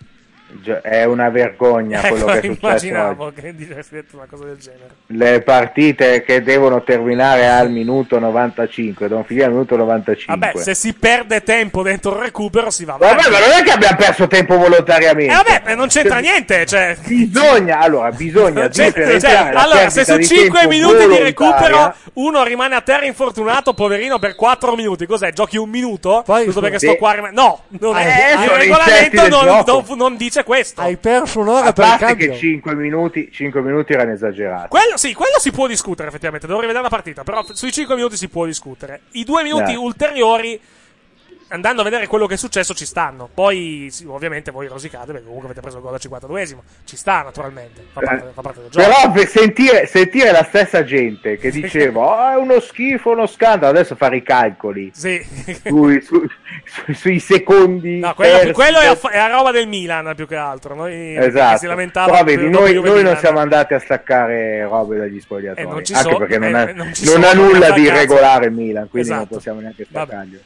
Gio- È una vergogna quello Ecco, che è successo immaginavo oggi. che dicessi detto una cosa del genere. Le partite che devono terminare al minuto novantacinque, devono finire al minuto novantacinque. Vabbè, se si perde tempo dentro il recupero si va avanti. Vabbè, ma non è che abbiamo perso tempo volontariamente. Eh vabbè, eh, non c'entra niente, cioè. Bisogna, allora, bisogna Cioè, differenziare cioè, la allora, se perdita su di cinque tempo minuti di volontaria- recupero uno rimane a terra infortunato, poverino, per quattro minuti, cos'è? Giochi un minuto? Giusto perché sì. sto qua rim- No, non è. Eh, il sono i regolamento insetti del non, gioco. non- non dice questo. Hai perso un'ora A per il parte cambio. che cinque minuti, cinque minuti erano esagerati. Quello sì, quello si può discutere effettivamente, dovrei vedere la partita, però f- sui cinque minuti si può discutere. I due minuti Eh. ulteriori, andando a vedere quello che è successo, ci stanno. Poi, sì, ovviamente, voi rosicate, perché comunque avete preso il gol al cinquantaduesimo. Ci sta, naturalmente, fa parte, fa parte del gioco. Però per sentire, sentire la stessa gente che diceva oh, è uno schifo, uno scandalo, adesso fare i calcoli Sì. sui, su- su- sui secondi No, quello, terzi quello è, a, del- fa- è a roba del Milan più che altro. Noi che Esatto. si lamentava Però vedi, dopo noi, Juve noi non Milan. siamo andati a staccare robe dagli spogliatoi, Eh, non ci anche so- perché non, eh, è- non ci non sono, ha non nulla fa di cazzo. regolare il Milan, quindi non Esatto. possiamo neanche Vabbè. staccargli.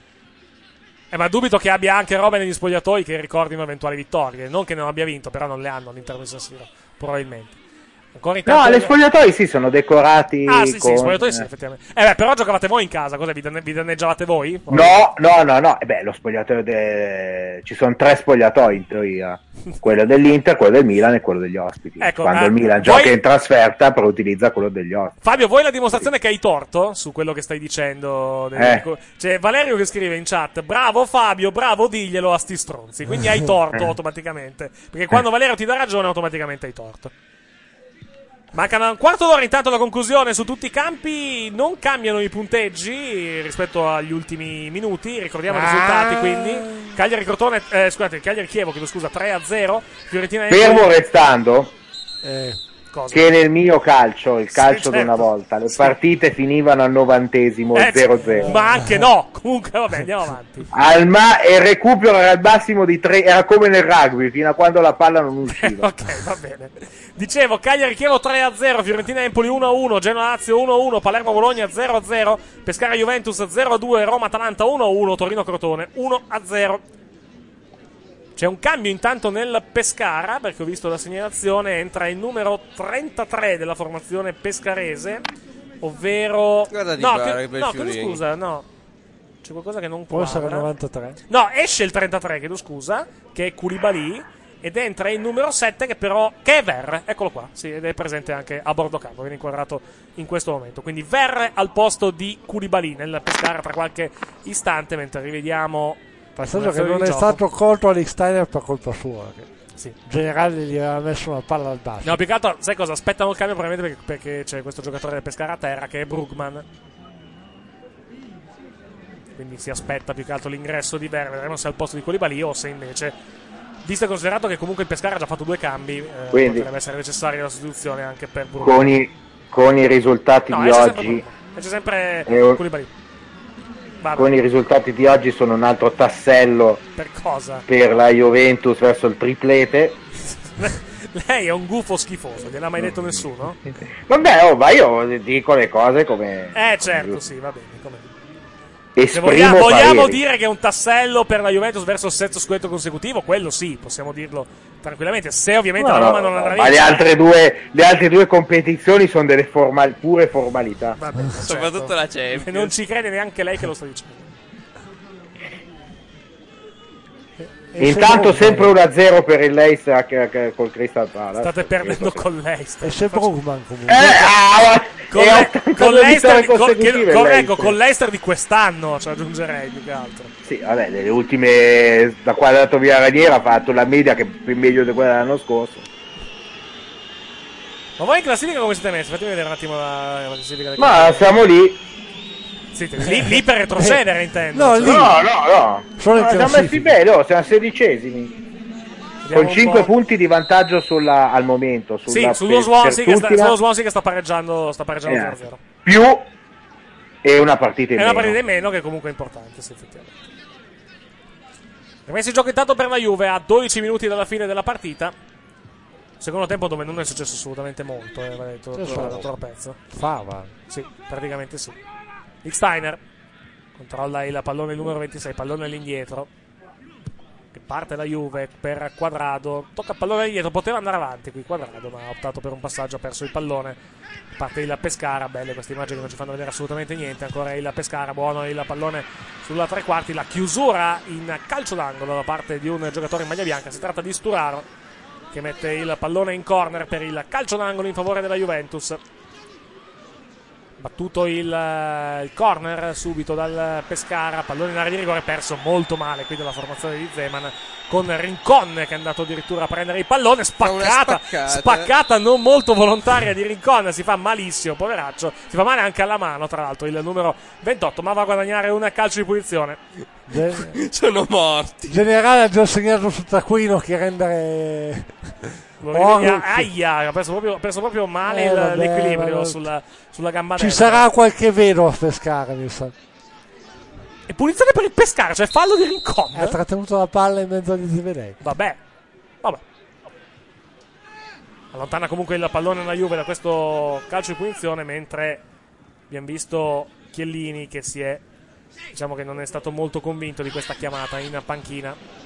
Eh, ma dubito che abbia anche robe negli spogliatoi che ricordino eventuali vittorie. Non che non abbia vinto, però non le hanno all'interno di San Siro, probabilmente. Ancora intanto... No, le spogliatoi sì, sono decorati Ah, sì, con... sì, spogliatoi sì, effettivamente. Eh, beh, però giocavate voi in casa, cosa vi, danne- vi danneggiavate voi? No, no, no, no, eh beh, lo spogliatoio de... ci sono tre spogliatoi in teoria, quello dell'Inter, quello del Milan e quello degli ospiti. Ecco, Quando eh, il Milan voi- gioca in trasferta, però utilizza quello degli ospiti. Fabio, vuoi la dimostrazione che hai torto su quello che stai dicendo? Eh. C'è Valerio che scrive in chat: bravo Fabio, bravo, diglielo a sti stronzi. Quindi hai torto automaticamente. Perché quando Valerio ti dà ragione, automaticamente hai torto. Mancano un quarto d'ora intanto alla conclusione su tutti i campi. Non cambiano i punteggi rispetto agli ultimi minuti. Ricordiamo i risultati quindi. Cagliari Crotone, eh, scusate, Cagliari Chievo, chiedo scusa, tre a zero. Fiorentina Fermo restando Eh, cosa? che nel mio calcio, il Sì, calcio di certo. una volta, le Sì. partite finivano al novantesimo Eh, zero zero. ma anche no. Comunque, vabbè, andiamo avanti. Al ma- e il recupero era al massimo di tre, era come nel rugby, fino a quando la palla non usciva. Ok, va bene. Dicevo, Cagliari Chievo tre a zero, Fiorentina Empoli uno a uno, Genoa Lazio uno a uno, Palermo Bologna zero a zero, Pescara Juventus zero a due, Roma Atalanta uno a uno, Torino Crotone uno a zero. C'è un cambio intanto nel Pescara, perché ho visto la segnalazione, entra il numero trentatré della formazione pescarese, ovvero... Guarda di no, fare, che- bel no, chiedo Fiorini. scusa, no. C'è qualcosa che non Può essere quadra. novantatré. No, esce il trentatré, chiedo scusa, che è Koulibaly, ed entra il numero sette che però che è Verre, eccolo qua, sì, ed è presente anche a bordo campo, viene inquadrato in questo momento. Quindi Verre al posto di Koulibaly nel Pescara tra qualche istante, mentre rivediamo Passaggio che l'azione non di è gioco. stato colto Alex Steiner per colpa sua. che- Sì. Generale gli aveva messo una palla al basso. No, più che altro, sai cosa? Aspettano il cambio probabilmente perché, perché c'è questo giocatore del Pescara a terra che è Brugman. Quindi si aspetta più che altro l'ingresso di Verme. Vedremo se è al posto di Koulibaly o se invece, visto e considerato che comunque il Pescara ha già fatto due cambi, eh, Quindi, potrebbe essere necessaria la sostituzione anche per Brugman. Con i, con i risultati no, di esce oggi, sempre, esce sempre eh, Koulibaly. Vabbè. Con i risultati di oggi sono un altro tassello per cosa? Per la Juventus verso il triplete. Lei è un gufo schifoso, gliel'ha mai detto nessuno? Vabbè, oh, ma io dico le cose come... Eh certo, sì, va bene. Come... Esprimo vogliamo, vogliamo pareri. dire che è un tassello per la Juventus verso il sesto scudetto consecutivo? Quello sì, possiamo dirlo tranquillamente. Se ovviamente No, la Roma no, non andrà ma via. le altre due, le altre due competizioni sono delle formal, pure formalità. Vabbè, soprattutto certo. la Champions. E non ci crede neanche lei che lo sta dicendo. Intanto sempre uno a zero per il Leicester che, che, col Crystal Palace. State perdendo con Leicester. E sempre Brugman comunque. Eh, ah, con, e le, con Leicester, con, che, consecutive correggo, con Leicester di quest'anno, cioè aggiungerei più che altro. Sì, vabbè, nelle ultime, da quando è andato via Ranieri ha fatto la media che è meglio di quella dell'anno scorso. Ma voi in classifica come siete messi? Fatemi vedere un attimo la, la classifica del Ma classifica. siamo lì. Sì, lì, lì per retrocedere intendo. No, lì. no, no, no. Sono no siamo messi bene, oh, siamo sedicesimi. Con cinque punti di vantaggio sulla, al momento. Sulla sì, sullo Swansea, che sta, sullo Swansea che sta pareggiando, sta pareggiando eh, zero a zero. Più e una partita in è meno. È una partita in meno che comunque è importante, sì, effettivamente. Rimessi in gioco intanto per la Juve a dodici minuti dalla fine della partita. Secondo tempo dove non è successo assolutamente molto, eh, va detto il pezzo. Fava. Sì, praticamente sì. Steiner controlla il pallone numero ventisei, pallone all'indietro. Che parte la Juve per Quadrado. Tocca il pallone all'indietro, poteva andare avanti qui Quadrado, ma ha optato per un passaggio, ha perso il pallone. Parte il Pescara, belle queste immagini che non ci fanno vedere assolutamente niente. Ancora il Pescara, buono il pallone sulla tre quarti. La chiusura in calcio d'angolo da parte di un giocatore in maglia bianca. Si tratta di Sturaro che mette il pallone in corner per il calcio d'angolo in favore della Juventus. Battuto il, il corner subito dal Pescara, pallone in area di rigore, perso molto male qui dalla formazione di Zeman, con Rincon che è andato addirittura a prendere il pallone, spaccata, spaccata. spaccata non molto volontaria di Rincon, si fa malissimo, poveraccio, si fa male anche alla mano tra l'altro il numero ventotto, ma va a guadagnare un calcio di punizione. Gen- sono morti. Generale ha già segnato sul taccuino che rendere... Oh, aia, ha perso proprio, ha perso proprio male eh, il, vabbè, l'equilibrio vabbè. Sulla, sulla gamba ci destra. sarà qualche vero a Pescara, mi sa. E punizione per il Pescara, cioè fallo di Rincon. Ha trattenuto la palla in mezzo agli Zivelei. Vabbè, vabbè. Allontana comunque il pallone alla Juve da questo calcio di punizione, mentre abbiamo visto Chiellini che si è, diciamo che non è stato molto convinto di questa chiamata in panchina.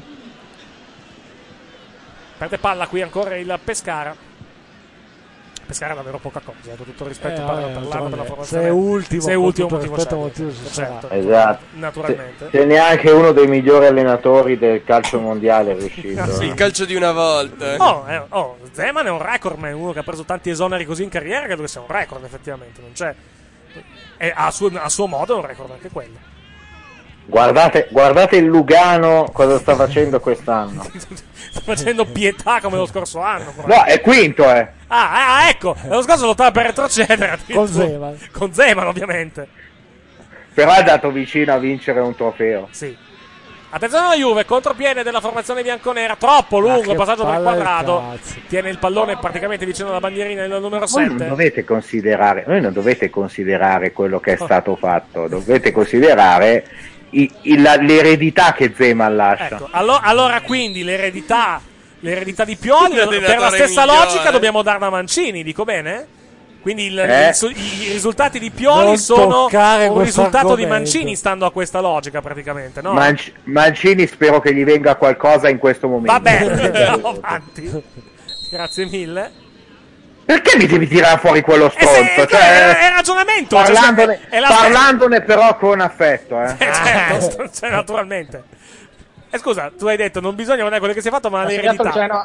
Perde palla qui ancora il Pescara. Pescara davvero poca cosa, con tutto il rispetto Eh, per, vabbè, per l'anno, per la formazione. se è ultimo, se è con ultimo tutto motivo, rispetto, c'è, motivo ci certo, sarà. Esatto. Naturalmente. Se, se neanche uno dei migliori allenatori del calcio mondiale è riuscito. Sì, il calcio di una volta. Oh, eh, oh, Zeman è un recordman, uno che ha preso tanti esoneri così in carriera, credo che sia un record effettivamente, non c'è. E a suo, a suo modo è un record anche quello. Guardate, guardate il Lugano cosa sta facendo quest'anno. Sta facendo pietà come lo scorso anno. No, è quinto, eh. Ah, ah, ecco, l'anno scorso lottava per retrocedere. Con Zeman. Con Zeman, ovviamente. Però è andato vicino a vincere un trofeo. Sì. Attenzione alla Juve, contropiede della formazione bianconera, troppo lungo il passaggio per Quadrado. Tiene il pallone praticamente vicino alla bandierina del numero Voi sette. non dovete considerare, voi non dovete considerare quello che è stato fatto, dovete considerare i, i, la, l'eredità che Zeman lascia. Ecco, allo, allora quindi l'eredità, l'eredità di Pioli, per la L'allenatore stessa migliore. logica dobbiamo darla a Mancini, dico bene? Quindi il, Eh. il- i risultati di Pioli Non sono toccare un questo risultato di argomento. Mancini, stando a questa logica praticamente, no? Manc- Mancini spero che gli venga qualcosa in questo momento. Va bene, andiamo avanti. Grazie mille. Perché mi devi tirare fuori quello Eh, se- stronzo? è, Cioè, è ragionamento. parlandone, cioè, è la- parlandone però con affetto, eh. Eh, certo, cioè, naturalmente. E scusa, tu hai detto non bisogna guardare quello che si è fatto, ma Ha segnato il l'eredità. Genoa,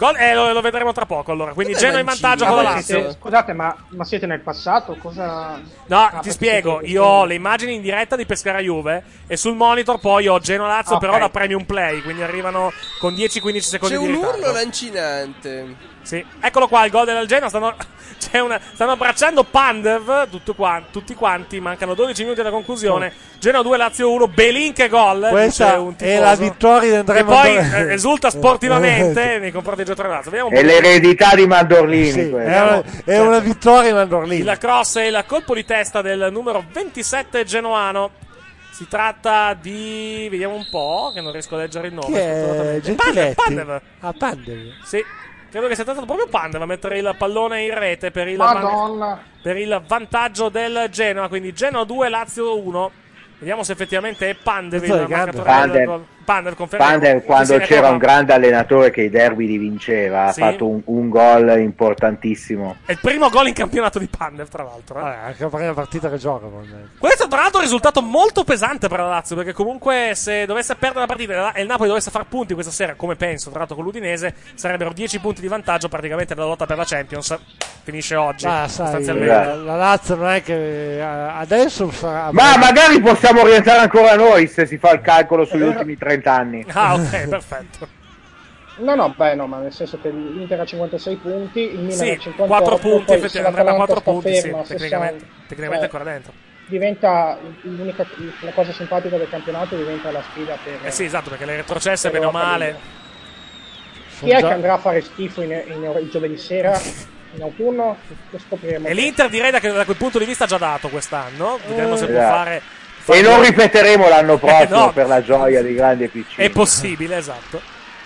Gol, eh, lo, lo vedremo tra poco allora. Quindi Dov'è Genoa in Mancini? vantaggio con la Ma Lazio. siete- scusate, ma, ma siete nel passato? Cosa... No, Ah, ti perché spiego. siete- Io ho le immagini in diretta di Pescara Juve e sul monitor poi ho Genoa Lazio, Ok. però da Premium Play. Quindi arrivano con dieci quindici secondi C'è di un ritardo. urlo lancinante. Sì, eccolo qua il gol del Genoa. Stanno, c'è una, stanno abbracciando Pandev. Tutto qua, tutti quanti. Mancano dodici minuti alla conclusione. Genoa due, Lazio uno. Belin che gol. Questa dice un è tifoso, la vittoria di Andrea che poi Mandorlini. eh, esulta sportivamente nei confronti del giocatori Lazio. Vediamo un È po'. l'eredità di Mandorlini. Sì, questa. è, una, è una vittoria di Mandorlini. Il cross e il colpo di testa del numero ventisette genoano. Si tratta di. Vediamo un po', che non riesco a leggere il nome. Chi è? fortunatamente. Gentiletti? Pandev. Ah, Pandev. Sì, credo che sia stato proprio Pandev a mettere il pallone in rete per il, Madonna. per il vantaggio del Genoa. Quindi Genoa due, Lazio uno. Vediamo se effettivamente è Pandev il Questo è grande. marcatore del Pandev. gol. Pandev, confermiamo. Pandev, Chi quando se ne c'era trova? un grande allenatore che i derby li vinceva, ha Sì. fatto un, un gol importantissimo. È il primo gol in campionato di Pandev, tra l'altro. eh. Vabbè, anche la prima partita che gioca. probabilmente. Questo tra l'altro è un risultato molto pesante per la Lazio, perché comunque se dovesse perdere la partita e il Napoli dovesse far punti questa sera, come penso, tra l'altro con l'Udinese, sarebbero dieci punti di vantaggio praticamente nella lotta per la Champions. Finisce oggi, Ah, sai, sostanzialmente. la, la Lazio non è che eh, adesso sarà. Ma magari possiamo rientrare ancora noi se si fa il calcolo sugli ultimi trenta anni. Ah, ok, perfetto. No, no, beh, no, ma nel senso che l'Inter ha cinquantasei punti, il Milan Sì, ha cinquantotto, quattro punti, poi effettivamente, se andrebbe a l'Atalanta quattro sta punti, sì, ferma a tecnicamente, sessanta, tecnicamente è cioè, ancora dentro. diventa l'unica la cosa simpatica del campionato diventa la sfida per Eh sì, esatto, perché le retrocesse, per bene o l'Europa male. League. Chi è che andrà a fare schifo in, in, il giovedì sera in autunno? Lo scopriremo. E l'Inter direi da, da quel punto di vista ha già dato quest'anno. Vedremo se può Esatto. fare. E non ripeteremo l'anno prossimo no. per la gioia di grandi e piccini. È possibile, esatto.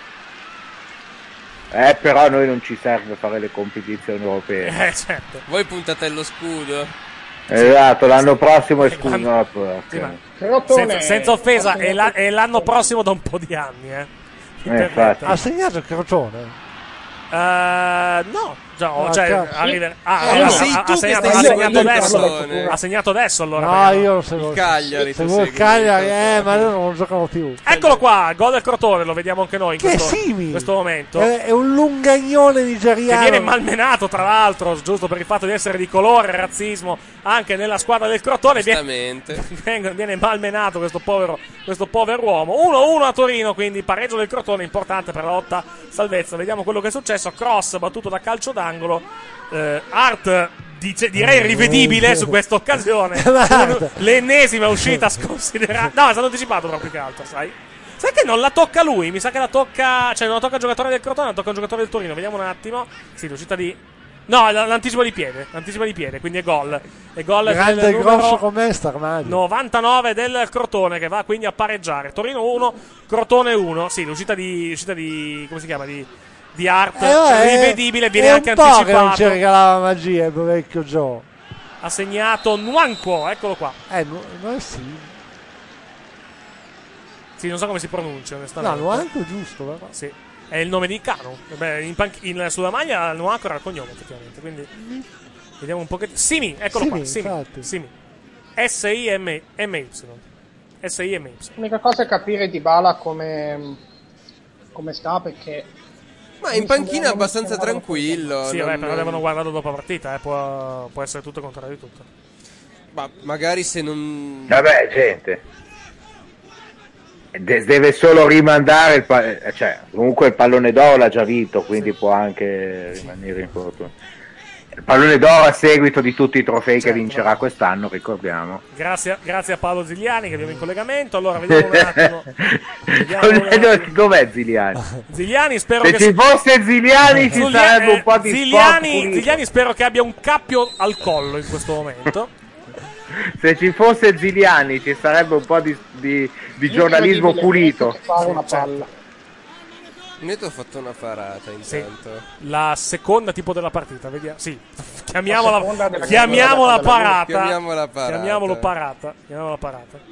Eh, però a noi non ci serve fare le competizioni europee. Eh, certo. Voi puntate allo scudo. Esatto, l'anno prossimo è scudo. quando- no, porca. Sì, ma Crotone- senza, senza offesa, è, la- è l'anno prossimo da un po' di anni, eh. Eh, infatti. Ha segnato il Crotone? Eh, no, già, oh, Ah, cioè, cazzo. arriva- ah, Ah, allora, sei ha, tu ha che segnato, stai ha segnato seguendo il adesso. Crotone. Ha segnato adesso allora. No, vediamo. io non seguo. Il Cagliari, tu Seguo il segui. Cagliari, eh, ma loro non giocano più. Eccolo qua, gol del Crotone, lo vediamo anche noi in Che questo, Simi? in questo momento. È, è un lungagnone Che nigeriano. viene malmenato, tra l'altro, giusto per il fatto di essere di colore, razzismo anche nella squadra del Crotone. Viene, Giustamente. viene malmenato questo povero, questo povero uomo. uno a uno a Torino, quindi pareggio del Crotone, importante per la lotta salvezza. Vediamo quello che è successo. Cross battuto da calcio d'angolo. Eh, Art dice, direi rivedibile su questa occasione. Un- l'ennesima uscita sconsiderata. No, è stato anticipato proprio che altro, sai? Sai che non la tocca lui? Mi sa che la tocca. Cioè, non la tocca il giocatore del Crotone, la tocca il giocatore del Torino. Vediamo un attimo. Sì, l'uscita di. No, l- l'anticipo di piede. L'anticipo di piede, quindi è gol. È gol Grande del e grosso numero com'è Starmaglio. novantanove del Crotone, che va quindi a pareggiare. Torino uno, Crotone uno. Sì, l'uscita di. L'uscita di. Come si chiama? Di. Di Art. Eh, vabbè, rivedibile, viene è anche un po' che anticipato. non ci regalava magia il vecchio Joe. Ha segnato Nwankwo, eccolo qua. Eh, no, no, sì. Sì, non so come si pronuncia, No, onestamente. Nwankwo è giusto, però. Sì. È il nome di Cano. Beh, in panch- in- sulla maglia Nwankwo era il cognome, effettivamente. Quindi vediamo un pochettino. Simi, eccolo Simi, qua. Simi. infatti. Simi. S I M Y. S I M Y. L'unica cosa è capire Dybala come, come sta, perché Ma in panchina è abbastanza tranquillo. Sì, non- vabbè, però devono guardarlo dopo la partita, eh. può, può essere tutto il contrario di tutto. Ma magari se non. Vabbè, gente. De- deve solo rimandare il pa- eh, cioè, comunque il pallone d'oro l'ha già vinto, quindi può anche rimanere in fortuna. Il pallone d'oro a seguito di tutti i trofei che vincerà quest'anno, ricordiamo. Grazie, grazie a Paolo Zigliani che abbiamo in collegamento. Allora, vediamo un attimo. Vediamo un attimo. Dov'è Ziliani? Zigliani, spero Se che ci si- fosse Ziliani ci Zulia- sarebbe un po' di eh, Zigliani, sport pulito. Zigliani spero che abbia un cappio al collo in questo momento. Se ci fosse Ziliani ci sarebbe un po' di, di- di giornalismo pulito. fare una Certo. palla. Neto ha fatto una parata intanto. La seconda tipo della partita, vediamo. Sì, La seconda chiamiamola, della- chiamiamola della- parata. Chiamiamola parata. Chiamiamolo parata. Chiamiamola parata.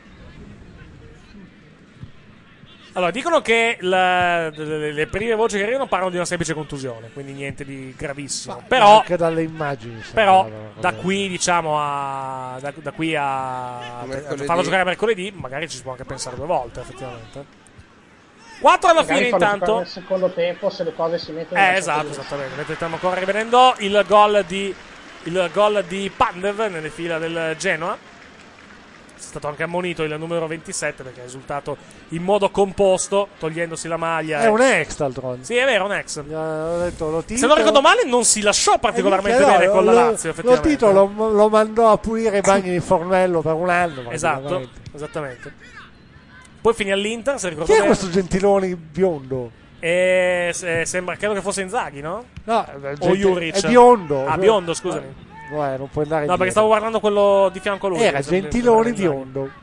Allora, dicono che la- le, le prime voci che arrivano parlano di una semplice contusione, quindi niente di gravissimo. Però, Anche dalle immagini. però sembravano, da vabbè. qui, diciamo, a. Da, da qui a. a Mercoledì. farlo giocare mercoledì, magari ci si può anche pensare due volte, effettivamente. quattro alla Magari fine fallo intanto. giocare nel secondo tempo, se le cose si mettono Eh, esatto, esattamente. Mentre stiamo ancora rivedendo il gol di il gol di Pandev nelle fila del Genoa. È stato anche ammonito il numero ventisette perché è risultato in modo composto, togliendosi la maglia. È e... un ex, d'altronde. Sì, è vero, un ex. Ho detto, lo Se non ricordo male, non si lasciò particolarmente Eh, no, bene con la lo- Lazio. Lo Effettivamente. Tito lo, lo mandò a pulire i bagni di Formello per un anno. Esatto, praticamente. esattamente. Poi finì all'Inter, se ricordo Chi è bene. questo Gentiloni biondo? E se- sembra, credo che fosse Inzaghi, no? No, O Juric. è biondo. Ah, biondo, scusami. Guarda, non puoi andare No, perché indietro. stavo guardando quello di fianco a lui. Era che sembra- Gentiloni sembra Inzaghi. biondo.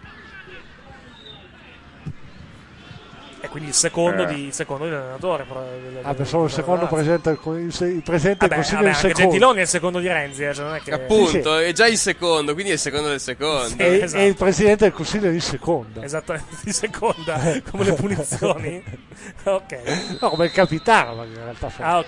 E quindi il secondo, Eh. di, il secondo dell'allenatore. però, del- Ah, del- pensavo il del- secondo del- presente il, co- il, se- il presidente Vabbè, del consiglio vabbè, del anche secondo. Gentiloni è il secondo di Renzi, eh, cioè non è che... Appunto, è già il secondo, quindi è il secondo del secondo. E, esatto. e il presidente del consiglio di seconda. Esattamente, di seconda, come le punizioni. Ok. No, come il capitano, ma in realtà fa. Ah, ok.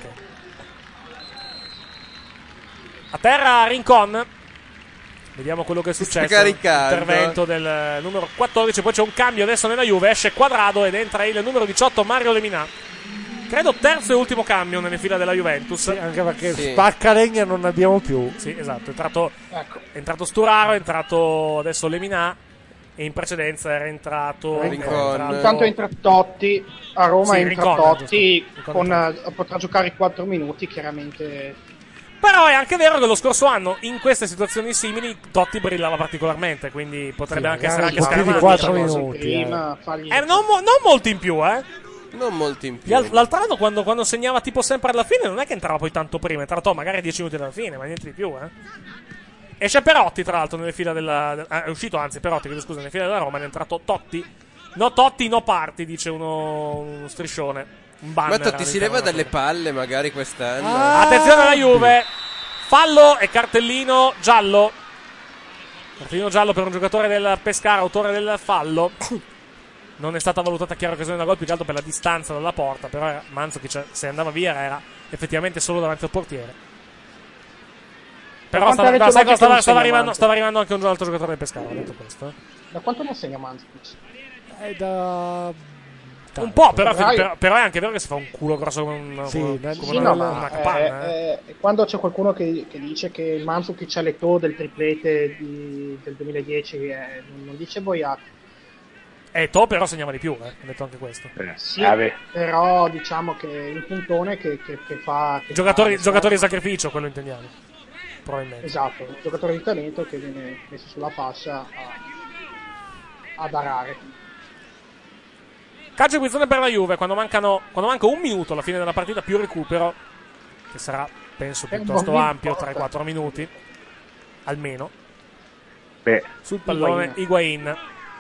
A terra Rincon. Vediamo quello che è successo. caricando. Intervento del numero quattordici. Poi c'è un cambio adesso nella Juve. Esce Quadrado ed entra il numero diciotto Mario Lemina. Credo terzo e ultimo cambio nelle fila della Juventus. Sì, anche perché Sì. Spaccalegna non ne abbiamo più. Sì, esatto. È entrato, è entrato Sturaro, è entrato adesso Lemina. E in precedenza era entrato. Rincon. era entrato- Intanto entra Totti, a Roma Sì, entra Rincon, Totti, giusto. Rincon con, entra. eh, potrà giocare i quattro minuti, chiaramente. Però è anche vero che lo scorso anno, in queste situazioni simili, Totti brillava particolarmente. Quindi potrebbe Sì, anche essere magari anche più di scaramantico. quattro minuti, prima, fargli- Eh, non, mo- non molti in più, eh. Non molti in Gli più. al- L'altro anno, quando, quando segnava tipo sempre alla fine, non è che entrava poi tanto prima, è entrato magari dieci minuti dalla fine, ma niente di più, eh. Esce Perotti, tra l'altro, nelle fila della. del- ah, è uscito, anzi, Perotti, chiedo scusa, nelle fila della Roma, è entrato Totti. No, Totti, no parti, dice uno, uno striscione. Un banner. Ma Totti si leva all'interno dalle palle magari quest'anno. della- Attenzione alla Juve. Fallo e cartellino giallo. Cartellino giallo per un giocatore del Pescara, autore del fallo. Non è stata valutata chiara occasione da gol, più che altro per la distanza dalla porta. Però era Mandzukic, se andava via, era effettivamente solo davanti al portiere. Però quanto stava, avete no, sai detto cosa? stava, che non stava segna arrivando, Mandzukic? stava arrivando anche un altro giocatore del Pescara. Ho detto questo. eh. Da quanto ne segna Mandzukic? È da. Un po', però, Dai. però, però è anche vero che si fa un culo grosso come, un, Sì, come, dai. come Sì, una, no, ma una eh, capanna. eh. eh, quando c'è qualcuno che, che dice che Mandzukic ha le to del triplete di- del duemiladieci, eh, non, non dice boiate. E To però segnava di più, eh. Ho detto anche questo. Sì, però diciamo che il puntone che, che, che fa... Che Giocatori, fa- giocatori di sacrificio, quello intendiamo. Probabilmente. Esatto, un giocatore di talento che viene messo sulla fascia a, ad arare. Calcio di punizione per la Juve, quando mancano quando manca un minuto alla fine della partita, più recupero, che sarà, penso, È un piuttosto buon ampio, minuto. tre quattro minuti, almeno. Beh, Sul pallone Higuain.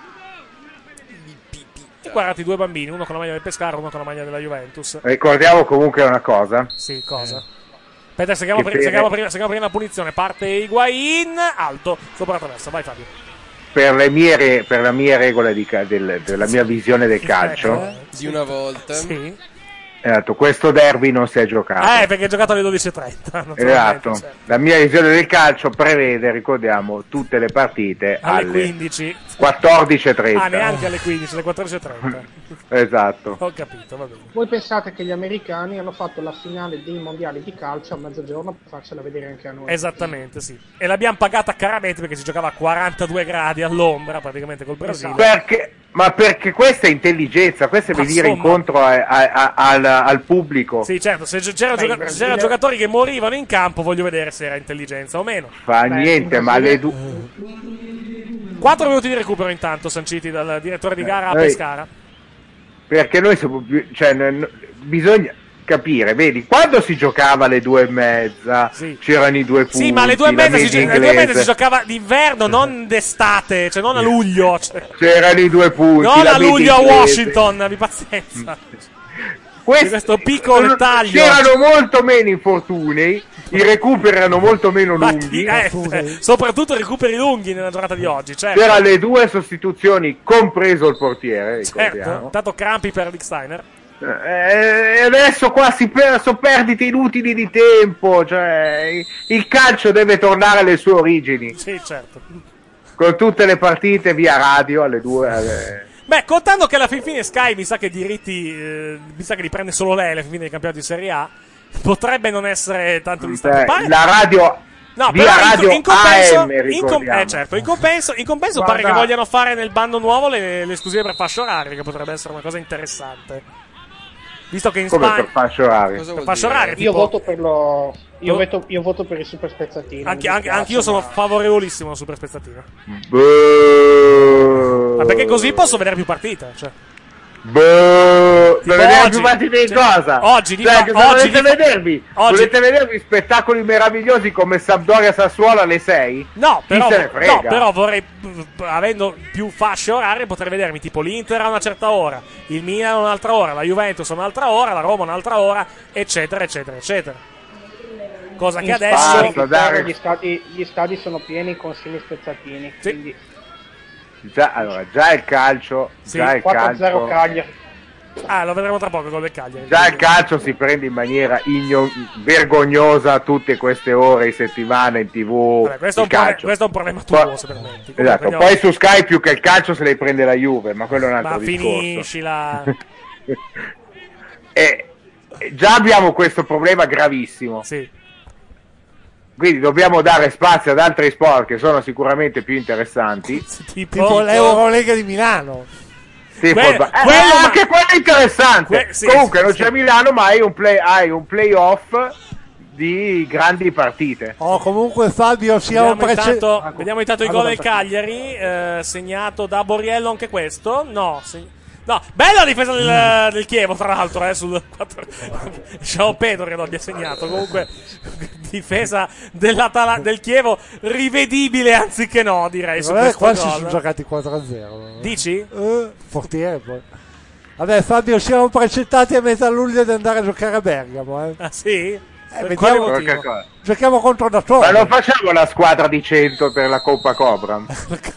E guardate i due bambini, uno con la maglia del Pescara, uno con la maglia della Juventus. ricordiamo comunque una cosa. Sì, cosa? Aspetta, seguiamo, Che pri- per- seguiamo prima, seguiamo prima la punizione. Parte Higuain, alto, sopra la traversa. Vai Fabio. Per le mie, re- per la mia regola di ca- del- della mia visione del calcio, Di una volta. Sì. esatto, questo derby non si è giocato. Eh, perché è giocato alle dodici e trenta. Esatto, certo. la mia visione del calcio prevede, ricordiamo, tutte le partite Alle alle quindici. quattordici e trenta. Ah, neanche alle quindici, alle quattordici e trenta. Esatto. Ho capito, va bene. Voi pensate che gli americani hanno fatto la finale dei mondiali di calcio a mezzogiorno per farcela vedere anche a noi? Esattamente, sì. E l'abbiamo pagata caramente perché si giocava a quarantadue gradi all'ombra, praticamente col Brasile. Perché, ma perché questa è intelligenza, questo è Ma venire insomma. incontro a- a- a- al, al pubblico. Sì, certo, se c'erano Beh, gioca- in Brasile- se c'erano giocatori che morivano in campo, voglio vedere se era intelligenza o meno. Fa Beh, niente, in ma Brasile- le due. quattro minuti di recupero intanto, sanciti dal direttore di gara a Eh, Pescara. Perché noi siamo più- cioè, n- n- bisogna capire, vedi, quando si giocava alle due e mezza c'erano i due punti. Sì, ma alle due e la mezza si, media gio- alle due e mezza inglese, si giocava d'inverno, non d'estate, cioè non a luglio. Cioè, c'erano i due punti. non la a media luglio a inglese. Washington, abbi pazienza. Quest- questo piccolo dettaglio. C'erano molto meno infortuni, i recuperi erano molto meno lunghi. Eh, eh, soprattutto recuperi lunghi nella giornata di oggi, certo. C'erano le due sostituzioni, compreso il portiere, Certo, ricordiamo. tanto crampi per Rick Steiner. E adesso qua si per, sono perdite inutili di tempo, cioè il calcio deve tornare alle sue origini, Sì, certo. con tutte le partite via radio alle due. alle- Beh, contando che alla fin fine Sky mi sa che diritti, eh, mi sa che li prende solo lei alla fin fine del campionato di Serie A, potrebbe non essere tanto distante. Beh, Pare... la radio No, via però radio in, in compenso, A M, in, com- ricordiamo. eh, certo, in compenso, in compenso Guarda, pare che vogliano fare nel bando nuovo le, le esclusive per fasce orarie, che potrebbe essere una cosa interessante. Visto che in come Spagna per fasce orarie? per fasce orarie, Io tipo... voto per lo io, Tu? veto, io voto per il super spezzatino. Anche, mi anche, dispiace, anch'io sono ma- favorevolissimo alla super spezzatina. Boh. Ma perché così posso vedere più partite, cioè. Boh, Tipo per vedere oggi. più partite in Cioè, cosa? oggi, Cioè, dico- che se oggi, volete dico- vedervi, oggi- volete vedervi spettacoli meravigliosi come Sampdoria Sassuolo alle sei? No, Chi però, se ne frega? no, però vorrei, avendo più fasce orarie, potrei vedermi tipo l'Inter a una certa ora, il Milan a un'altra ora, la Juventus a un'altra ora, la Roma a un'altra ora, eccetera, eccetera, eccetera. Cosa che In adesso... Spagna, Basta, dai. gli stadi, gli stadi sono pieni con semi spezzatini. Sì. Quindi Già, allora, già il calcio, Sì, già il quattro a zero calcio, Cagliari. Ah, lo vedremo tra poco con le Cagliari. già il calcio si prende in maniera igno- vergognosa tutte queste ore in settimana in tv. Vabbè, questo, è il un pro- calcio. questo è un problema tuo, Poi- se permetti. Comunque, Esatto, andiamo- poi su Sky più che il calcio se le prende la Juve, ma quello è un altro Ma discorso. finiscila. E e già abbiamo questo problema gravissimo. Sì. Quindi dobbiamo dare spazio ad altri sport che sono sicuramente più interessanti. Tipo, Tipo l'Eurolega di Milano. Tipo Que- il ba- eh, quello- anche quello è interessante. Que- sì, Comunque sì, non sì. c'è Milano, ma hai un, play, hai un playoff di grandi partite. Oh, comunque Fabio, siamo Vediamo prece- intanto, vediamo intanto il gol Allora, del Cagliari, eh, segnato da Borriello anche questo. No, seg- no, bella la difesa del, del Chievo, tra l'altro, eh, sul quattro. Diciamo Pedro che lo abbia segnato. Comunque, difesa dell'Atala- del Chievo rivedibile anziché no, direi. Su Vabbè, questo qua si gol. sono giocati quattro a zero. Dici? Eh, portiere poi. Vabbè, Fabio, siamo precettati a metà luglio di andare a giocare a Bergamo. Eh. Ah, sì? Per vediamo- quale motivo? Porca cosa. Giochiamo contro da Ma Torre. non facciamo la squadra di cento per la Coppa Cobra?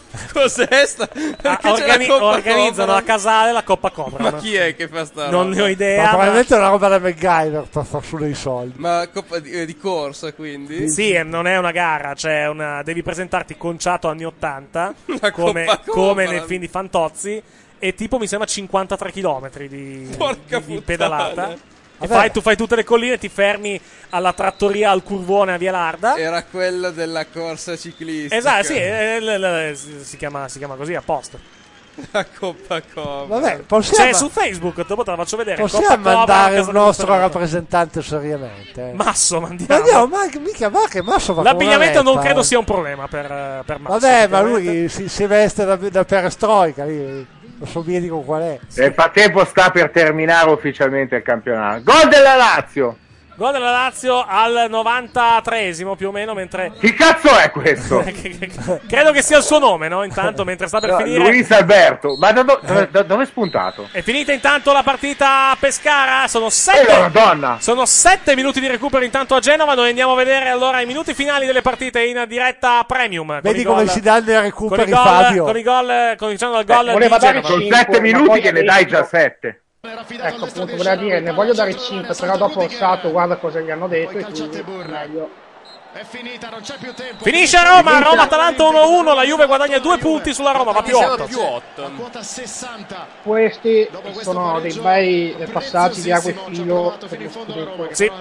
Cos'è sta? Ah, Perché c'è organi- la Coppa organizzano Cobra? a Casale la Coppa Cobra. Ma chi è che fa sta Non roba? ne ho Ma idea. Ma probabilmente è una roba da MacGyver per far su dei soldi. Ma Coppa di, eh, di corsa, quindi? Sì, e non è una gara, cioè una... devi presentarti conciato anni ottanta, La come, Coppa Cobra. come nel film di Fantozzi, e tipo mi sembra cinquantatré chilometri di, Porca di- di puttana. pedalata. E Vabbè. fai, tu fai tutte le colline, ti fermi alla trattoria al curvone a Via Larda. Era quello della corsa ciclistica. Esatto, sì, eh, l- l- si, chiama, si chiama così apposta. La Coppa Cobra. Vabbè, possiamo, C'è su Facebook, dopo te la faccio vedere. possiamo Coppa Cobra, mandare Casa un del nostro Conservatore. rappresentante seriamente. eh. Masso, Ma mandiamo. andiamo, ma mica va che Masso va con L'abbigliamento una non reppa, credo eh. sia un problema per, eh, per Masso. Vabbè, ma sicuramente. lui si, si veste da, da perestroica, lì. Non so bene dico qual è. Nel frattempo sta per terminare ufficialmente il campionato. Gol della Lazio! Gol della Lazio al novantatreesimo più o meno, mentre Chi cazzo è questo? credo che sia il suo nome, no? Intanto mentre sta per No, finire Luis Alberto. Ma da do- dove, da- dove è spuntato? è finita intanto la partita a Pescara. Sono Eh, sette Madonna! Sono sette minuti di recupero intanto a Genova. Noi andiamo a vedere allora i minuti finali delle partite in diretta premium. con Vedi i come gol- si danno i con i recuperi, gol, Fabio. con i gol, cominciando dal gol Eh, voleva di dare Genova. Sono cinque, sette ma minuti poi che ne dai già dentro- sette. Ecco, appunto, voleva dire, ne voglio dare cinque, però dopo ho stato, guarda cosa gli hanno detto e quindi meglio. È finita, non c'è più tempo. Finisce a Roma, Roma-Atalanta uno a uno. La Juve guadagna due punti sulla Roma, va più Siamo otto. più otto. Quota sessanta. Questi sono dei bei passaggi di acqua e filo per lo scudetto. Sì.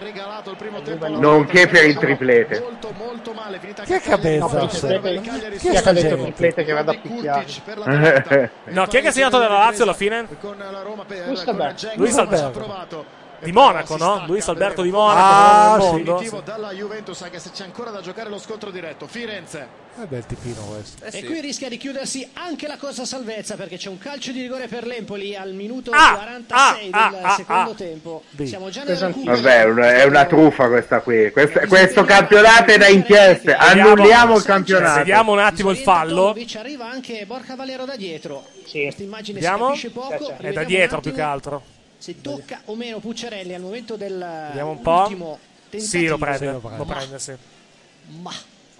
Nonché per il triplete. Molto molto male, finita Chi è che ha No, per il Bezos? triplete, Chi è chi ha sta detto gente? triplete che va da picchiare? No, chi è che ha segnato della Lazio alla fine? Luis Alberto. Luis Alberto. Di Monaco, no? Luis Alberto di Monaco, Ah, del sì. mondo. Definitivo dalla Juventus, anche se c'è ancora da giocare lo scontro diretto. Firenze. È bel tipino questo. Eh sì. E qui rischia di chiudersi anche la corsa salvezza perché c'è un calcio di rigore per l'Empoli al minuto Ah, quarantasei ah, del ah, secondo ah. tempo. Sì. Siamo già nel Pesantissimo. recupero. Vabbè, è una- è una truffa questa qui. Questa- questo campionato è da inchieste. Vediamo- Annulliamo il campionato. Vediamo un attimo il fallo. Ci arriva anche Borca Valero da dietro. Sì. Questa immagine Vediamo. si capisce poco. Sì, sì. È da Rivediamo dietro un più che attimo altro. se tocca o meno Pucciarelli al momento del Vediamo un po'. ultimo tentativo. Sì, lo prende, Sì, lo prende. lo prende, sì. Ma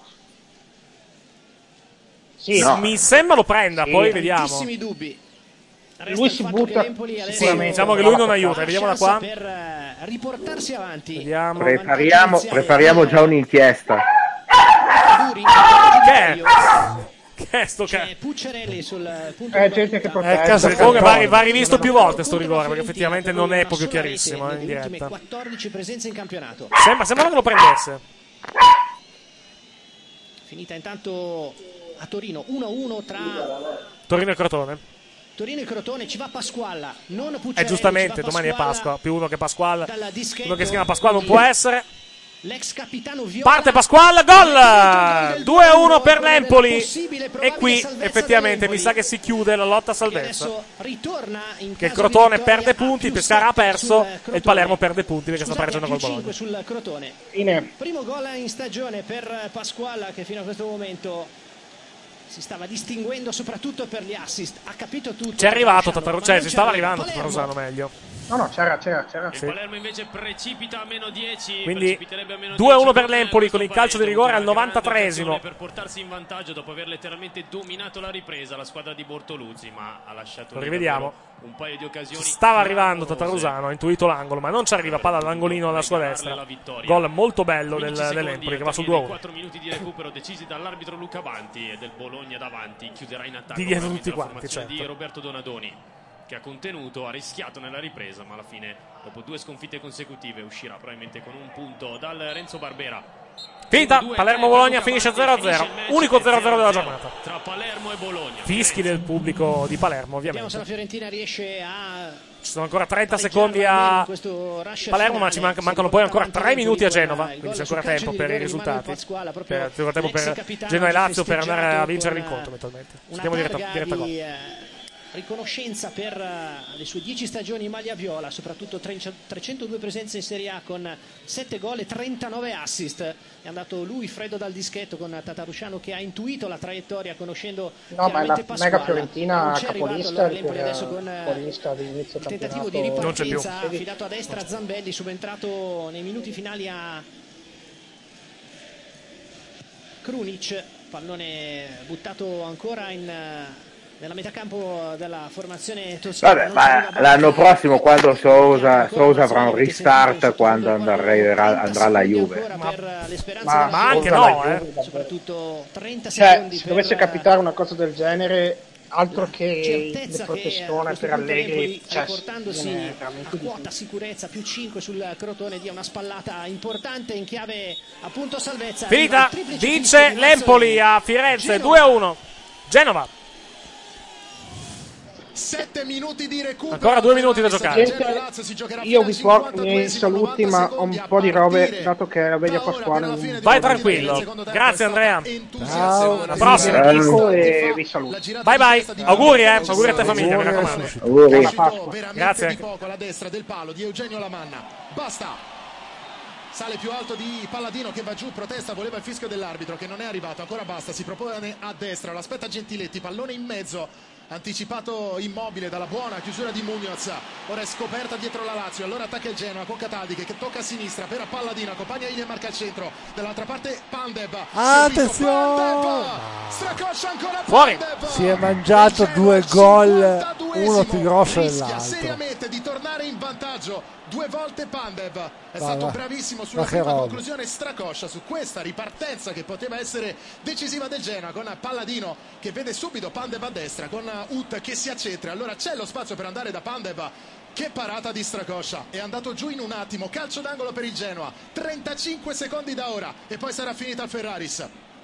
Sì, No. Mi sembra lo prenda, Sì. poi vediamo. tantissimi dubbi. Resta Lui il si fatto butta- che l'Empoli adesso Sì, Sicuramente. diciamo che lui non aiuta. Vediamo da qua. per eh, riportarsi avanti. Vediamo. Prepariamo, prepariamo già un'inchiesta. Duri, Che è? Che è sto C'è ca- Pucciarelli sul punto Eh, di gente che battuta. Eh, protesta. caso- Comunque va, va rivisto Contro più volte sto la rigore, perché Fiorentina, effettivamente con non è una proprio sola chiarissimo rete in nelle ultime diretta. quattordici presenze in campionato. Sembra, sembra che lo prendesse. Finita intanto a Torino uno a uno tra Torino e Crotone. Torino e Crotone, ci va Pasqualla, non E Pucciarelli. giustamente, ci va domani è Pasqualla, Pasqua. Più uno che Pasquale. dalla dischetto. Uno che si chiama Pasquale non può essere. L'ex capitano Viola. Parte Pasquale, gol! due a uno per l'Empoli. E qui effettivamente mi sa che si chiude la lotta a salvezza. Adesso ritorna in Che il caso di Crotone vittoria perde a punti, il più Pescara ha sette perso sul e il Crotone. Palermo perde punti perché sta Scusate, pareggiando a col più Bologna. cinque sul Crotone. Fine. Primo gol in stagione per Pasqualla, che fino a questo momento si stava distinguendo soprattutto per gli assist. Ha capito tutto. C'è arrivato Tatarusano, Tatarusano, ma cioè non si ci stava arriva. arrivando Palermo. Tatarusano meglio. No, no, c'era, c'era, c'era. Il Palermo invece precipita a meno dieci. Quindi precipiterebbe a meno due a uno dieci per con l'Empoli con il questo calcio di rigore al pareggio, una grande novantatreesimo. occasione per portarsi in vantaggio dopo aver letteralmente dominato la ripresa la squadra di Bortoluzzi, ma ha lasciato Lo lì rivediamo. davvero un paio di occasioni. Stava arrivando clamorose. Tatarusano, ha intuito l'angolo, ma non ci arriva, palla all'angolino alla sua destra. Gol molto bello del, quindici dell'Empoli secondi che va sul al due a termine dei uno. quattro minuti di recupero decisi dall'arbitro Luca Banti e del Bologna davanti chiuderà in attacco Di dietro probabilmente tutti la quanti, formazione certo. di Roberto Donadoni, che ha contenuto, ha rischiato nella ripresa, ma alla fine dopo due sconfitte consecutive uscirà probabilmente con un punto dal Renzo Barbera. Finita, Palermo-Bologna finisce zero a zero, unico zero a zero della giornata. Tra Palermo e Bologna. Fischi del pubblico di Palermo, Vediamo se ovviamente. la Fiorentina riesce a Ci sono ancora trenta secondi a questo rush Palermo, ma ci manca- mancano poi ancora tre minuti a Genova, il quindi gol c'è sul ancora calcio tempo di per i rigore rimane risultati. il Pasquale, proprio Per, c'è ancora tempo l'ex per capitano Genoa e ha Lazio per andare a festeggiato vincere con l'incontro eventualmente. una Stiamo diretta, targa diretta gol. di eh, riconoscenza per eh, le sue dieci stagioni in maglia viola, soprattutto trecentodue presenze in Serie A con sette gol e trentanove assist. È andato lui freddo dal dischetto con Tatarusano, che ha intuito la traiettoria conoscendo No, ma è la chiaramente Pasquale. mega Fiorentina Non c'è arrivato capolista, allora l'Empoli adesso per con eh, capolista di inizio il tentativo campionato. di Non c'è più. ripartenza affidato a destra Zambelli, subentrato nei minuti finali a Krunic, pallone buttato ancora in, nella metà campo della formazione toscana. Vabbè, ma l'anno prossimo quando Sousa, Sousa avrà un restart, quando andrà, andrà alla Juve. Ma, per le speranze Ma, della ma anche Juve, no, eh. soprattutto trenta Cioè, secondi se per dovesse capitare una cosa del genere, altro che certezza le che a protestone questo per punto Allegri, l'Empoli, cioè, riportandosi viene a veramente quota sicurezza più cinque sul Crotone, dia una spallata importante in chiave appunto salvezza. Finita, Arriva il triplice vince fischio di l'Empoli Mazzoni. a Firenze Genova. due a uno. Genova. Sette minuti di recupero. Ancora due minuti da giocare. Gente, io vi porto i miei saluti, ma ho un po' di robe, dato che la veglia Pasquale. Vai tranquillo. Grazie Andrea. Ciao, alla prossima. vi dico e vi saluto. Bye bye. Auguri, eh. Auguri a te famiglia, mi raccomando. Auguri. Buona Pasqua. Grazie. Di poco alla destra del palo di Eugenio Lamanna. Basta. Sale più alto di Palladino che va giù, protesta, voleva il fischio dell'arbitro che non è arrivato, ancora basta, si propone a destra, lo aspetta Gentiletti, pallone in mezzo, anticipato Immobile dalla buona chiusura di Munoz, ora è scoperta dietro la Lazio, allora attacca il Genoa con Cataldi che tocca a sinistra per Palladino, accompagna Ile, marca al centro, dall'altra parte Pandev, Attenzione! stracoscia ancora Fuori. Pandev, Si è mangiato due gol, uno più grosso rischia dell'altro. seriamente di tornare in vantaggio due volte Pandev, è Va, stato va. bravissimo sulla Ma che prima roba. conclusione, stracoscia su questa ripartenza che poteva essere decisiva del Genoa con Palladino che vede subito Pandev a destra con Ut che si accentra, allora c'è lo spazio per andare da Pandev, che parata di stracoscia, è andato giù in un attimo, calcio d'angolo per il Genoa, trentacinque secondi da ora e poi sarà finita al Ferraris.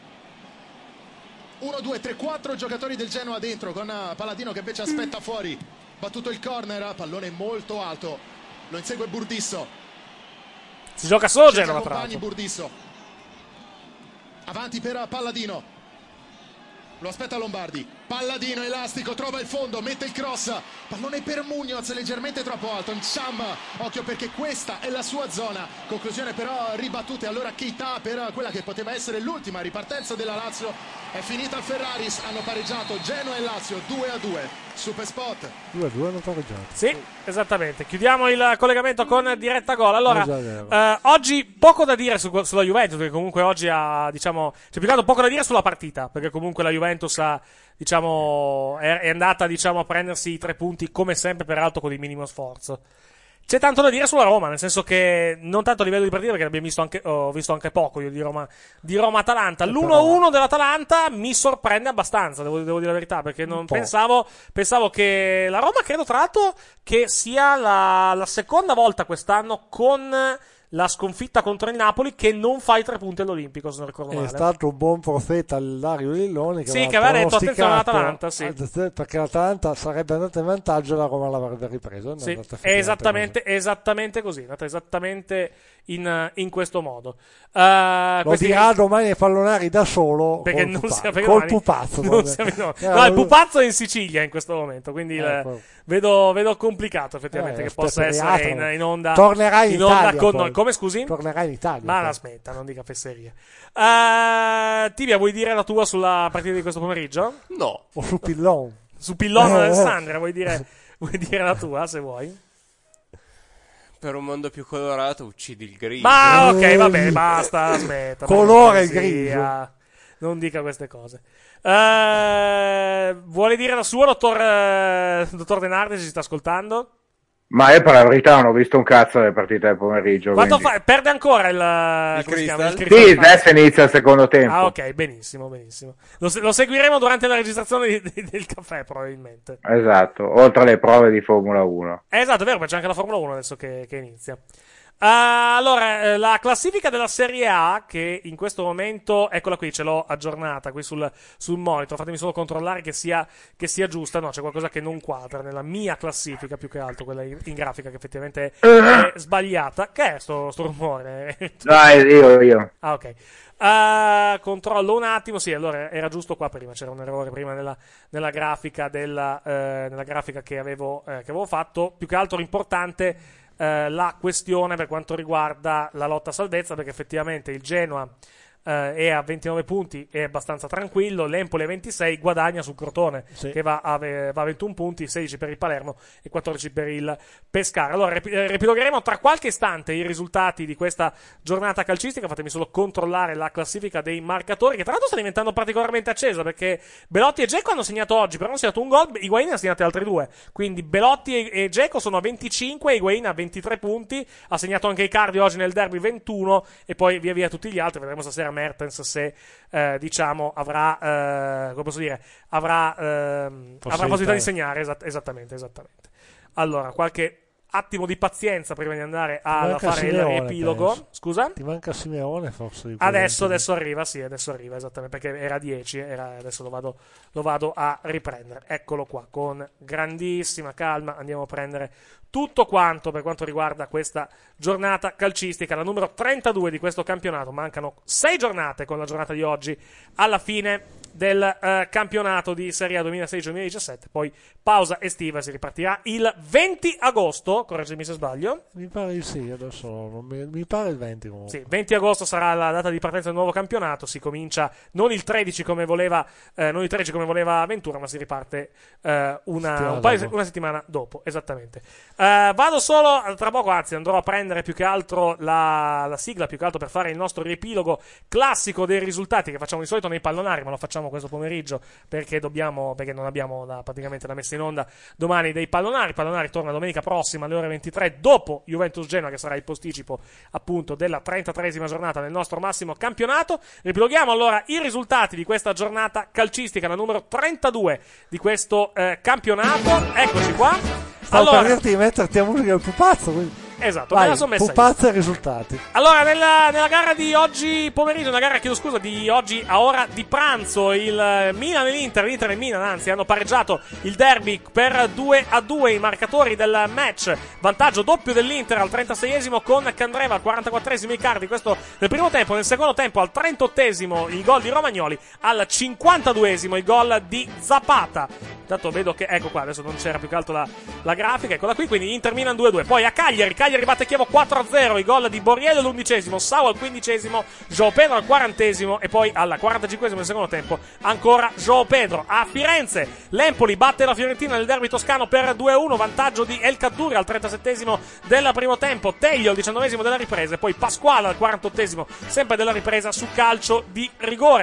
uno, due, tre, quattro giocatori del Genoa dentro con Palladino che invece aspetta fuori, battuto il corner, pallone molto alto, lo insegue Burdisso, Si gioca solo cerca Genova, tra compagni l'altro. Burdisso, avanti per Palladino, lo aspetta Lombardi, Palladino elastico, trova il fondo, mette il cross, pallone per Munoz leggermente troppo alto, Ncham, occhio perché questa è la sua zona, conclusione però ribattuta, allora Keita per quella che poteva essere l'ultima ripartenza della Lazio, è finita al Ferraris, hanno pareggiato Genoa e Lazio due a due. Super spot. due a due hanno pareggiato. Sì, esattamente. Chiudiamo il collegamento con diretta gol. Allora, Esagero. eh, oggi poco da dire su- sulla Juventus, perché comunque oggi ha, diciamo, c'è più che altro poco da dire sulla partita, perché comunque la Juventus ha, diciamo, è, è andata, diciamo, a prendersi i tre punti come sempre, peraltro con il minimo sforzo. C'è tanto da dire sulla Roma, nel senso che non tanto a livello di partita, perché abbiamo visto anche, ho visto anche poco io di Roma, di Roma-Atalanta. L'uno a uno dell'Atalanta mi sorprende abbastanza, devo, devo dire la verità, perché non pensavo, pensavo che la Roma, credo tra l'altro che sia la, la seconda volta quest'anno con la sconfitta contro il Napoli che non fa i tre punti all'Olimpico, se non ricordo È male. stato un buon profeta il Dario Lilloni che Sì, che aveva detto attenzione pronosticato- all'Atalanta, sì. perché l'Atalanta sarebbe andata in vantaggio e la Roma l'avrebbe ripreso. non è Sì, andata è esattamente, esattamente così, è andata esattamente in, in questo modo. Uh, Lo questi- dirà domani ai pallonari da solo perché col, non pupa- siamo perché col domani pupazzo. non vabbè. siamo- no. Eh, No, il lo- pupazzo è in Sicilia in questo momento, quindi il- Ecco. vedo, vedo complicato effettivamente Eh, che possa aspetta, essere in, in onda tornerà in, in onda Italia con poi. noi. Come scusi? Tornerà in Italia Ma poi. la smetta, non dica fesserie. Uh, Tibia, vuoi dire la tua sulla partita di questo pomeriggio? No. O su Pillon. Su Pillon Eh, Alessandria, vuoi dire, vuoi dire la tua se vuoi? Per un mondo più colorato uccidi il grigio. Ma ok, va bene, basta, smetta. Colore per cortesia. grigio. Non dica queste cose. Eh, vuole dire la sua, dottor, eh, dottor De Nardi, se ci sta ascoltando? Ma io per la verità non ho visto un cazzo delle partite del pomeriggio. Quanto quindi- fa? Perde ancora il, come si chiama? Il Sì, Crystal Palace? adesso inizia il secondo tempo. Ah, ok, benissimo, benissimo. Lo, se- lo seguiremo durante la registrazione di- di- del caffè, probabilmente. Esatto, oltre alle prove di Formula uno. Eh, esatto, è vero, perché c'è anche la Formula uno adesso che, che inizia. Ah, allora, eh, la classifica della Serie A, che in questo momento, eccola qui, ce l'ho aggiornata qui sul, sul monitor, fatemi solo controllare che sia, che sia giusta. No, c'è qualcosa che non quadra nella mia classifica, più che altro, quella in, in grafica, che effettivamente è, è sbagliata. Che è sto, sto rumore? Dai, io, io. Ah, ok. Uh, controllo un attimo. Sì, allora era giusto qua prima. C'era un errore prima nella, nella grafica della, eh, nella grafica che avevo, eh, che avevo fatto. Più che altro importante eh, la questione per quanto riguarda la lotta a salvezza, perché effettivamente il Genoa eh, è a ventinove punti, è abbastanza tranquillo. L'Empoli a ventisei, guadagna sul Crotone, Sì. che va a, ve- va a ventuno punti, sedici per il Palermo e quattordici per il Pescara. Allora, rep- eh, riepilogheremo tra qualche istante i risultati di questa giornata calcistica. Fatemi solo controllare la classifica dei marcatori, che tra l'altro sta diventando particolarmente accesa, perché Belotti e Dzeko hanno segnato oggi, però hanno segnato un gol, Higuain ne ha segnati altri due, quindi Belotti e, e Dzeko sono a venticinque, Higuain a ventitré punti, ha segnato anche Icardi oggi nel derby ventuno, e poi via via tutti gli altri. Vedremo stasera Mertens se eh, diciamo avrà eh, come posso dire avrà ehm, avrà possibilità di segnare. Esat- esattamente esattamente allora qualche attimo di pazienza prima di andare a manca fare il Simeone, riepilogo. penso. Scusa? Ti manca Simeone forse di Adesso, adesso arriva, sì, adesso arriva, esattamente, perché era dieci, era, adesso lo vado, lo vado a riprendere. Eccolo qua, con grandissima calma andiamo a prendere tutto quanto per quanto riguarda questa giornata calcistica, la numero trentadue di questo campionato. Mancano sei giornate con la giornata di oggi alla fine del eh, campionato di Serie A duemilasedici duemiladiciassette, poi pausa estiva, si ripartirà il venti agosto, correggimi se sbaglio. Mi pare di sì, adesso non mi, mi pare il venti comunque. Sì, venti agosto sarà la data di partenza del nuovo campionato. Si comincia non il tredici come voleva, eh, non il tredici come voleva Ventura, ma si riparte eh, una, Settimana un paio, dopo. una settimana dopo, esattamente. Eh, vado solo tra poco, anzi andrò a prendere più che altro la, la sigla, più che altro per fare il nostro riepilogo classico dei risultati che facciamo di solito nei pallonari, ma lo facciamo questo pomeriggio perché dobbiamo, perché non abbiamo la, praticamente la messa in onda domani dei pallonari. Pallonari torna domenica prossima alle ore ventitré dopo Juventus Genoa, che sarà il posticipo appunto della trentatreesima giornata del nostro massimo campionato. Ripiloghiamo allora i risultati di questa giornata calcistica, la numero trentadue di questo eh, campionato. Eccoci qua. Stavo Allora, per dirti di metterti a musica del pupazzo, quindi. esatto, Vai, me la sono messa io. pupazzo e risultati. Allora, nella, nella gara di oggi pomeriggio, nella gara, chiedo scusa, di oggi a ora di pranzo, il Milan e l'Inter, l'Inter e il Milan, anzi, hanno pareggiato il derby per due a due. I marcatori del match: vantaggio doppio dell'Inter al trentaseiesimo con Candreva, al quarantaquattresimo Icardi, questo nel primo tempo. Nel secondo tempo, al trentottesimo, il gol di Romagnoli, al cinquantaduesimo il gol di Zapata. Intanto vedo che, ecco qua, adesso non c'era più che altro la, la grafica, eccola qui, quindi Inter Milan due a due. Poi a Cagliari, Cagliari batte Chievo quattro a zero, i gol di Borriello all'undicesimo, Sau al quindicesimo, João Pedro al quarantesimo e poi al quarantacinquesimo del secondo tempo ancora João Pedro. A Firenze, l'Empoli batte la Fiorentina nel derby toscano per due a uno, vantaggio di El Kaddouri al trentasettesimo del primo tempo, Teglio al diciannovesimo della ripresa e poi Pasquale al quarantottesimo sempre della ripresa su calcio di rigore.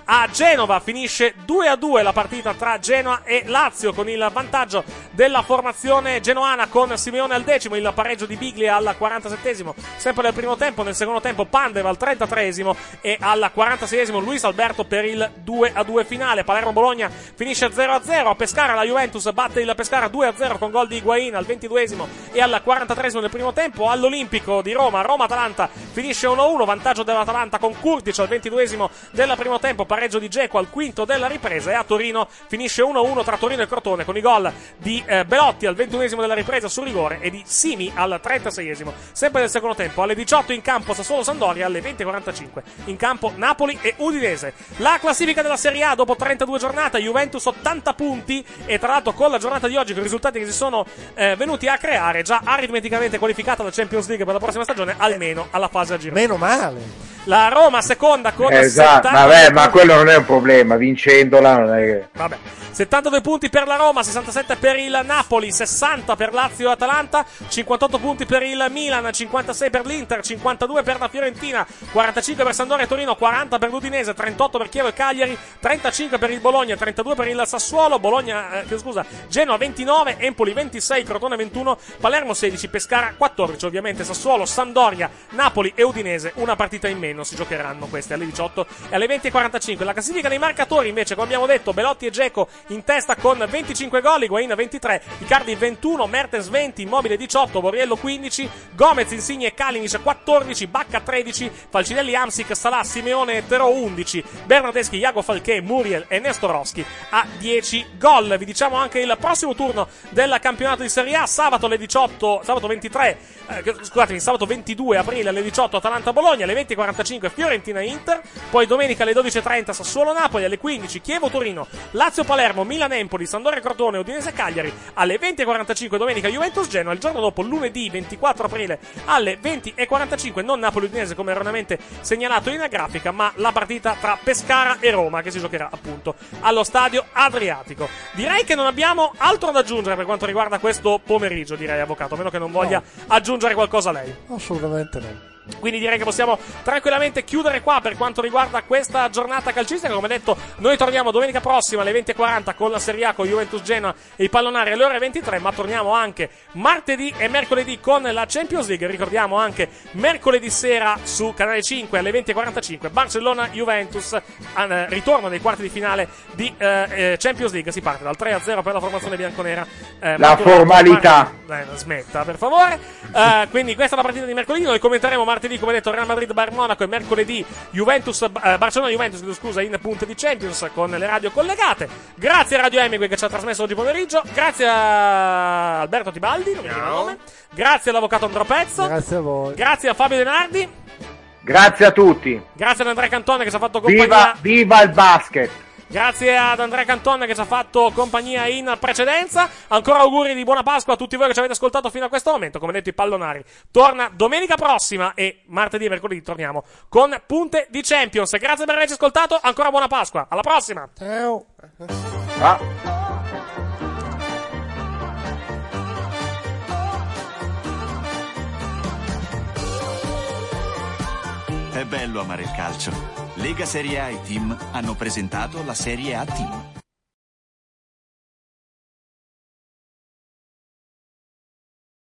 a Genova. Finisce due a due la partita tra Genoa e Lazio, con il vantaggio della formazione genoana con Simeone al decimo, il pareggio di Biglia al quarantasettesimo, sempre nel primo tempo. Nel secondo tempo Pandev al trentatreesimo e al quarantaseiesimo Luis Alberto per il due a due finale. Palermo-Bologna finisce zero a zero. A Pescara la Juventus batte il Pescara due a zero con gol di Higuain al ventiduesimo e al quarantatreesimo del primo tempo. All'Olimpico di Roma, Roma-Atalanta finisce uno a uno, vantaggio dell'Atalanta con Kurtic al ventiduesimo del primo tempo, pareggio di Dzeko al quinto della ripresa, e a Torino finisce uno a uno tra Torino e Crotone con i gol di eh, Belotti al ventunesimo della ripresa su rigore e di Simi al trentaseiesimo. Sempre nel secondo tempo, alle diciotto in campo Sassuolo-Sampdoria, alle venti e quarantacinque in campo Napoli e Udinese. La classifica della Serie A dopo trentadue giornate: Juventus ottanta punti, e tra l'altro con la giornata di oggi, con i risultati che si sono eh, venuti a creare, già aritmeticamente qualificata alla Champions League per la prossima stagione, almeno alla fase a girone. Meno male. La Roma seconda con esatto, settanta vabbè, ma quello non è un problema, vincendola non è che... Vabbè. settantadue punti per la Roma, sessantasette per il Napoli, sessanta per Lazio e Atalanta, cinquantotto punti per il Milan, cinquantasei per l'Inter, cinquantadue per la Fiorentina, quarantacinque per Sampdoria e Torino, quaranta per l'Udinese, trentotto per Chievo e Cagliari, trentacinque per il Bologna, trentadue per il Sassuolo, Bologna, eh, scusa, Genoa ventinove, Empoli ventisei, Crotone ventuno, Palermo sedici, Pescara quattordici, ovviamente Sassuolo, Sampdoria, Napoli e Udinese una partita in meno si giocheranno queste alle diciotto e alle venti e quarantacinque. La classifica dei marcatori invece, come abbiamo detto, Belotti e Dzeko in testa con venticinque gol, Higuain ventitré, Icardi ventuno, Mertens venti, Immobile diciotto, Borriello quindici, Gomez, Insigne e Kalinic quattordici, Bacca tredici, Falcinelli, Hamsik, Salah, Simeone e Terò undici, Bernardeschi, Iago Falché, Muriel e Nestorowski a dieci gol. Vi diciamo anche il prossimo turno del campionato di Serie A: sabato alle diciotto, sabato ventitré, eh, scusatemi, sabato ventidue aprile alle diciotto Atalanta-Bologna, alle venti e quarantacinque Fiorentina-Inter, poi domenica alle dodici e trenta Sassuolo-Napoli, alle quindici Chievo-Torino, Lazio-Palermo, Milan-Empoli, Sampdoria-Crotone, Udinese-Cagliari, alle venti e quarantacinque domenica Juventus-Genoa, il giorno dopo lunedì ventiquattro aprile alle venti e quarantacinque non Napoli-Udinese come erroneamente segnalato in grafica, ma la partita tra Pescara e Roma che si giocherà appunto allo Stadio Adriatico. Direi che non abbiamo altro da aggiungere per quanto riguarda questo pomeriggio, direi, avvocato, a meno che non voglia no. aggiungere qualcosa lei. Assolutamente no. Quindi direi che possiamo tranquillamente chiudere qua per quanto riguarda questa giornata calcistica. Come detto, noi torniamo domenica prossima alle venti e quaranta con la Serie A, con Juventus Genoa e i pallonari alle ore ventitré, ma torniamo anche martedì e mercoledì con la Champions League. Ricordiamo anche mercoledì sera su Canale cinque alle venti e quarantacinque Barcellona-Juventus, eh, ritorno nei quarti di finale di eh, Champions League. Si parte dal tre a zero per la formazione bianconera. Eh, la formalità. Eh, smetta, per favore. Eh, quindi questa è la partita di mercoledì. Noi commenteremo martedì, come detto, Real Madrid-Bayern Monaco, e mercoledì Juventus, eh, Barcellona-Juventus, scusa, in punte di Champions con le radio collegate. Grazie a Radio Hemingway che ci ha trasmesso oggi pomeriggio. Grazie a Alberto Tibaldi, non mi ricordo il nome. Grazie all'avvocato Andro Pezzo. Grazie a voi. Grazie a Fabio Denardi. Grazie a tutti. Grazie ad Andrea Cantone che ci ha fatto compagnia. Viva, viva il basket. Grazie ad Andrea Cantone che ci ha fatto compagnia in precedenza. Ancora auguri di buona Pasqua a tutti voi che ci avete ascoltato fino a questo momento. Come detto, i pallonari torna domenica prossima e martedì e mercoledì torniamo con punte di Champions. Grazie per averci ascoltato, ancora buona Pasqua, alla prossima. Ciao. Ah. È bello amare il calcio. Lega Serie A e Team hanno presentato la Serie A Team.